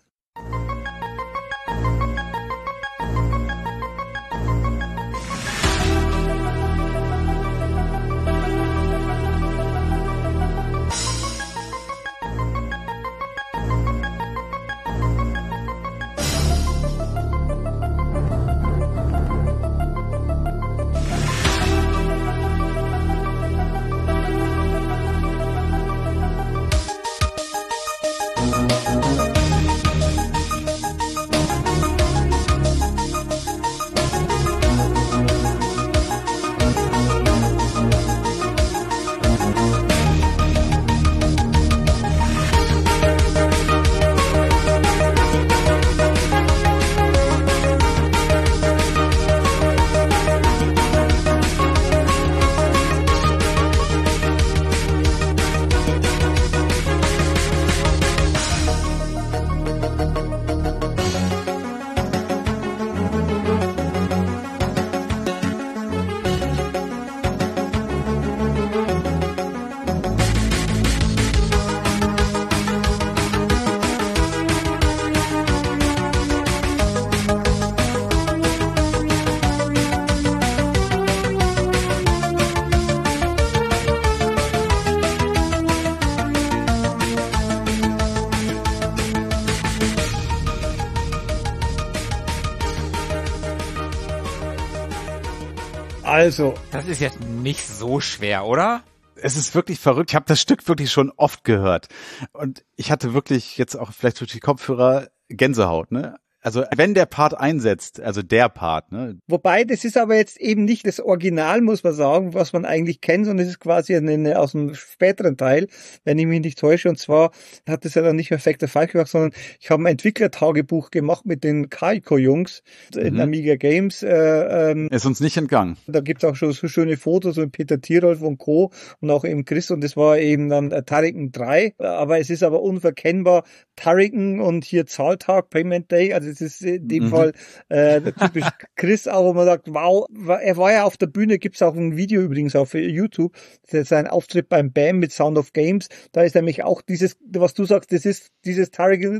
Also, das ist jetzt nicht so schwer, oder? Es ist wirklich verrückt. Ich habe das Stück wirklich schon oft gehört. Und ich hatte wirklich jetzt auch vielleicht durch die Kopfhörer Gänsehaut, ne? Also wenn der Part einsetzt, also der Part, ne? Wobei, das ist aber jetzt eben nicht das Original, muss man sagen, was man eigentlich kennt, sondern es ist quasi eine, eine, aus einem späteren Teil, wenn ich mich nicht täusche. Und zwar hat das ja dann nicht perfekt der Fall gemacht, sondern ich habe ein Entwicklertagebuch gemacht mit den Kaiko-Jungs in mhm. Amiga Games. Äh, ähm, ist uns nicht entgangen. Da gibt's auch schon so schöne Fotos mit Peter Tirolf und Co. und auch eben Chris, und das war eben dann Turrican drei. Aber es ist aber unverkennbar Turrican und hier Zahltag, Payment Day, also es ist in dem mhm. Fall äh, typisch Chris auch, wo man sagt, wow, er war ja auf der Bühne, gibt's auch ein Video übrigens auf YouTube, das ist sein Auftritt beim B A M mit Sound of Games, da ist nämlich auch dieses, was du sagst, das ist dieses Turrican,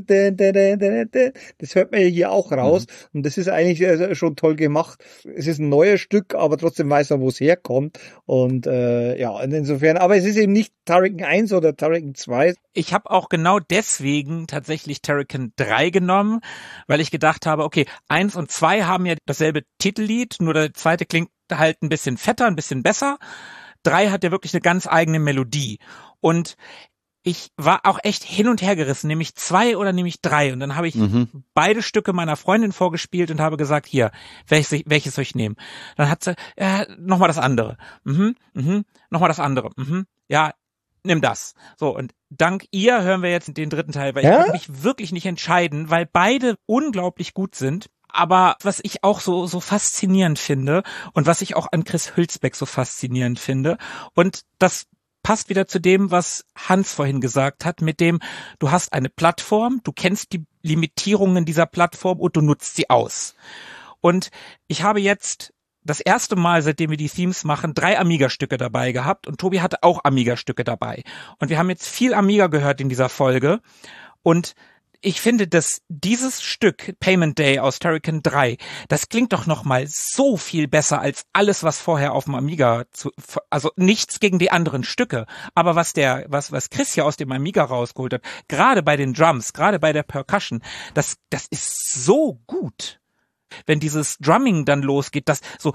das hört man ja hier auch raus mhm. und das ist eigentlich schon toll gemacht. Es ist ein neues Stück, aber trotzdem weiß man, wo es herkommt und äh, ja, insofern, aber es ist eben nicht Turrican eins oder Turrican zwei. Ich habe auch genau deswegen tatsächlich Turrican drei genommen, weil ich gedacht habe, okay, eins und zwei haben ja dasselbe Titellied, nur der zweite klingt halt ein bisschen fetter, ein bisschen besser. drei hat ja wirklich eine ganz eigene Melodie. Und ich war auch echt hin und her gerissen, nämlich zwei oder nämlich drei. Und dann habe ich mhm. beide Stücke meiner Freundin vorgespielt und habe gesagt, hier, welches, welches soll ich nehmen? Dann hat sie, äh, nochmal das andere. Mhm, mhm, nochmal das andere. Mhm, ja, nimm das. So, und dank ihr hören wir jetzt den dritten Teil, weil ja? ich kann mich wirklich nicht entscheiden, weil beide unglaublich gut sind. Aber was ich auch so so faszinierend finde und was ich auch an Chris Hülsbeck so faszinierend finde, und das passt wieder zu dem, was Hans vorhin gesagt hat, mit dem, du hast eine Plattform, du kennst die Limitierungen dieser Plattform und du nutzt sie aus. Und ich habe jetzt das erste Mal, seitdem wir die Themes machen, drei Amiga-Stücke dabei gehabt und Tobi hatte auch Amiga-Stücke dabei. Und wir haben jetzt viel Amiga gehört in dieser Folge und ich finde, dass dieses Stück Payment Day aus Turrican drei, das klingt doch noch mal so viel besser als alles, was vorher auf dem Amiga zu, also nichts gegen die anderen Stücke, aber was der, was, was Chris hier aus dem Amiga rausgeholt hat, gerade bei den Drums, gerade bei der Percussion, das, das ist so gut. Wenn dieses Drumming dann losgeht, das so,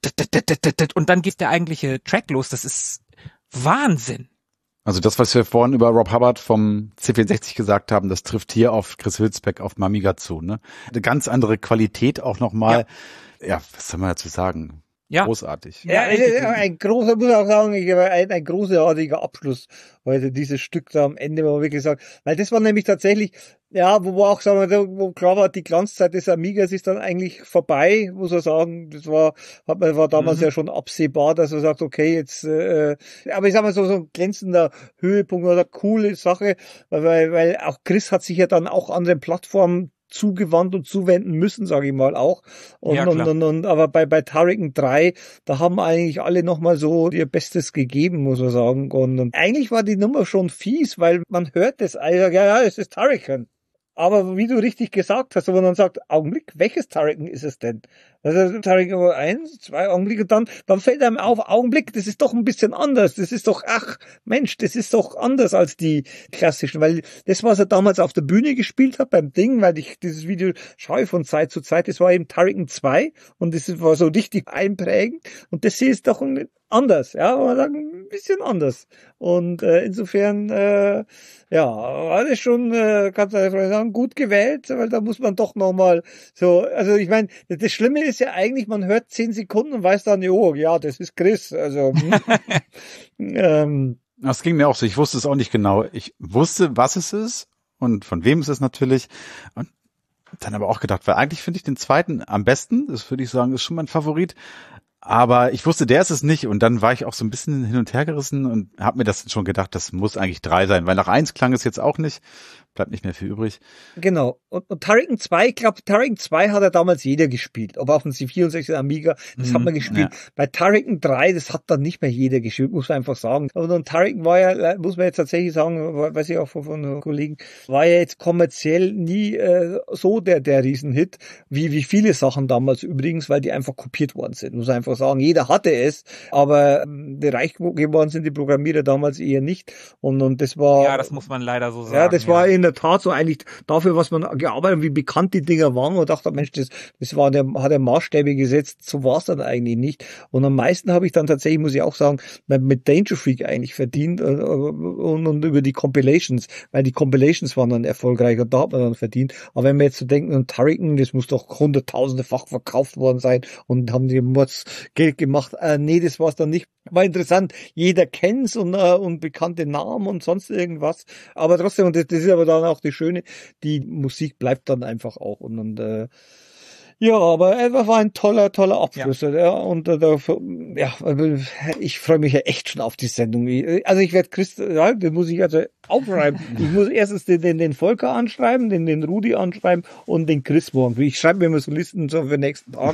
und dann geht der eigentliche Track los, das ist Wahnsinn. Also das, was wir vorhin über Rob Hubbard vom C vierundsechzig gesagt haben, das trifft hier auf Chris Hülsbeck auf Amiga zu, ne? Eine ganz andere Qualität auch nochmal. Ja. ja, was soll man dazu sagen? Ja. Großartig. Ja, ja ein großer, muss auch sagen, ein, ein großartiger Abschluss heute, dieses Stück da am Ende, wo man wirklich sagt, weil das war nämlich tatsächlich, ja, wo, wo auch, sagen wir, wo klar war, die Glanzzeit des Amigas ist dann eigentlich vorbei, muss man sagen. Das war, hat man, war damals mhm. ja schon absehbar, dass man sagt, okay, jetzt, äh, aber ich sag mal so, so ein glänzender Höhepunkt oder coole Sache, weil, weil auch Chris hat sich ja dann auch anderen Plattformen zugewandt und zuwenden müssen, sage ich mal auch. Und, ja, und, und, und aber bei bei Turrican drei, da haben eigentlich alle nochmal so ihr Bestes gegeben, muss man sagen. Und, und eigentlich war die Nummer schon fies, weil man hört es, also, ja, ja, es ist Turrican. Aber wie du richtig gesagt hast, wenn man dann sagt, Augenblick, welches Turrican ist es denn? Also Turrican eins, zwei Augenblicke, dann, dann fällt einem auf, Augenblick, das ist doch ein bisschen anders. Das ist doch, ach Mensch, das ist doch anders als die klassischen, weil das, was er damals auf der Bühne gespielt hat beim Ding, weil ich dieses Video schaue von Zeit zu Zeit, das war eben Turrican zwei und das war so richtig einprägend und das hier ist doch ein anders, ja, man sagt ein bisschen anders. Und äh, insofern, äh, ja, war das schon, äh, kannst du sagen, gut gewählt, weil da muss man doch nochmal so, also ich meine, das Schlimme ist ja eigentlich, man hört zehn Sekunden und weiß dann, oh, ja, das ist Chris, also ähm, das ging mir auch so, ich wusste es auch nicht genau. Ich wusste, was es ist und von wem es ist natürlich. Und dann aber auch gedacht, weil eigentlich finde ich den zweiten am besten, das würde ich sagen, ist schon mein Favorit. Aber ich wusste, der ist es nicht und dann war ich auch so ein bisschen hin und her gerissen und habe mir das schon gedacht, das muss eigentlich drei sein, weil nach eins klang es jetzt auch nicht, bleibt nicht mehr viel übrig. Genau. Und, und Turrican zwei, ich glaube, Turrican zwei hat ja damals jeder gespielt, aber auf dem C vierundsechzig Amiga, das mhm, hat man gespielt. Ja. Bei Turrican drei, das hat dann nicht mehr jeder gespielt, muss man einfach sagen. Und, und Turrican war ja, muss man jetzt tatsächlich sagen, weiß ich auch von, von Kollegen, war ja jetzt kommerziell nie äh, so der der Riesenhit, wie wie viele Sachen damals übrigens, weil die einfach kopiert worden sind, muss man einfach sagen. Jeder hatte es, aber ähm, reich geworden sind die Programmierer damals eher nicht. Und, und das war... Ja, das muss man leider so sagen. Ja, das ja. war in der Tat so eigentlich dafür, was man gearbeitet hat, wie bekannt die Dinger waren und dachte, Mensch, das, das war der, hat der Maßstäbe gesetzt, so war es dann eigentlich nicht. Und am meisten habe ich dann tatsächlich, muss ich auch sagen, mit Danger Freak eigentlich verdient und, und, und über die Compilations, weil die Compilations waren dann erfolgreich und da hat man dann verdient. Aber wenn wir jetzt so denken, ein Turrican, das muss doch hunderttausendefach verkauft worden sein und haben die Mords Geld gemacht. Äh, nee, das war es dann nicht. War interessant. Jeder kennt's und, äh, und bekannte Namen und sonst irgendwas. Aber trotzdem, und das, das ist aber dann auch die Schöne, die Musik bleibt dann einfach auch. Und, und äh, ja, aber es war ein toller, toller Abschluss. Ja. Ja, und äh, ja, ich freue mich ja echt schon auf die Sendung. Also ich werde Chris, ja, den muss ich also aufschreiben. Ich muss erstens den, den, den Volker anschreiben, den, den Rudi anschreiben und den Chris morgen. Ich schreibe mir immer so Listen so für den nächsten Tag.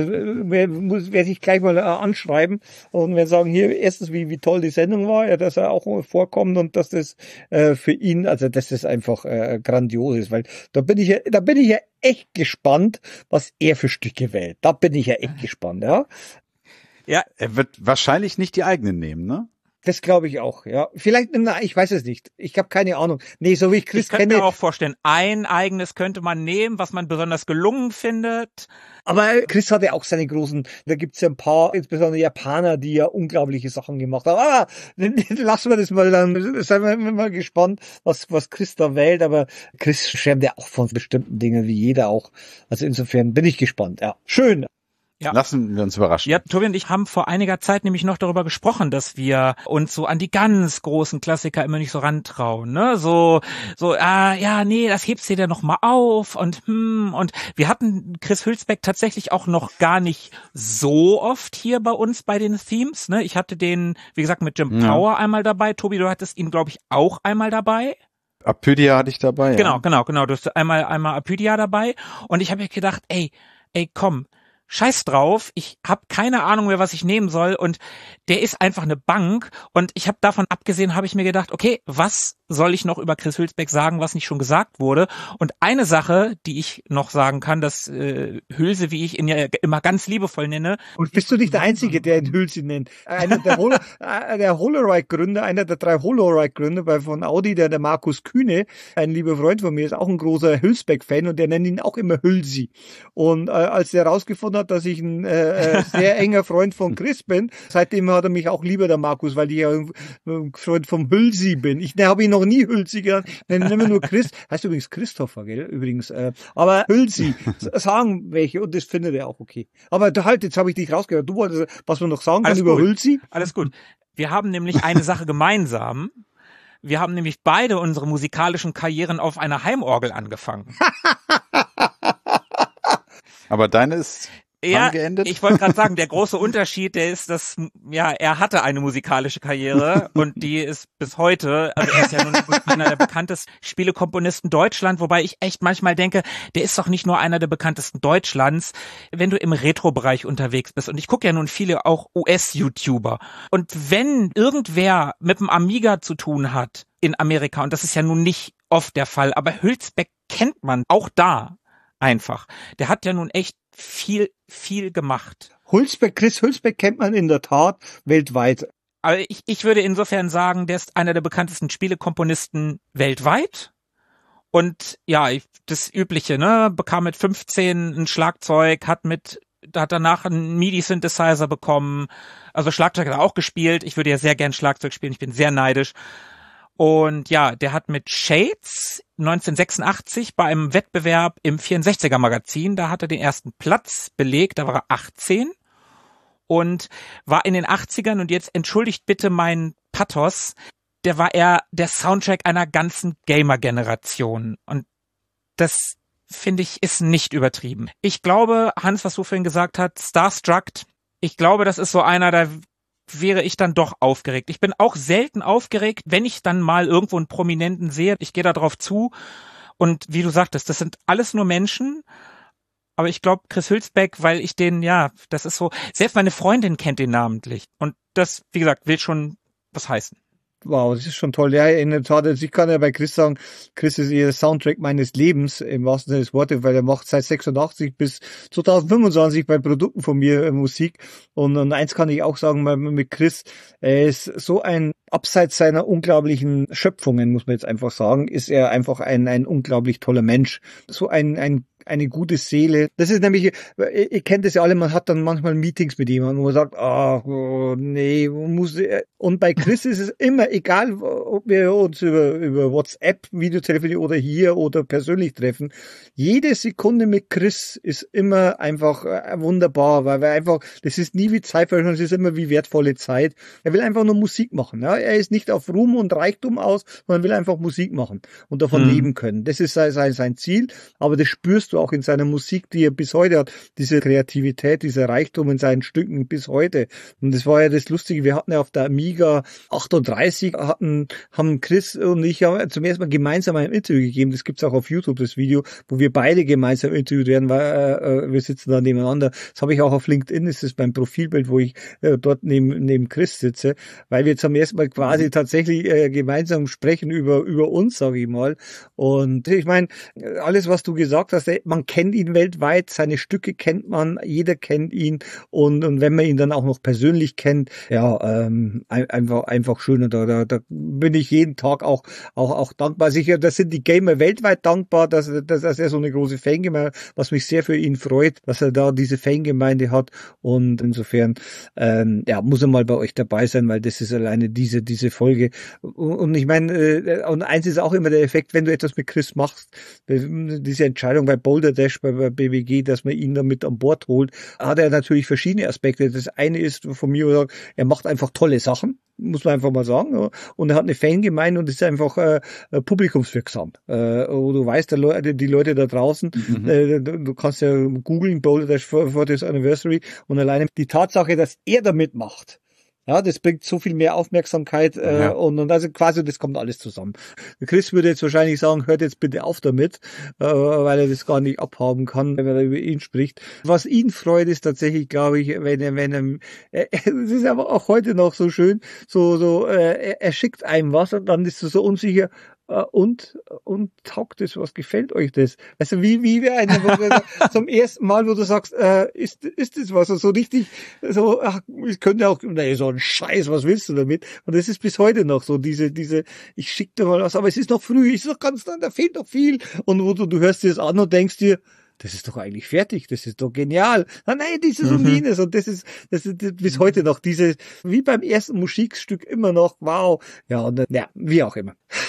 muss werde ich gleich mal anschreiben und werde sagen, hier erstens, wie, wie toll die Sendung war, ja, dass er auch vorkommt und dass das äh, für ihn, also dass das einfach äh, grandios ist, weil da bin ich ja, da bin ich ja echt gespannt, was er für Stücke wählt. Da bin ich ja echt gespannt, ja. Ja, er wird wahrscheinlich nicht die eigenen nehmen, ne? Das glaube ich auch, ja. Vielleicht, na, ich weiß es nicht. Ich habe keine Ahnung. Nee, so wie ich Chris ich könnte kenne. mir auch vorstellen, ein eigenes könnte man nehmen, was man besonders gelungen findet. Aber Chris hatte auch seine großen, da gibt's ja ein paar, insbesondere Japaner, die ja unglaubliche Sachen gemacht haben. Aber lassen wir das mal, dann seien wir mal gespannt, was, was Chris da wählt. Aber Chris schwärmt ja auch von bestimmten Dingen, wie jeder auch. Also insofern bin ich gespannt, ja. Schön. Ja. Lassen wir uns überraschen. Ja, Tobi und ich haben vor einiger Zeit nämlich noch darüber gesprochen, dass wir uns so an die ganz großen Klassiker immer nicht so rantrauen, ne? So, so, ah, ja, nee, das hebst du dir noch mal auf und hm, und wir hatten Chris Hülsbeck tatsächlich auch noch gar nicht so oft hier bei uns bei den Themes, ne? Ich hatte den, wie gesagt, mit Jim ja. Power einmal dabei. Tobi, du hattest ihn, glaube ich, auch einmal dabei. Apydia hatte ich dabei. Genau, ja. genau, genau. Du hast einmal, einmal Apydia dabei und ich habe mir gedacht, ey, ey, komm, scheiß drauf, ich habe keine Ahnung mehr, was ich nehmen soll und der ist einfach eine Bank und ich habe davon abgesehen, habe ich mir gedacht, okay, was soll ich noch über Chris Hülsbeck sagen, was nicht schon gesagt wurde? Und eine Sache, die ich noch sagen kann, dass äh, Hülse, wie ich ihn ja immer ganz liebevoll nenne. Und bist du nicht der Einzige, der ihn Hülse nennt? Einer der, Hol- der Holoride-Gründer, einer der drei Holoride-Gründer bei von Audi, der der Markus Kühne, ein lieber Freund von mir, ist auch ein großer Hülsbeck-Fan und der nennt ihn auch immer Hülsi. Und äh, als der herausgefunden hat, dass ich ein äh, sehr enger Freund von Chris bin, seitdem hat er mich auch lieber, der Markus, weil ich ja ein Freund vom Hülsi bin. Ich habe ihn noch noch nie Hülsi genannt. Nennen wir nur Chris. Heißt übrigens Christopher, gell? Übrigens. Äh, aber Hülsi, sagen welche und das findet er auch okay. Aber halt, jetzt habe ich dich rausgehört. Du wolltest, was wir noch sagen können über Hülsi? Alles gut. Wir haben nämlich eine Sache gemeinsam. Wir haben nämlich beide unsere musikalischen Karrieren auf einer Heimorgel angefangen. Aber deine ist ja, geendet? Ich wollte gerade sagen, der große Unterschied, der ist, dass ja er hatte eine musikalische Karriere und die ist bis heute, also er ist ja nun einer der bekanntesten Spielekomponisten Deutschland, wobei ich echt manchmal denke, der ist doch nicht nur einer der bekanntesten Deutschlands, wenn du im Retro-Bereich unterwegs bist. Und ich gucke ja nun viele auch U S-YouTuber. Und wenn irgendwer mit dem Amiga zu tun hat in Amerika, und das ist ja nun nicht oft der Fall, aber Hülsbeck kennt man auch da einfach. Der hat ja nun echt viel, viel gemacht. Hülsbeck, Chris Hülsbeck kennt man in der Tat weltweit. Aber ich, ich würde insofern sagen, der ist einer der bekanntesten Spielekomponisten weltweit. Und ja, das Übliche, ne, bekam mit fünfzehn ein Schlagzeug, hat mit, hat danach einen MIDI-Synthesizer bekommen. Also Schlagzeug hat er auch gespielt. Ich würde ja sehr gern Schlagzeug spielen. Ich bin sehr neidisch. Und ja, der hat mit Shades neunzehnhundertsechsundachtzig bei einem Wettbewerb im vierundsechziger Magazin, da hat er den ersten Platz belegt, da war er achtzehn und war in den achtzigern, und jetzt entschuldigt bitte meinen Pathos, der war eher der Soundtrack einer ganzen Gamer-Generation, und das, finde ich, ist nicht übertrieben. Ich glaube, Hans, was du vorhin gesagt hast, Starstruck, ich glaube, das ist so einer, da wäre ich dann doch aufgeregt. Ich bin auch selten aufgeregt, wenn ich dann mal irgendwo einen Prominenten sehe. Ich gehe da drauf zu und wie du sagtest, das sind alles nur Menschen, aber ich glaube Chris Hülsbeck, weil ich den, ja, das ist so, selbst meine Freundin kennt ihn namentlich und das, wie gesagt, will schon was heißen. Wow, das ist schon toll. Ja, in der Tat, ich kann ja bei Chris sagen, Chris ist der Soundtrack meines Lebens, im wahrsten Sinne des Wortes, weil er macht seit sechsundachtzig bis zweitausendfünfundzwanzig bei Produkten von mir äh, Musik. Und, und eins kann ich auch sagen, mit Chris, er ist so ein, abseits seiner unglaublichen Schöpfungen, muss man jetzt einfach sagen, ist er einfach ein, ein unglaublich toller Mensch. So ein, ein eine gute Seele. Das ist nämlich, ihr kennt das ja alle, man hat dann manchmal Meetings mit jemandem, wo man sagt, ah, oh, nee, muss, und bei Chris ist es immer, egal, ob wir uns über, über WhatsApp, Videotelefonie oder hier oder persönlich treffen, jede Sekunde mit Chris ist immer einfach wunderbar, weil wir einfach, das ist nie wie Zeitverschwendung, es ist immer wie wertvolle Zeit. Er will einfach nur Musik machen, ja. Er ist nicht auf Ruhm und Reichtum aus, sondern will einfach Musik machen und davon mhm. leben können. Das ist sein, sein, sein Ziel, aber das spürst du auch in seiner Musik, die er bis heute hat, diese Kreativität, dieser Reichtum in seinen Stücken bis heute. Und das war ja das Lustige, wir hatten ja auf der Amiga achtunddreißig, hatten, haben Chris und ich ja zum ersten Mal gemeinsam ein Interview gegeben, das gibt's auch auf YouTube, das Video, wo wir beide gemeinsam interviewt werden, weil äh, wir sitzen da nebeneinander. Das habe ich auch auf LinkedIn, das ist beim Profilbild, wo ich äh, dort neben, neben Chris sitze, weil wir zum ersten Mal quasi tatsächlich äh, gemeinsam sprechen über, über uns, sage ich mal. Und ich meine, alles, was du gesagt hast, man kennt ihn weltweit, seine Stücke kennt man, jeder kennt ihn, und, und wenn man ihn dann auch noch persönlich kennt, ja, ähm, einfach einfach schön, da, da, da bin ich jeden Tag auch auch auch dankbar. Sicher, das sind die Gamer weltweit dankbar, dass, dass, dass er so eine große Fangemeinde, was mich sehr für ihn freut, dass er da diese Fangemeinde hat, und insofern ähm, ja, muss er mal bei euch dabei sein, weil das ist alleine diese diese Folge, und ich meine, äh, und eins ist auch immer der Effekt, wenn du etwas mit Chris machst, diese Entscheidung bei Boulder Dash bei B W G, dass man ihn damit an Bord holt, hat er natürlich verschiedene Aspekte. Das eine ist von mir, er macht einfach tolle Sachen, muss man einfach mal sagen, und er hat eine Fangemeinde und ist einfach äh, publikumswirksam. Äh, du weißt, der Le- die Leute da draußen, mhm. äh, du kannst ja googeln, Boulder Dash fortieth Anniversary, und alleine die Tatsache, dass er damit macht, ja, das bringt so viel mehr Aufmerksamkeit, äh, ja. und, und also quasi, das kommt alles zusammen. Chris würde jetzt wahrscheinlich sagen, hört jetzt bitte auf damit, äh, weil er das gar nicht abhaben kann, wenn er über ihn spricht. Was ihn freut, ist tatsächlich, glaube ich, wenn er, wenn er, es ist aber auch heute noch so schön, so, so, äh, er, er schickt einem was und dann ist er so unsicher, und und taugt es, was gefällt euch das? Also wie wie wir eine zum ersten Mal, wo du sagst, äh, ist ist das was, so richtig so, ach, ich könnte auch, nee, so ein Scheiß, was willst du damit? Und das ist bis heute noch so, diese diese ich schick dir mal was, aber es ist noch früh, ich sag ganz dann, da fehlt noch viel, und wo du du hörst dir das an und denkst dir, das ist doch eigentlich fertig, das ist doch genial. Nein, nein, dieses mhm. und jenes, und das ist, das ist bis heute noch diese, wie beim ersten Musikstück immer noch, wow. Ja, und ja, wie auch immer.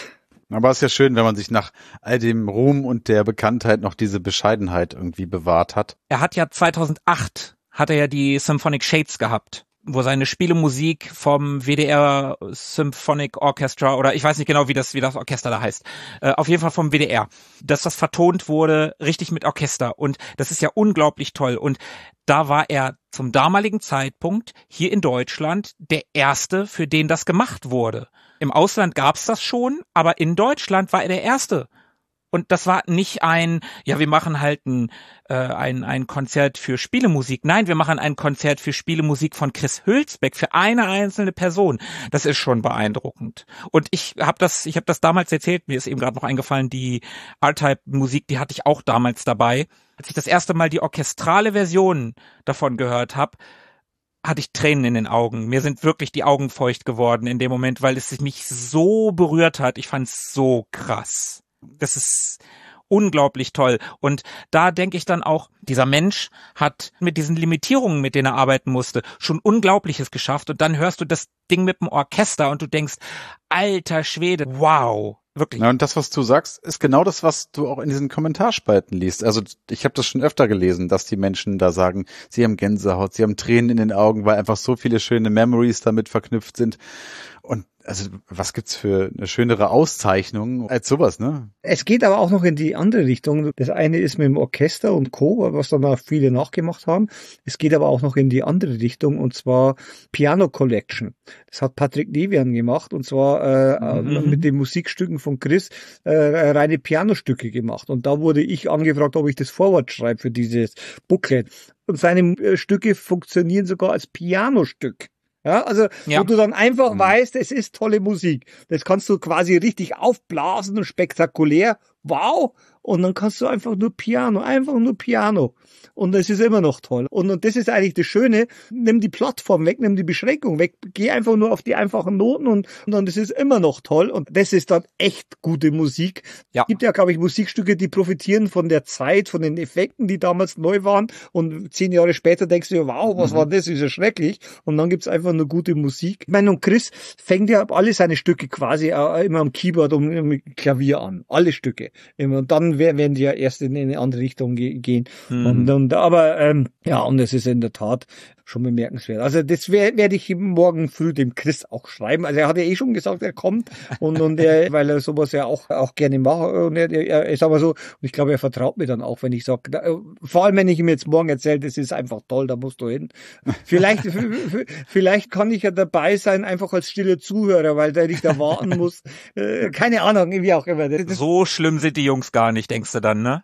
Aber es ist ja schön, wenn man sich nach all dem Ruhm und der Bekanntheit noch diese Bescheidenheit irgendwie bewahrt hat. Er hat ja zweitausendacht, hat er ja die Symphonic Shades gehabt, wo seine Spielemusik vom W D R Symphonic Orchestra, oder ich weiß nicht genau, wie das wie das Orchester da heißt, äh, auf jeden Fall vom W D R, dass das vertont wurde, richtig mit Orchester. Und das ist ja unglaublich toll. Und da war er zum damaligen Zeitpunkt hier in Deutschland der Erste, für den das gemacht wurde. Im Ausland gab's das schon, aber in Deutschland war er der Erste. Und das war nicht ein, ja, wir machen halt ein, äh, ein, ein Konzert für Spielemusik. Nein, wir machen ein Konzert für Spielemusik von Chris Hülsbeck, für eine einzelne Person. Das ist schon beeindruckend. Und ich habe das, ich habe das damals erzählt, mir ist eben gerade noch eingefallen, die R-Type-Musik, die hatte ich auch damals dabei. Als ich das erste Mal die orchestrale Version davon gehört habe, hatte ich Tränen in den Augen. Mir sind wirklich die Augen feucht geworden in dem Moment, weil es mich so berührt hat. Ich fand es so krass. Das ist unglaublich toll. Und da denke ich dann auch, dieser Mensch hat mit diesen Limitierungen, mit denen er arbeiten musste, schon Unglaubliches geschafft. Und dann hörst du das Ding mit dem Orchester und du denkst, alter Schwede, wow. Wirklich. Ja, und das, was du sagst, ist genau das, was du auch in diesen Kommentarspalten liest. Also ich habe das schon öfter gelesen, dass die Menschen da sagen, sie haben Gänsehaut, sie haben Tränen in den Augen, weil einfach so viele schöne Memories damit verknüpft sind. Und also was gibt's für eine schönere Auszeichnung als sowas, ne? Es geht aber auch noch in die andere Richtung. Das eine ist mit dem Orchester und Co., was dann auch viele nachgemacht haben. Es geht aber auch noch in die andere Richtung, und zwar Piano Collection. Das hat Patrick Devian gemacht, und zwar äh, mhm. mit den Musikstücken von Chris äh, reine Pianostücke gemacht. Und da wurde ich angefragt, ob ich das Vorwort schreibe für dieses Booklet. Und seine äh, Stücke funktionieren sogar als Pianostück. Ja, also, ja. wo du dann einfach mhm. weißt, es ist tolle Musik. Das kannst du quasi richtig aufblasen und spektakulär. Wow! Und dann kannst du einfach nur Piano, einfach nur Piano. Und es ist immer noch toll. Und, und das ist eigentlich das Schöne. Nimm die Plattform weg, nimm die Beschränkung weg. Geh einfach nur auf die einfachen Noten und, und dann ist es immer noch toll. Und das ist dann echt gute Musik. Ja. Es gibt ja, glaube ich, Musikstücke, die profitieren von der Zeit, von den Effekten, die damals neu waren. Und zehn Jahre später denkst du, wow, was mhm. war das? Ist ja schrecklich. Und dann gibt's einfach nur gute Musik. Ich meine, und Chris fängt ja alle seine Stücke quasi immer am Keyboard und am Klavier an. Alle Stücke. Immer. Und dann werden die ja erst in eine andere Richtung gehen. Mhm. Und, und, aber ähm, ja, und es ist in der Tat schon bemerkenswert. Also das werde werd ich morgen früh dem Chris auch schreiben. Also er hat ja eh schon gesagt, er kommt und und er, weil er sowas ja auch auch gerne macht. Und er, er ist aber so, und ich glaube, er vertraut mir dann auch, wenn ich sage, vor allem wenn ich ihm jetzt morgen erzähle, das ist einfach toll, da musst du hin. Vielleicht vielleicht kann ich ja dabei sein, einfach als stiller Zuhörer, weil der nicht da warten muss. Keine Ahnung, wie auch immer. Das so schlimm sind die Jungs gar nicht, denkst du dann, ne?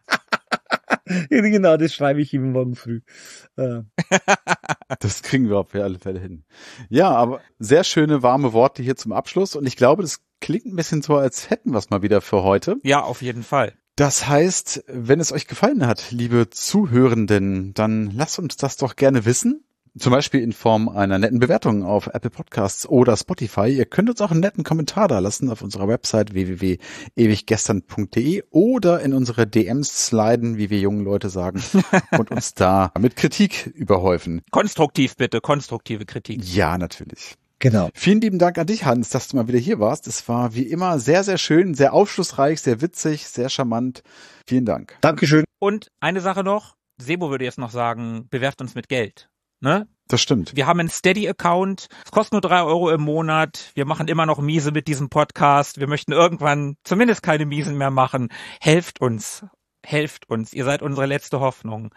Genau, das schreibe ich ihm morgen früh. Das kriegen wir auf alle Fälle hin. Ja, aber sehr schöne, warme Worte hier zum Abschluss. Und ich glaube, das klingt ein bisschen so, als hätten wir es mal wieder für heute. Ja, auf jeden Fall. Das heißt, wenn es euch gefallen hat, liebe Zuhörenden, dann lasst uns das doch gerne wissen. Zum Beispiel in Form einer netten Bewertung auf Apple Podcasts oder Spotify. Ihr könnt uns auch einen netten Kommentar da lassen auf unserer Website w w w punkt ewiggestern punkt d e oder in unsere D Ms sliden, wie wir jungen Leute sagen, und uns da mit Kritik überhäufen. Konstruktiv bitte, konstruktive Kritik. Ja, natürlich. Genau. Vielen lieben Dank an dich, Hans, dass du mal wieder hier warst. Es war wie immer sehr, sehr schön, sehr aufschlussreich, sehr witzig, sehr charmant. Vielen Dank. Dankeschön. Und eine Sache noch, Sebo würde jetzt noch sagen, bewerft uns mit Geld. Ne? Das stimmt. Wir haben einen Steady-Account. Es kostet nur drei Euro im Monat. Wir machen immer noch miese mit diesem Podcast. Wir möchten irgendwann zumindest keine miesen mehr machen. Helft uns. Helft uns. Ihr seid unsere letzte Hoffnung.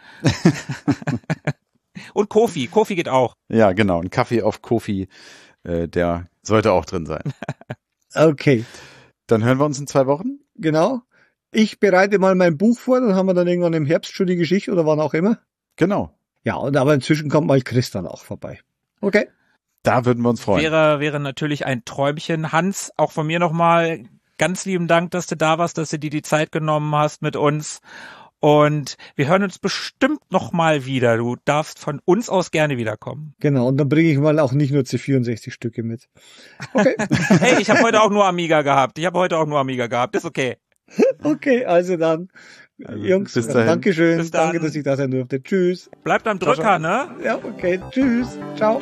Und Kofi. Kofi geht auch. Ja, genau. Ein Kaffee auf Kofi, äh, der sollte auch drin sein. Okay. Dann hören wir uns in zwei Wochen. Genau. Ich bereite mal mein Buch vor. Dann haben wir dann irgendwann im Herbst schon die Geschichte oder wann auch immer. Genau. Ja, und aber inzwischen kommt mal Chris dann auch vorbei. Okay. Da würden wir uns freuen. Wäre, wäre natürlich ein Träumchen. Hans, auch von mir nochmal ganz lieben Dank, dass du da warst, dass du dir die Zeit genommen hast mit uns. Und wir hören uns bestimmt nochmal wieder. Du darfst von uns aus gerne wiederkommen. Genau, und dann bringe ich mal auch nicht nur C vierundsechzig Stücke mit. Okay. Hey, ich habe heute auch nur Amiga gehabt. Ich habe heute auch nur Amiga gehabt. Ist okay. Okay, also dann. Also, Jungs, Dankeschön. Bis dann. Danke, dass ich da sein durfte. Tschüss. Bleibt am Drücker, ne? Ja, okay. Tschüss. Ciao.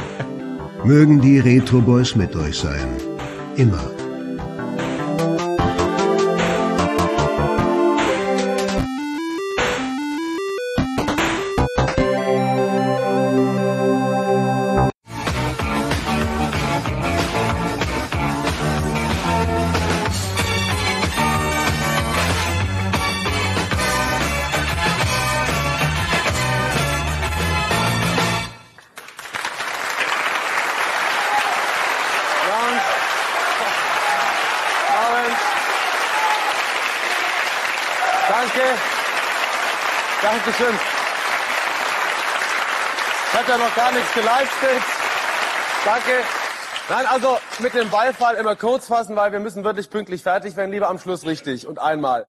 Mögen die Retro Boys mit euch sein. Immer. Dankeschön. Ich habe ja noch gar nichts geleistet. Danke. Nein, also mit dem Beifall immer kurz fassen, weil wir müssen wirklich pünktlich fertig werden. Lieber am Schluss richtig und einmal.